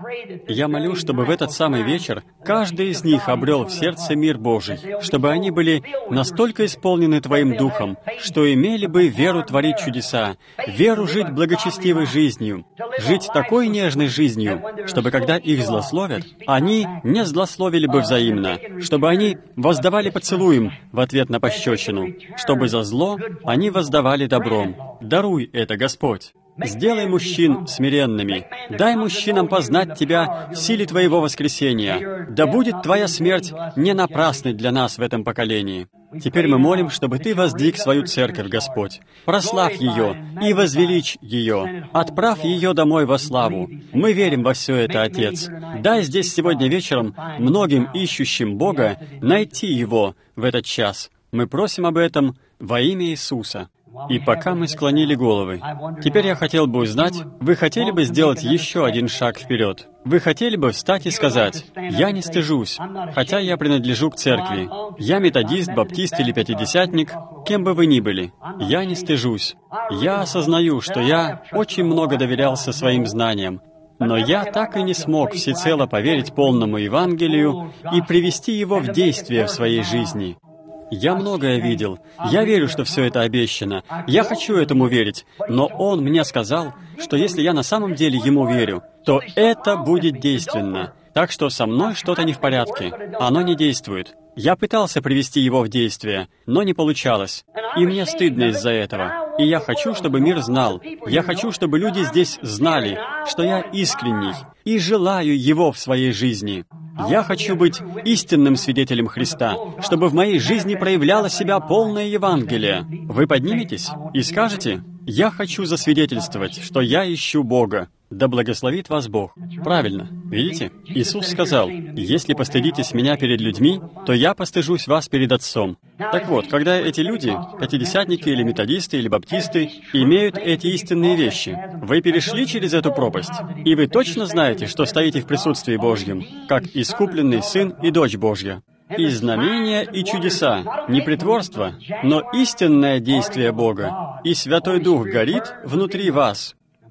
Я молю, чтобы в этот самый вечер каждый из них обрел в сердце мир Божий, чтобы они были настолько исполнены Твоим Духом, что имели бы веру творить чудеса, веру жить благочестивой жизнью, жить такой нежной жизнью, чтобы когда их злословят, они не злословили бы взаимно, чтобы они воздавали поцелуем в ответ на пощечину, чтобы за зло они воздавали добром. Даруй это, Господь. Сделай мужчин смиренными. Дай мужчинам познать Тебя в силе Твоего воскресения. Да будет Твоя смерть не напрасной для нас в этом поколении. Теперь мы молим, чтобы Ты воздвиг свою церковь, Господь. Прославь ее и возвеличь ее. Отправь ее домой во славу. Мы верим во все это, Отец. Дай здесь сегодня вечером многим ищущим Бога найти Его в этот час. Мы просим об этом во имя Иисуса. И пока мы склонили головы, теперь я хотел бы узнать, вы хотели бы сделать еще один шаг вперед? Вы хотели бы встать и сказать: «Я не стыжусь, хотя я принадлежу к церкви. Я методист, баптист или пятидесятник, кем бы вы ни были. Я не стыжусь. Я осознаю, что я очень много доверялся своим знаниям, но я так и не смог всецело поверить полному Евангелию и привести его в действие в своей жизни. Я многое видел. Я верю, что все это обещано. Я хочу этому верить. Но Он мне сказал, что если я на самом деле Ему верю, то это будет действенно. Так что со мной что-то не в порядке. Оно не действует. Я пытался привести его в действие, но не получалось. И мне стыдно из-за этого. И я хочу, чтобы мир знал. Я хочу, чтобы люди здесь знали, что я искренний и желаю Его в своей жизни. Я хочу быть истинным свидетелем Христа, чтобы в моей жизни проявляло себя полное Евангелие. Вы подниметесь и скажете: «Я хочу засвидетельствовать, что я ищу Бога. Да благословит вас Бог». Правильно. Видите? Иисус сказал: «Если постыдитесь Меня перед людьми, то Я постыжусь вас перед Отцом». Так вот, когда эти люди, пятидесятники или методисты или баптисты, имеют эти истинные вещи, вы перешли через эту пропасть, и вы точно знаете, что стоите в присутствии Божьем, как искупленный Сын и Дочь Божья. И знамения, и чудеса, не притворство, но истинное действие Бога, и Святой Дух горит внутри вас.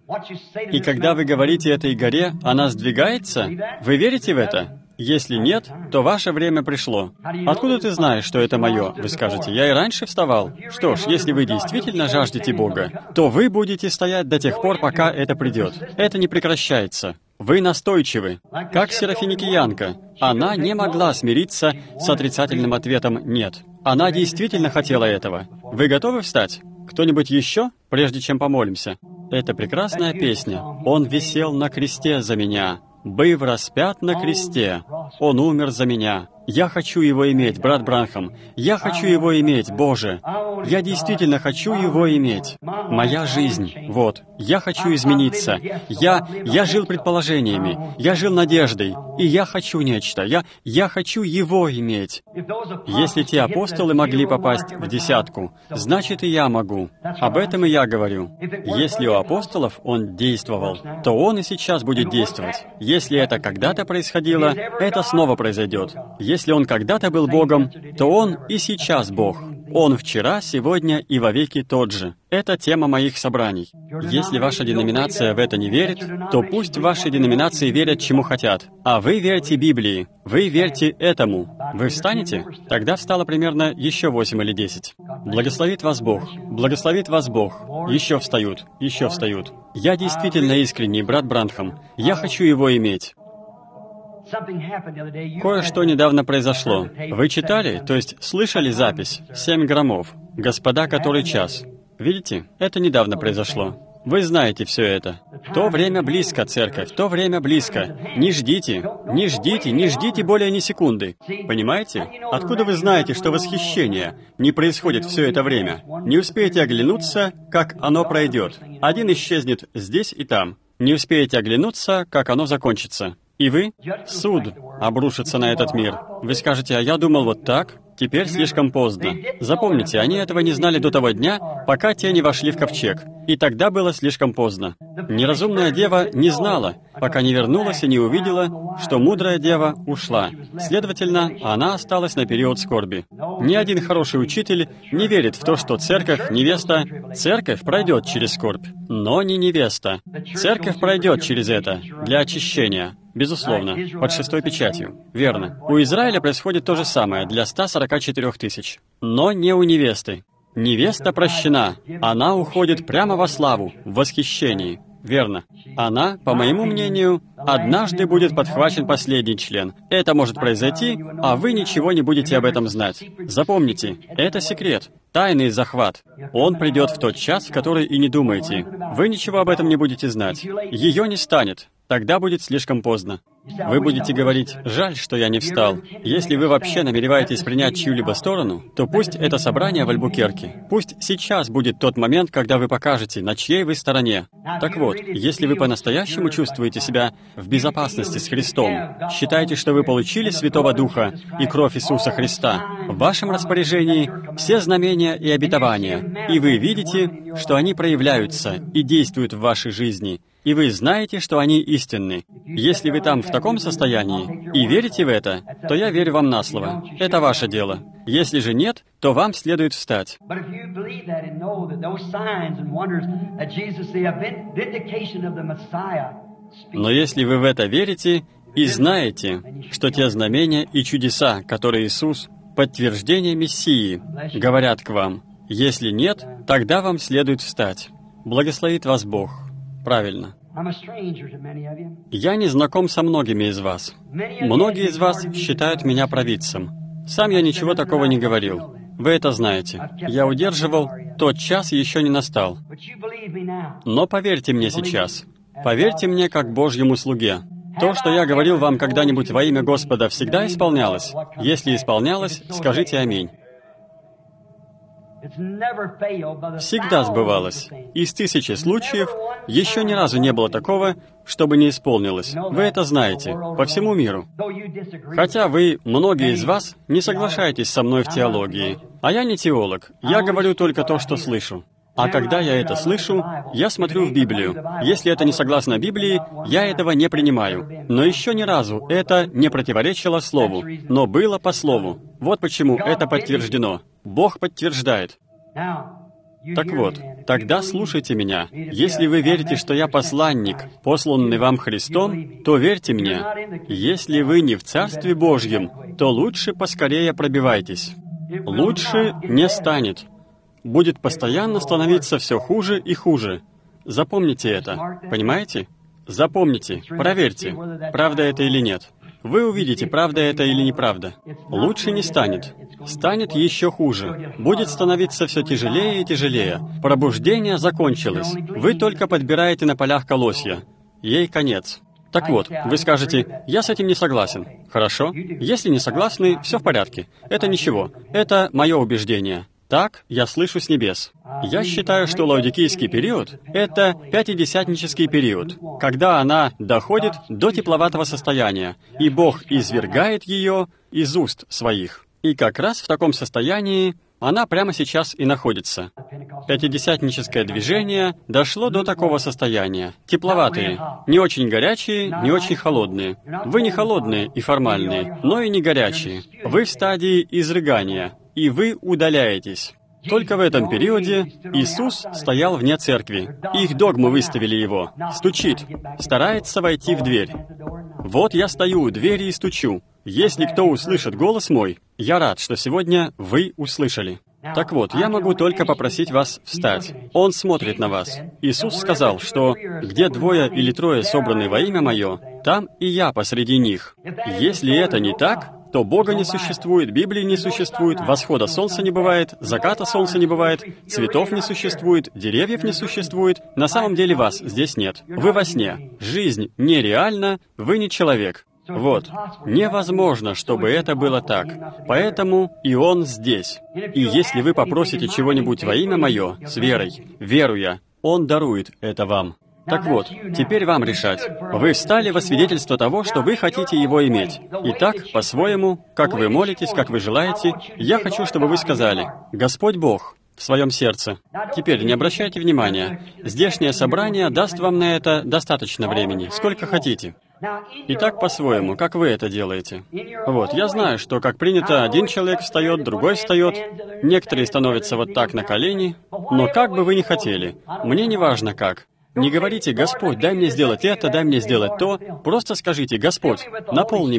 И когда вы говорите этой горе, она сдвигается, вы верите в это? Если нет, то ваше время пришло. Откуда ты знаешь, что это мое? Вы скажете: я и раньше вставал. Что ж, если вы действительно жаждете Бога, то вы будете стоять до тех пор, пока это придет. Это не прекращается. Вы настойчивы. Как серафиникиянка. Она не могла смириться с отрицательным ответом «нет». Она действительно хотела этого. Вы готовы встать? Кто-нибудь еще, прежде чем помолимся? Это прекрасная песня. «Он висел на кресте за меня, быв распят на кресте. Он умер за меня. Я хочу его иметь, брат Бранхам. Я хочу его иметь, Боже. Я действительно хочу его иметь. Моя жизнь, вот. Я хочу измениться. Я жил предположениями. Я жил надеждой. И я хочу нечто. Я хочу его иметь. Если те апостолы могли попасть в десятку, значит и я могу. Об этом и я говорю. Если у апостолов он действовал, то он и сейчас будет действовать. Если это когда-то происходило, это снова произойдет. Если он когда-то был Богом, то он и сейчас Бог. Он вчера, сегодня и вовеки тот же. Это тема моих собраний. Если ваша деноминация в это не верит, то пусть в вашей деноминации верят, чему хотят. А вы верьте Библии. Вы верьте этому. Вы встанете? Тогда встало примерно еще 8 или 10. Благословит вас Бог. Благословит вас Бог. Еще встают. Еще встают. Я действительно искренний, брат Бранхам. Я хочу его иметь. Кое-что недавно произошло. Вы читали, то есть слышали запись? 7 громов. Господа, который час. Видите? Это недавно произошло. Вы знаете все это. То время близко, церковь, то время близко. Не ждите, не ждите, не ждите более ни секунды. Понимаете? Откуда вы знаете, что восхищение не происходит все это время? Не успеете оглянуться, как оно пройдет. Один исчезнет здесь и там. Не успеете оглянуться, как оно закончится. И вы? Суд обрушится на этот мир. Вы скажете, а я думал вот так. Теперь слишком поздно. Запомните, они этого не знали до того дня, пока те не вошли в ковчег. И тогда было слишком поздно. Неразумная дева не знала, пока не вернулась и не увидела, что мудрая дева ушла. Следовательно, она осталась на период скорби. Ни один хороший учитель не верит в то, что церковь, невеста... Церковь пройдет через скорбь, но не невеста. Церковь пройдет через это для очищения. Безусловно, под шестой печатью. Верно. У Израиля происходит то же самое для 144 тысяч. Но не у невесты. Невеста прощена. Она уходит прямо во славу, в восхищении. Верно. Она, по моему мнению, однажды будет подхвачен последний член. Это может произойти, а вы ничего не будете об этом знать. Запомните, это секрет. Тайный захват. Он придет в тот час, в который и не думаете. Вы ничего об этом не будете знать. Ее не станет. Тогда будет слишком поздно. Вы будете говорить, жаль, что я не встал. Если вы вообще намереваетесь принять чью-либо сторону, то пусть это собрание в Альбукерке. Пусть сейчас будет тот момент, когда вы покажете, на чьей вы стороне. Так вот, если вы по-настоящему чувствуете себя в безопасности с Христом, считаете, что вы получили Святого Духа и кровь Иисуса Христа, в вашем распоряжении все знамения и обетования, и вы видите, что они проявляются и действуют в вашей жизни, и вы знаете, что они истинны. Если вы там в таком состоянии и верите в это, то я верю вам на слово. Это ваше дело. Если же нет, то вам следует встать. Но если вы в это верите и знаете, что те знамения и чудеса, которые Иисус, подтверждение Мессии, говорят к вам, если нет, тогда вам следует встать. Благословит вас Бог. Правильно. Я не знаком со многими из вас. Многие из вас считают меня провидцем. Сам я ничего такого не говорил. Вы это знаете. Я удерживал, тот час еще не настал. Но поверьте мне сейчас. Поверьте мне как Божьему слуге. То, что я говорил вам когда-нибудь во имя Господа, всегда исполнялось? Если исполнялось, скажите «Аминь». Всегда сбывалось. Из 1000 случаев еще ни разу не было такого, чтобы не исполнилось. Вы это знаете, по всему миру. Хотя вы, многие из вас, не соглашаетесь со мной в теологии. А я не теолог, я говорю только то, что слышу. А когда я это слышу, я смотрю в Библию. Если это не согласно Библии, я этого не принимаю. Но еще ни разу это не противоречило Слову, но было по Слову. Вот почему это подтверждено. Бог подтверждает. Так вот, тогда слушайте меня. Если вы верите, что я посланник, посланный вам Христом, то верьте мне. Если вы не в Царстве Божьем, то лучше поскорее пробивайтесь. Лучше не станет. Будет постоянно становиться все хуже и хуже. Запомните это. Понимаете? Запомните, проверьте, правда это или нет. Вы увидите, правда это или неправда. Лучше не станет. Станет еще хуже. Будет становиться все тяжелее и тяжелее. Пробуждение закончилось. Вы только подбираете на полях колосья. Ей конец. Так вот, вы скажете, я с этим не согласен. Хорошо. Если не согласны, все в порядке. Это ничего. Это мое убеждение. Так я слышу с небес. Я считаю, что лаодикийский период — это пятидесятнический период, когда она доходит до тепловатого состояния, и Бог извергает ее из уст своих. И как раз в таком состоянии она прямо сейчас и находится. Пятидесятническое движение дошло до такого состояния. Тепловатые, не очень горячие, не очень холодные. Вы не холодные и формальные, но и не горячие. Вы в стадии изрыгания. И вы удаляетесь. Только в этом периоде Иисус стоял вне церкви. Их догмы выставили его. Стучит. Старается войти в дверь. Вот я стою у двери и стучу. Если кто услышит голос мой, я рад, что сегодня вы услышали. Так вот, я могу только попросить вас встать. Он смотрит на вас. Иисус сказал, что «где 2 или 3 собраны во имя Мое, там и я посреди них». Если это не так, что Бога не существует, Библии не существует, восхода солнца не бывает, заката солнца не бывает, цветов не существует, деревьев не существует. На самом деле вас здесь нет. Вы во сне. Жизнь нереальна, вы не человек. Вот. Невозможно, чтобы это было так. Поэтому и Он здесь. И если вы попросите чего-нибудь во имя Мое, с верой, веруя, Он дарует это вам. Так вот, теперь вам решать. Вы встали во свидетельство того, что вы хотите Его иметь. Итак, по-своему, как вы молитесь, как вы желаете, я хочу, чтобы вы сказали: «Господь Бог», в своем сердце. Теперь не обращайте внимания. Здешнее собрание даст вам на это достаточно времени, сколько хотите. Итак, по-своему, как вы это делаете? Вот, я знаю, что, как принято, один человек встает, другой встает, некоторые становятся вот так на колени, но как бы вы ни хотели, мне не важно как. Не говорите: «Господь, дай мне сделать это, дай мне сделать то». Просто скажите: «Господь, наполни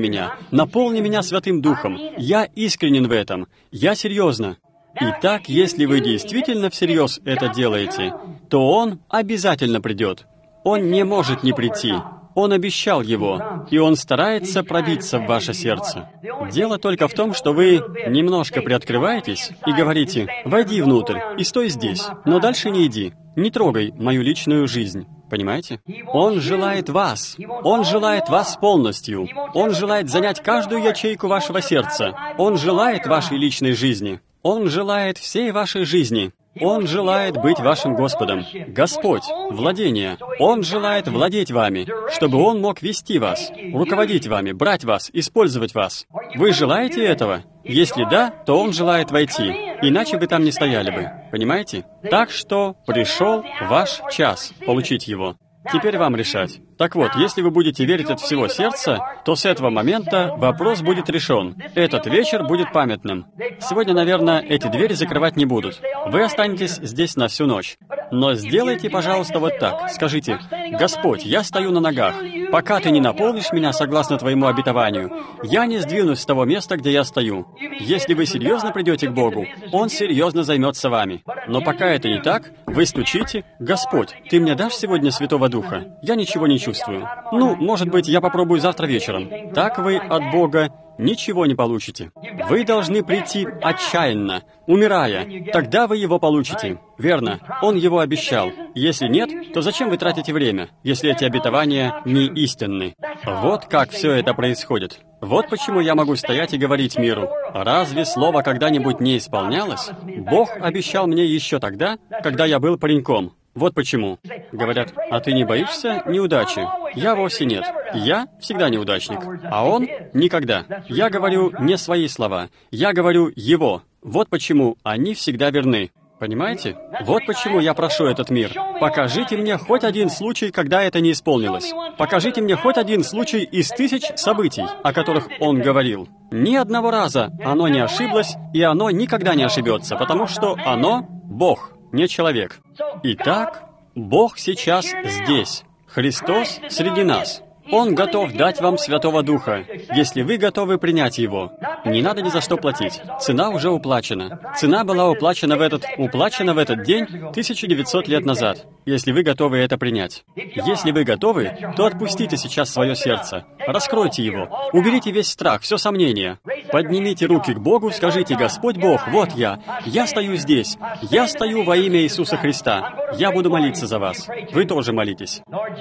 меня Святым Духом. Я искренен в этом. Я серьезно». Итак, если вы действительно всерьез это делаете, то Он обязательно придет. Он не может не прийти. Он обещал Его, и Он старается пробиться в ваше сердце. Дело только в том, что вы немножко приоткрываетесь и говорите: «Войди внутрь и стой здесь, но дальше не иди, не трогай мою личную жизнь». Понимаете? Он желает вас. Он желает вас полностью. Он желает занять каждую ячейку вашего сердца. Он желает вашей личной жизни. Он желает всей вашей жизни. Он желает быть вашим Господом. Господь, владение. Он желает владеть вами, чтобы Он мог вести вас, руководить вами, брать вас, использовать вас. Вы желаете этого? Если да, то Он желает войти, иначе вы там не стояли бы. Понимаете? Так что пришел ваш час получить Его. Теперь вам решать. Так вот, если вы будете верить от всего сердца, то с этого момента вопрос будет решен. Этот вечер будет памятным. Сегодня, наверное, эти двери закрывать не будут. Вы останетесь здесь на всю ночь. Но сделайте, пожалуйста, вот так. Скажите: «Господь, я стою на ногах. Пока Ты не наполнишь меня согласно Твоему обетованию, я не сдвинусь с того места, где я стою». Если вы серьезно придете к Богу, Он серьезно займется вами. Но пока это не так, вы стучите: «Господь, Ты мне дашь сегодня Святого Духа? Я ничего не чувствую. Ну, может быть, я попробую завтра вечером». Так вы от Бога ничего не получите. Вы должны прийти отчаянно, умирая. Тогда вы Его получите. Верно, Он Его обещал. Если нет, то зачем вы тратите время, если эти обетования не истинны? Вот как все это происходит. Вот почему я могу стоять и говорить миру: разве слово когда-нибудь не исполнялось? Бог обещал мне еще тогда, когда я был пареньком. Вот почему. Говорят: «А ты не боишься неудачи?» Я вовсе нет. Я всегда неудачник, а Он никогда. Я говорю не свои слова, я говорю Его. Вот почему они всегда верны. Понимаете? Вот почему я прошу этот мир. Покажите мне хоть один случай, когда это не исполнилось. Покажите мне хоть один случай из 1000 событий, о которых Он говорил. Ни одного раза оно не ошиблось, и оно никогда не ошибется, потому что оно Бог, не человек. Итак, Бог сейчас здесь. Христос среди нас. Он готов дать вам Святого Духа, если вы готовы принять Его. Не надо ни за что платить. Цена уже уплачена. Цена была уплачена в этот день 1900 лет назад, если вы готовы это принять. Если вы готовы, то отпустите сейчас свое сердце. Раскройте его. Уберите весь страх, все сомнение. Поднимите руки к Богу, скажите: «Господь Бог, вот я. Я стою здесь. Я стою во имя Иисуса Христа. Я буду молиться за вас. Вы тоже молитесь».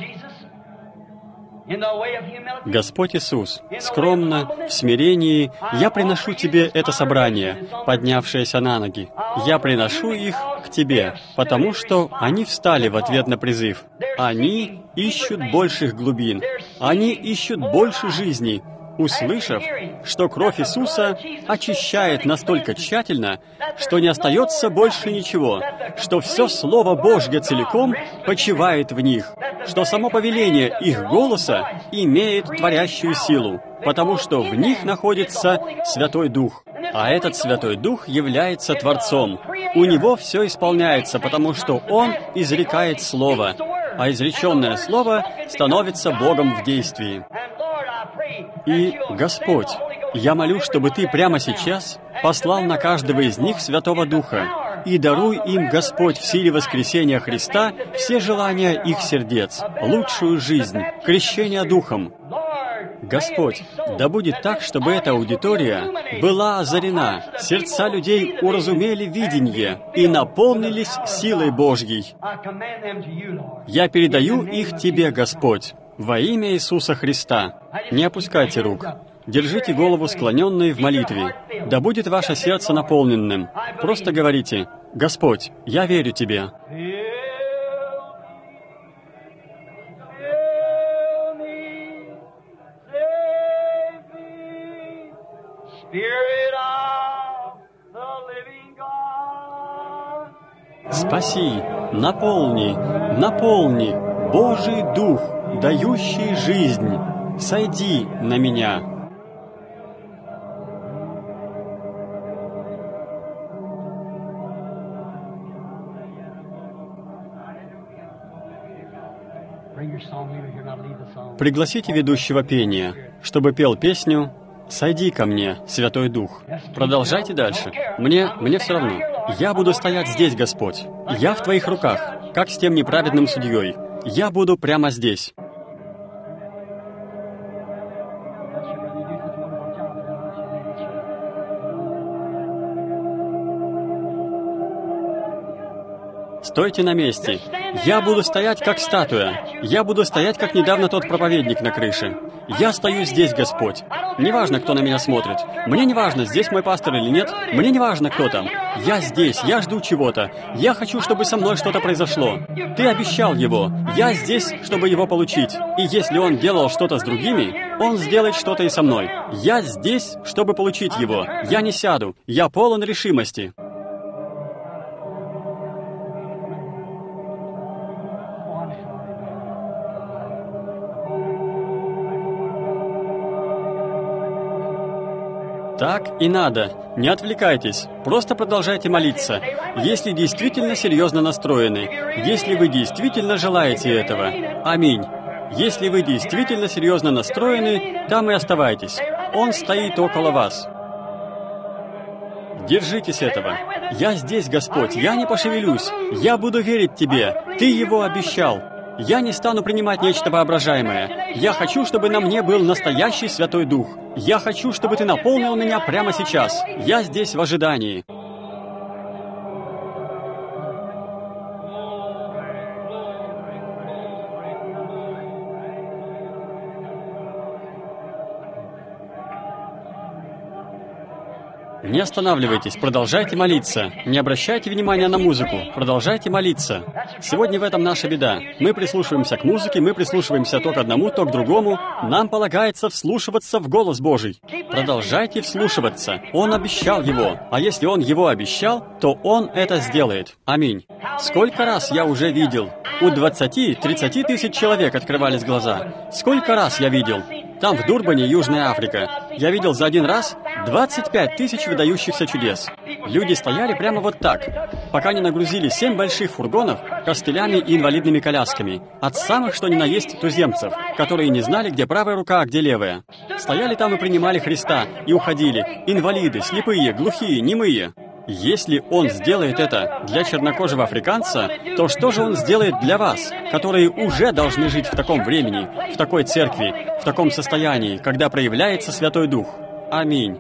Господь Иисус, скромно, в смирении, я приношу Тебе это собрание, поднявшееся на ноги. Я приношу их к Тебе, потому что они встали в ответ на призыв. Они ищут больших глубин. Они ищут больше жизни, услышав, что кровь Иисуса очищает настолько тщательно, что не остается больше ничего, что все Слово Божье целиком почивает в них, что само повеление их голоса имеет творящую силу, потому что в них находится Святой Дух. А этот Святой Дух является Творцом. У Него все исполняется, потому что Он изрекает Слово, а изреченное Слово становится Богом в действии. И, Господь, я молю, чтобы Ты прямо сейчас послал на каждого из них Святого Духа, и даруй им, Господь, в силе воскресения Христа все желания их сердец, лучшую жизнь, крещение Духом. Господь, да будет так, чтобы эта аудитория была озарена, сердца людей уразумели видение и наполнились силой Божьей. Я передаю их Тебе, Господь, во имя Иисуса Христа. Не опускайте рук. Держите голову склоненной в молитве. Да будет ваше сердце наполненным. Просто говорите: «Господь, я верю Тебе». Спаси, наполни, наполни, Божий Дух, дающий жизнь, сойди на меня. Пригласите ведущего пения, чтобы пел песню «Сойди ко мне, Святой Дух». Продолжайте дальше. Мне все равно. Я буду стоять здесь, Господь. Я в Твоих руках, как с тем неправедным судьей. Я буду прямо здесь. Стойте на месте. Я буду стоять, как статуя. Я буду стоять, как недавно тот проповедник на крыше. Я стою здесь, Господь. Неважно, кто на меня смотрит. Мне не важно, здесь мой пастор или нет. Мне не важно, кто там. Я здесь, я жду чего-то. Я хочу, чтобы со мной что-то произошло. Ты обещал его. Я здесь, чтобы его получить. И если он делал что-то с другими, он сделает что-то и со мной. Я здесь, чтобы получить его. Я не сяду. Я полон решимости. Так и надо. Не отвлекайтесь. Просто продолжайте молиться. Если действительно серьезно настроены. Если вы действительно желаете этого. Аминь. Если вы действительно серьезно настроены, там и оставайтесь. Он стоит около вас. Держитесь этого. Я здесь, Господь. Я не пошевелюсь. Я буду верить Тебе. Ты его обещал. Я не стану принимать нечто воображаемое. Я хочу, чтобы на мне был настоящий Святой Дух. Я хочу, чтобы Ты наполнил меня прямо сейчас. Я здесь в ожидании. Не останавливайтесь, продолжайте молиться. Не обращайте внимания на музыку, продолжайте молиться. Сегодня в этом наша беда. Мы прислушиваемся к музыке, мы прислушиваемся то к одному, то к другому. Нам полагается вслушиваться в голос Божий. Продолжайте вслушиваться. Он обещал его. А если Он его обещал, то Он это сделает. Аминь. Сколько раз я уже видел? У 20-30 тысяч человек открывались глаза. Сколько раз я видел? Там, в Дурбане, Южная Африка. Я видел за один раз 25 тысяч выдающихся чудес. Люди стояли прямо вот так, пока не нагрузили 7 больших фургонов костылями и инвалидными колясками. От самых, что ни на есть, туземцев, которые не знали, где правая рука, а где левая. Стояли там и принимали Христа, и уходили. Инвалиды, слепые, глухие, немые. Если Он сделает это для чернокожего африканца, то что же Он сделает для вас, которые уже должны жить в таком времени, в такой церкви, в таком состоянии, когда проявляется Святой Дух? Аминь.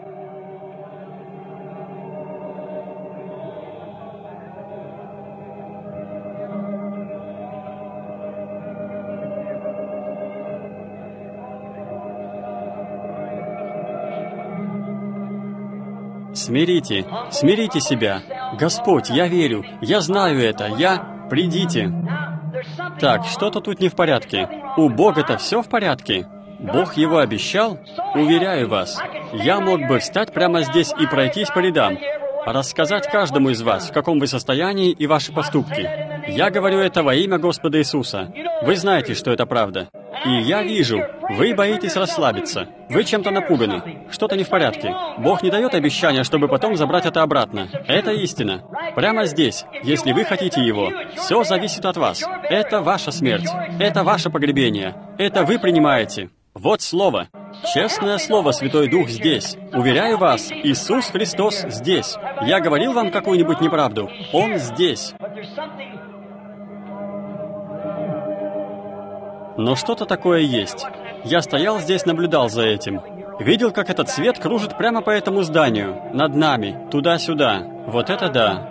Смирите, смирите себя. Господь, я верю, я знаю это, Придите. Так, что-то тут не в порядке. У Бога-то все в порядке. Бог его обещал? Уверяю вас, я мог бы встать прямо здесь и пройтись по рядам, рассказать каждому из вас, в каком вы состоянии и ваши поступки. Я говорю это во имя Господа Иисуса. Вы знаете, что это правда. И я вижу, вы боитесь расслабиться. Вы чем-то напуганы. Что-то не в порядке. Бог не дает обещания, чтобы потом забрать это обратно. Это истина. Прямо здесь, если вы хотите Его, все зависит от вас. Это ваша смерть. Это ваше погребение. Это вы принимаете. Вот слово. Честное слово, Святой Дух здесь. Уверяю вас, Иисус Христос здесь. Я говорил вам какую-нибудь неправду? Он здесь. Но что-то такое есть. Я стоял здесь, наблюдал за этим. Видел, как этот свет кружит прямо по этому зданию, над нами, туда-сюда. Вот это да.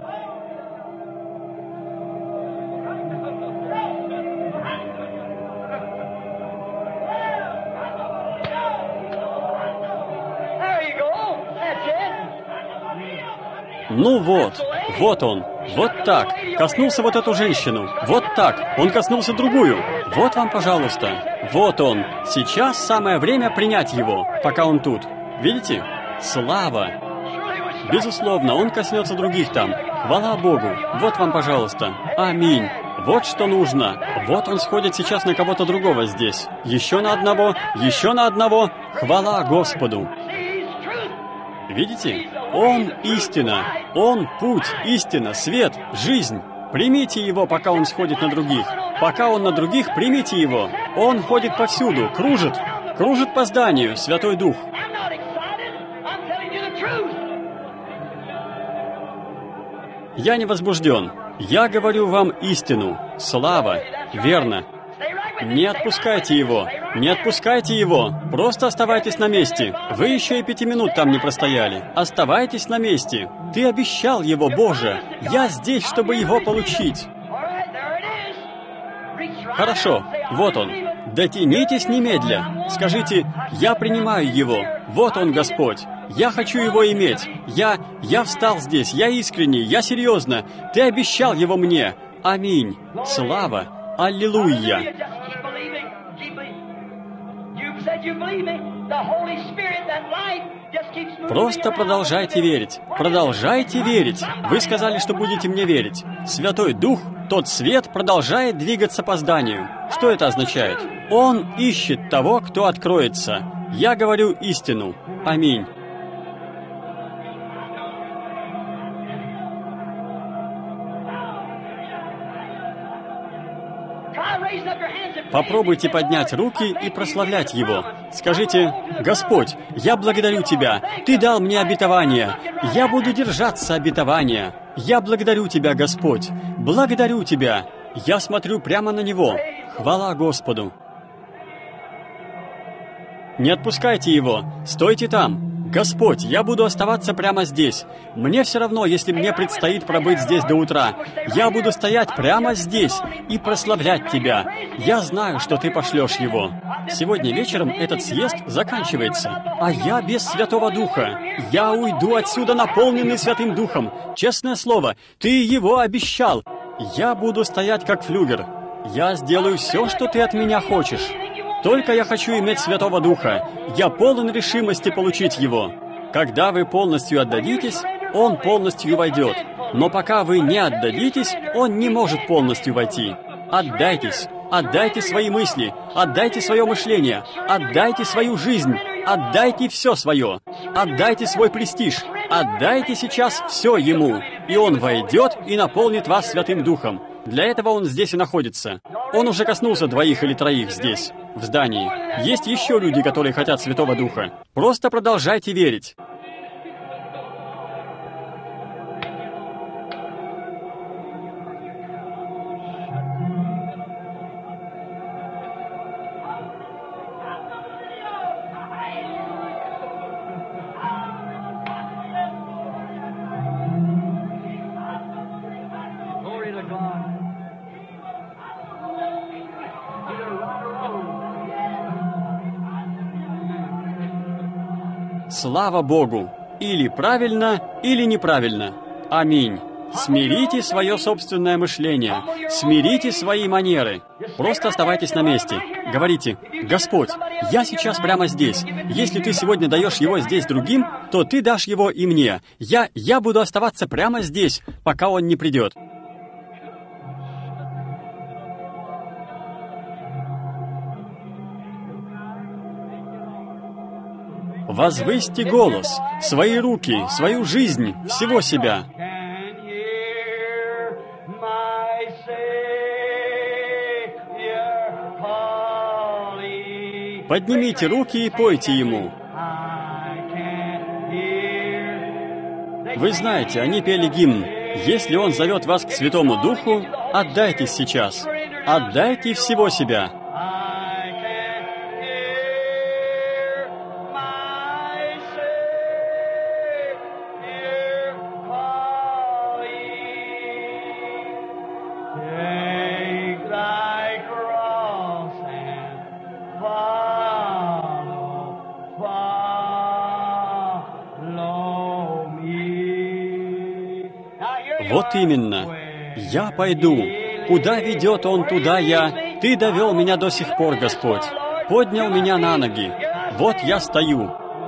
Ну вот он, вот так, коснулся вот эту женщину, вот так, он коснулся другую, вот вам, пожалуйста, вот он, сейчас самое время принять его, пока он тут, видите? Слава! Безусловно, он коснется других там, хвала Богу, вот вам, пожалуйста, аминь, вот что нужно, вот он сходит сейчас на кого-то другого здесь, еще на одного, хвала Господу. Видите? Он истина, Он путь, истина, свет, жизнь. Примите Его, пока Он сходит на других. Пока Он на других, примите Его. Он ходит повсюду, кружит по зданию, Святой Дух. Я не возбужден. Я говорю вам истину. Слава. Верно. Не отпускайте его! Не отпускайте его! Просто оставайтесь на месте! Вы еще и 5 минут там не простояли! Оставайтесь на месте! Ты обещал его, Боже! Я здесь, чтобы его получить! Хорошо, вот он! Дотянитесь немедля! Скажите, я принимаю его! Вот он, Господь! Я хочу его иметь! Я встал здесь! Я искренний! Я серьезно! Ты обещал его мне! Аминь! Слава! Аллилуйя! Просто продолжайте верить. Продолжайте верить. Вы сказали, что будете мне верить. Святой Дух, тот свет, продолжает двигаться по зданию. Что это означает? Он ищет того, кто откроется. Я говорю истину. Аминь. Попробуйте поднять руки и прославлять Его. Скажите: «Господь, я благодарю Тебя. Ты дал мне обетование. Я буду держаться обетования. Я благодарю Тебя, Господь. Благодарю Тебя. Я смотрю прямо на Него. Хвала Господу». Не отпускайте Его. Стойте там. «Господь, я буду оставаться прямо здесь. Мне все равно, если мне предстоит пробыть здесь до утра. Я буду стоять прямо здесь и прославлять Тебя. Я знаю, что Ты пошлешь его». Сегодня вечером этот съезд заканчивается, а я без Святого Духа. Я уйду отсюда, наполненный Святым Духом. Честное слово, Ты его обещал. Я буду стоять как флюгер. Я сделаю все, что Ты от меня хочешь. Только я хочу иметь Святого Духа. Я полон решимости получить Его. Когда вы полностью отдадитесь, Он полностью войдет. Но пока вы не отдадитесь, Он не может полностью войти. Отдайтесь. Отдайте свои мысли. Отдайте свое мышление. Отдайте свою жизнь. Отдайте все свое. Отдайте свой престиж. Отдайте сейчас все Ему. И Он войдет и наполнит вас Святым Духом. Для этого Он здесь и находится. Он уже коснулся 2 или 3 здесь, в здании. Есть еще люди, которые хотят Святого Духа. Просто продолжайте верить. Слава Богу! Или правильно, или неправильно. Аминь. Смирите свое собственное мышление. Смирите свои манеры. Просто оставайтесь на месте. Говорите: «Господь, я сейчас прямо здесь. Если Ты сегодня даешь его здесь другим, то Ты дашь его и мне. Я буду оставаться прямо здесь, пока он не придет». Возвысьте голос, свои руки, свою жизнь, всего себя. Поднимите руки и пойте Ему. Вы знаете, они пели гимн. Если Он зовет вас к Святому Духу, отдайтесь сейчас. Отдайте всего себя. Вот именно. Я пойду. Куда ведет Он, туда я. Ты довел меня до сих пор, Господь. Поднял меня на ноги. Вот я стою.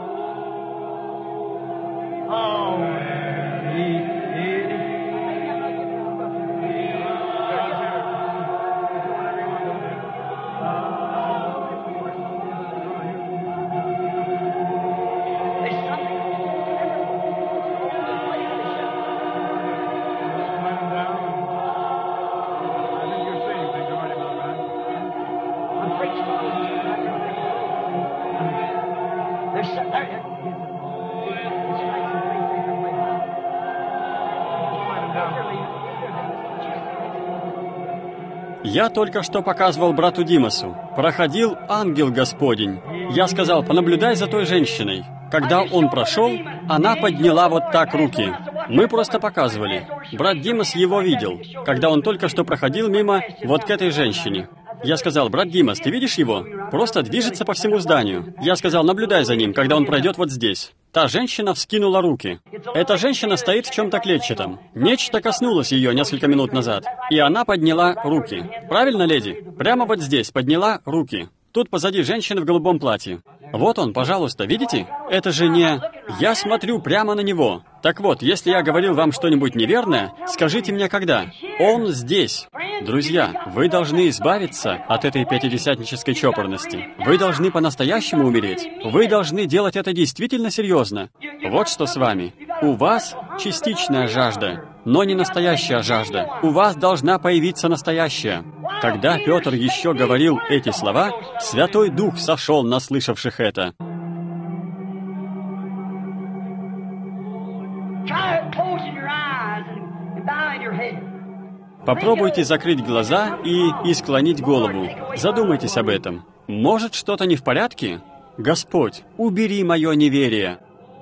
Я только что показывал брату Димасу. Проходил ангел Господень. Я сказал, понаблюдай за той женщиной. Когда он прошел, она подняла вот так руки. Мы просто показывали. Брат Димас его видел, когда он только что проходил мимо вот к этой женщине. Я сказал, брат Димас, ты видишь его? Просто движется по всему зданию. Я сказал, наблюдай за ним, когда он пройдет вот здесь. Та женщина вскинула руки. Эта женщина стоит в чем-то клетчатом. Нечто коснулось ее несколько минут назад. И она подняла руки. Правильно, леди? Прямо вот здесь подняла руки. Тут позади женщины в голубом платье. Вот он, пожалуйста, видите? Это же не... Я смотрю прямо на него. Так вот, если я говорил вам что-нибудь неверное, скажите мне когда. Он здесь. Друзья, вы должны избавиться от этой пятидесятнической чопорности. Вы должны по-настоящему умереть. Вы должны делать это действительно серьезно. Вот что с вами. У вас частичная жажда, но не настоящая жажда. У вас должна появиться настоящая. Когда Петр еще говорил эти слова, Святой Дух сошел на слышавших это. Попробуйте закрыть глаза и склонить голову. Задумайтесь об этом. Может, что-то не в порядке? Господь, убери мое неверие.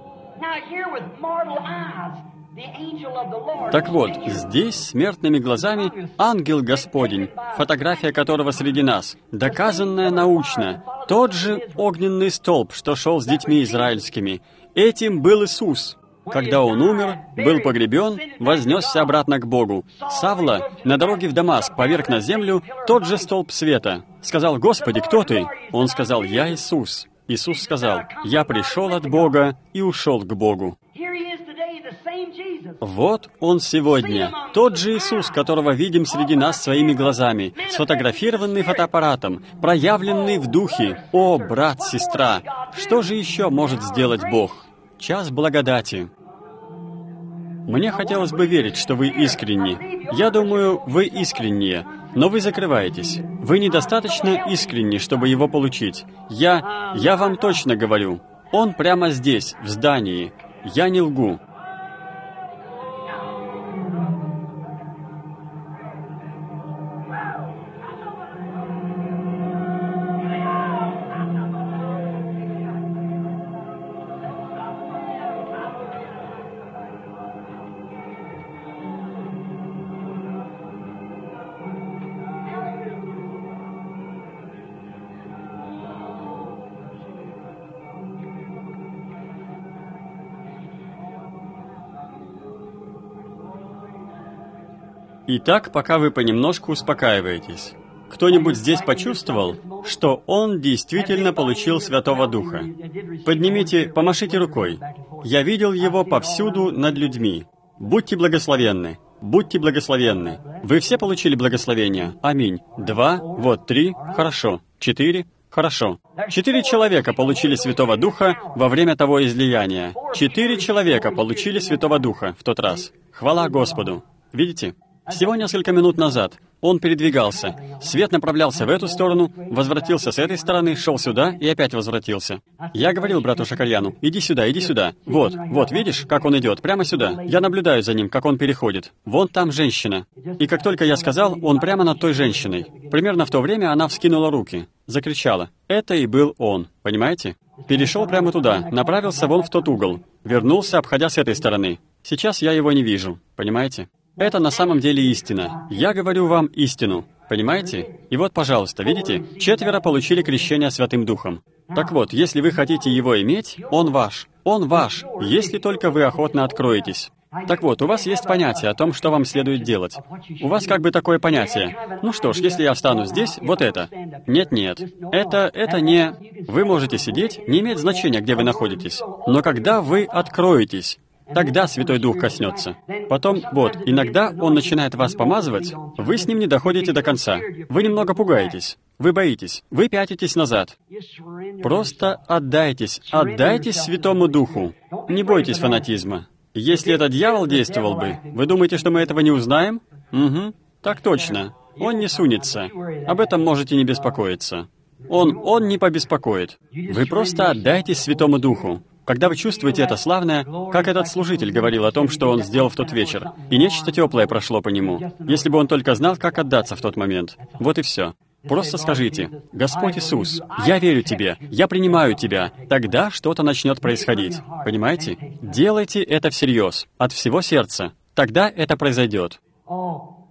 Так вот, здесь смертными глазами ангел Господень, фотография которого среди нас, доказанная научно, тот же огненный столб, что шел с детьми израильскими. Этим был Иисус. Когда Он умер, был погребен, вознесся обратно к Богу. Савла на дороге в Дамаск поверг на землю тот же столб света. Сказал, «Господи, кто ты?» Он сказал, «Я Иисус». Иисус сказал, «Я пришел от Бога и ушел к Богу». Вот Он сегодня, тот же Иисус, которого видим среди нас своими глазами, сфотографированный фотоаппаратом, проявленный в духе. О, брат, сестра, что же еще может сделать Бог? Час благодати. Мне хотелось бы верить, что вы искренни. Я думаю, вы искренние, но вы закрываетесь. Вы недостаточно искренни, чтобы его получить. Я вам точно говорю, он прямо здесь, в здании. Я не лгу. Итак, пока вы понемножку успокаиваетесь, кто-нибудь здесь почувствовал, что он действительно получил Святого Духа? Поднимите, помашите рукой. Я видел его повсюду над людьми. Будьте благословенны. Будьте благословенны. Вы все получили благословение? Аминь. 2, вот 3, хорошо. 4, хорошо. 4 человека получили Святого Духа во время того излияния. 4 человека получили Святого Духа в тот раз. Хвала Господу. Видите? Всего несколько минут назад он передвигался. Свет направлялся в эту сторону, возвратился с этой стороны, шел сюда и опять возвратился. Я говорил брату Шакарьяну, иди сюда, иди сюда. Вот, видишь, как он идет, прямо сюда. Я наблюдаю за ним, как он переходит. Вон там женщина. И как только я сказал, он прямо над той женщиной. Примерно в то время она вскинула руки, закричала. Это и был он, понимаете? Перешел прямо туда, направился вон в тот угол. Вернулся, обходя с этой стороны. Сейчас я его не вижу, понимаете? Это на самом деле истина. Я говорю вам истину. Понимаете? И вот, пожалуйста, видите? 4 получили крещение Святым Духом. Так вот, если вы хотите его иметь, он ваш. Он ваш, если только вы охотно откроетесь. Так вот, у вас есть понятие о том, что вам следует делать. У вас как бы такое понятие. Ну что ж, если я встану здесь, вот это. Нет-нет, это не... Вы можете сидеть, не имеет значения, где вы находитесь. Но когда вы откроетесь, тогда Святой Дух коснется. Потом, вот, иногда Он начинает вас помазывать, вы с Ним не доходите до конца. Вы немного пугаетесь, вы боитесь, вы пятитесь назад. Просто отдайтесь Святому Духу. Не бойтесь фанатизма. Если это дьявол действовал бы, вы думаете, что мы этого не узнаем? Угу, так точно. Он не сунется. Об этом можете не беспокоиться. Он не побеспокоит. Вы просто отдайтесь Святому Духу. Когда вы чувствуете это славное, как этот служитель говорил о том, что он сделал в тот вечер, и нечто теплое прошло по нему, если бы он только знал, как отдаться в тот момент. Вот и все. Просто скажите: «Господь Иисус, я верю Тебе, я принимаю Тебя». Тогда что-то начнет происходить. Понимаете? Делайте это всерьез, от всего сердца. Тогда это произойдет. О,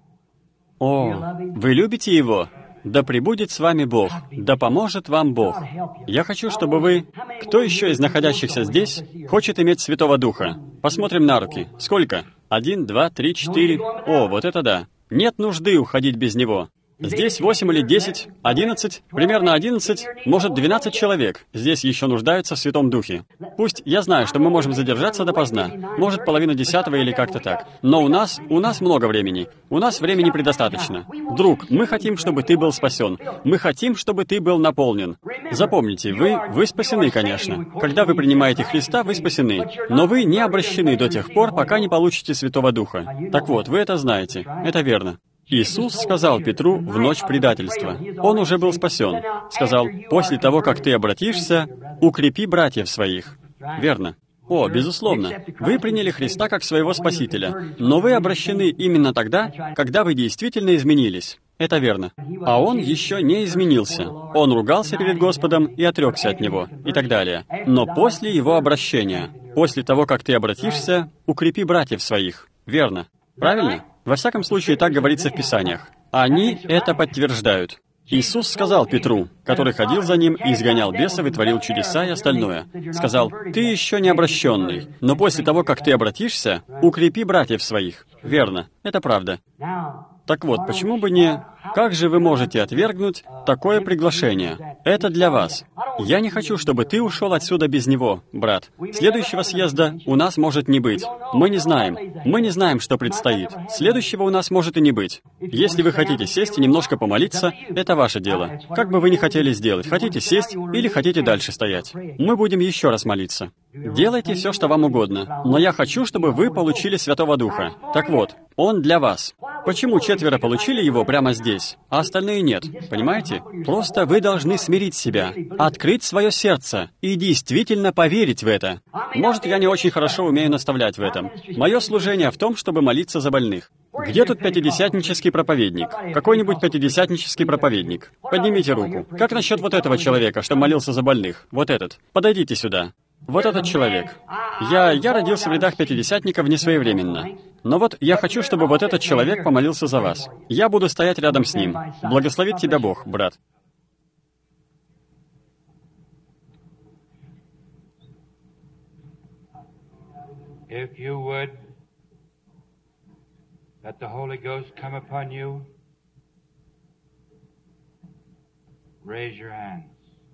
вы любите Его? Да пребудет с вами Бог, да поможет вам Бог. Я хочу, чтобы вы... Кто еще из находящихся здесь хочет иметь Святого Духа? Посмотрим на руки. Сколько? 1, 2, 3, 4. О, вот это да. Нет нужды уходить без Него. Здесь 8 или 10, 11, примерно 11, может 12 человек. Здесь еще нуждаются в Святом Духе. Пусть я знаю, что мы можем задержаться допоздна, может половина 10 или как-то так. Но у нас много времени. У нас времени предостаточно. Друг, мы хотим, чтобы ты был спасен. Мы хотим, чтобы ты был наполнен. Запомните, вы спасены, конечно. Когда вы принимаете Христа, вы спасены. Но вы не обращены до тех пор, пока не получите Святого Духа. Так вот, вы это знаете. Это верно. Иисус сказал Петру в ночь предательства. Он уже был спасен. Сказал: «После того, как ты обратишься, укрепи братьев своих». Верно. О, безусловно. Вы приняли Христа как своего Спасителя, но вы обращены именно тогда, когда вы действительно изменились. Это верно. А он еще не изменился. Он ругался перед Господом и отрекся от Него, и так далее. Но после его обращения, после того, как ты обратишься, укрепи братьев своих. Верно. Правильно? Во всяком случае, так говорится в Писаниях. Они это подтверждают. Иисус сказал Петру, который ходил за ним и изгонял бесов и творил чудеса и остальное, сказал: «Ты еще не обращенный, но после того, как ты обратишься, укрепи братьев своих». Верно, это правда. Так вот, почему бы не... Как же вы можете отвергнуть такое приглашение? Это для вас. Я не хочу, чтобы ты ушел отсюда без него, брат. Следующего съезда у нас может не быть. Мы не знаем, что предстоит. Следующего у нас может и не быть. Если вы хотите сесть и немножко помолиться, это ваше дело. Как бы вы ни хотели сделать, хотите сесть или хотите дальше стоять. Мы будем еще раз молиться. Делайте все, что вам угодно, но я хочу, чтобы вы получили Святого Духа. Так вот, Он для вас. Почему 4 получили Его прямо здесь, а остальные нет? Понимаете? Просто вы должны смирить себя, открыть свое сердце и действительно поверить в это. Может, я не очень хорошо умею наставлять в этом. Мое служение в том, чтобы молиться за больных. Где тут пятидесятнический проповедник? Какой-нибудь пятидесятнический проповедник? Поднимите руку. Как насчет вот этого человека, что молился за больных? Вот этот. Подойдите сюда. Вот этот человек. Я родился в рядах пятидесятников несвоевременно. Но вот я хочу, чтобы вот этот человек помолился за вас. Я буду стоять рядом с ним. Благословит тебя Бог, брат. If you would, let the Holy Ghost come upon you. Raise your hands.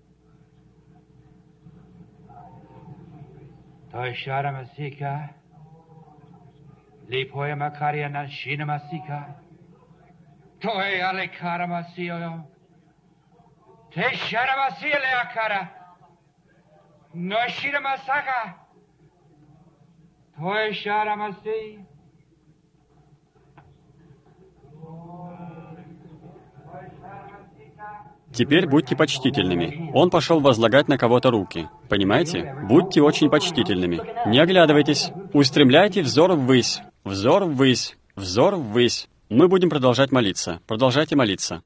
Toishara Masika, Lipoya Makaria Nashina Masika, Toy Alekara Masio, Teshara Masia Leakara, Noshira Masaka, Toishara Masi. Теперь будьте почтительными. Он пошел возлагать на кого-то руки. Понимаете? Будьте очень почтительными. Не оглядывайтесь. Устремляйте взор ввысь. Взор ввысь. Взор ввысь. Мы будем продолжать молиться. Продолжайте молиться.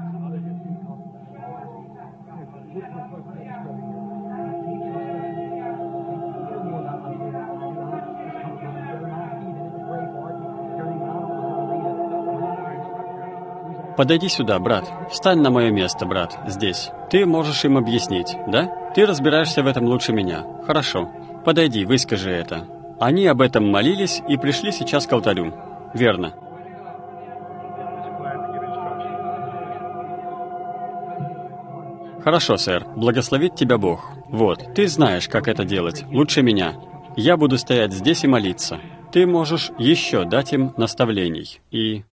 Подойди сюда, брат. Встань на мое место, брат, здесь. Ты можешь им объяснить, да? Ты разбираешься в этом лучше меня. Хорошо. Подойди, выскажи это. Они об этом молились и пришли сейчас к алтарю. Верно. Хорошо, сэр. Благословит тебя Бог. Вот, ты знаешь, как это делать. Лучше меня. Я буду стоять здесь и молиться. Ты можешь еще дать им наставлений. И...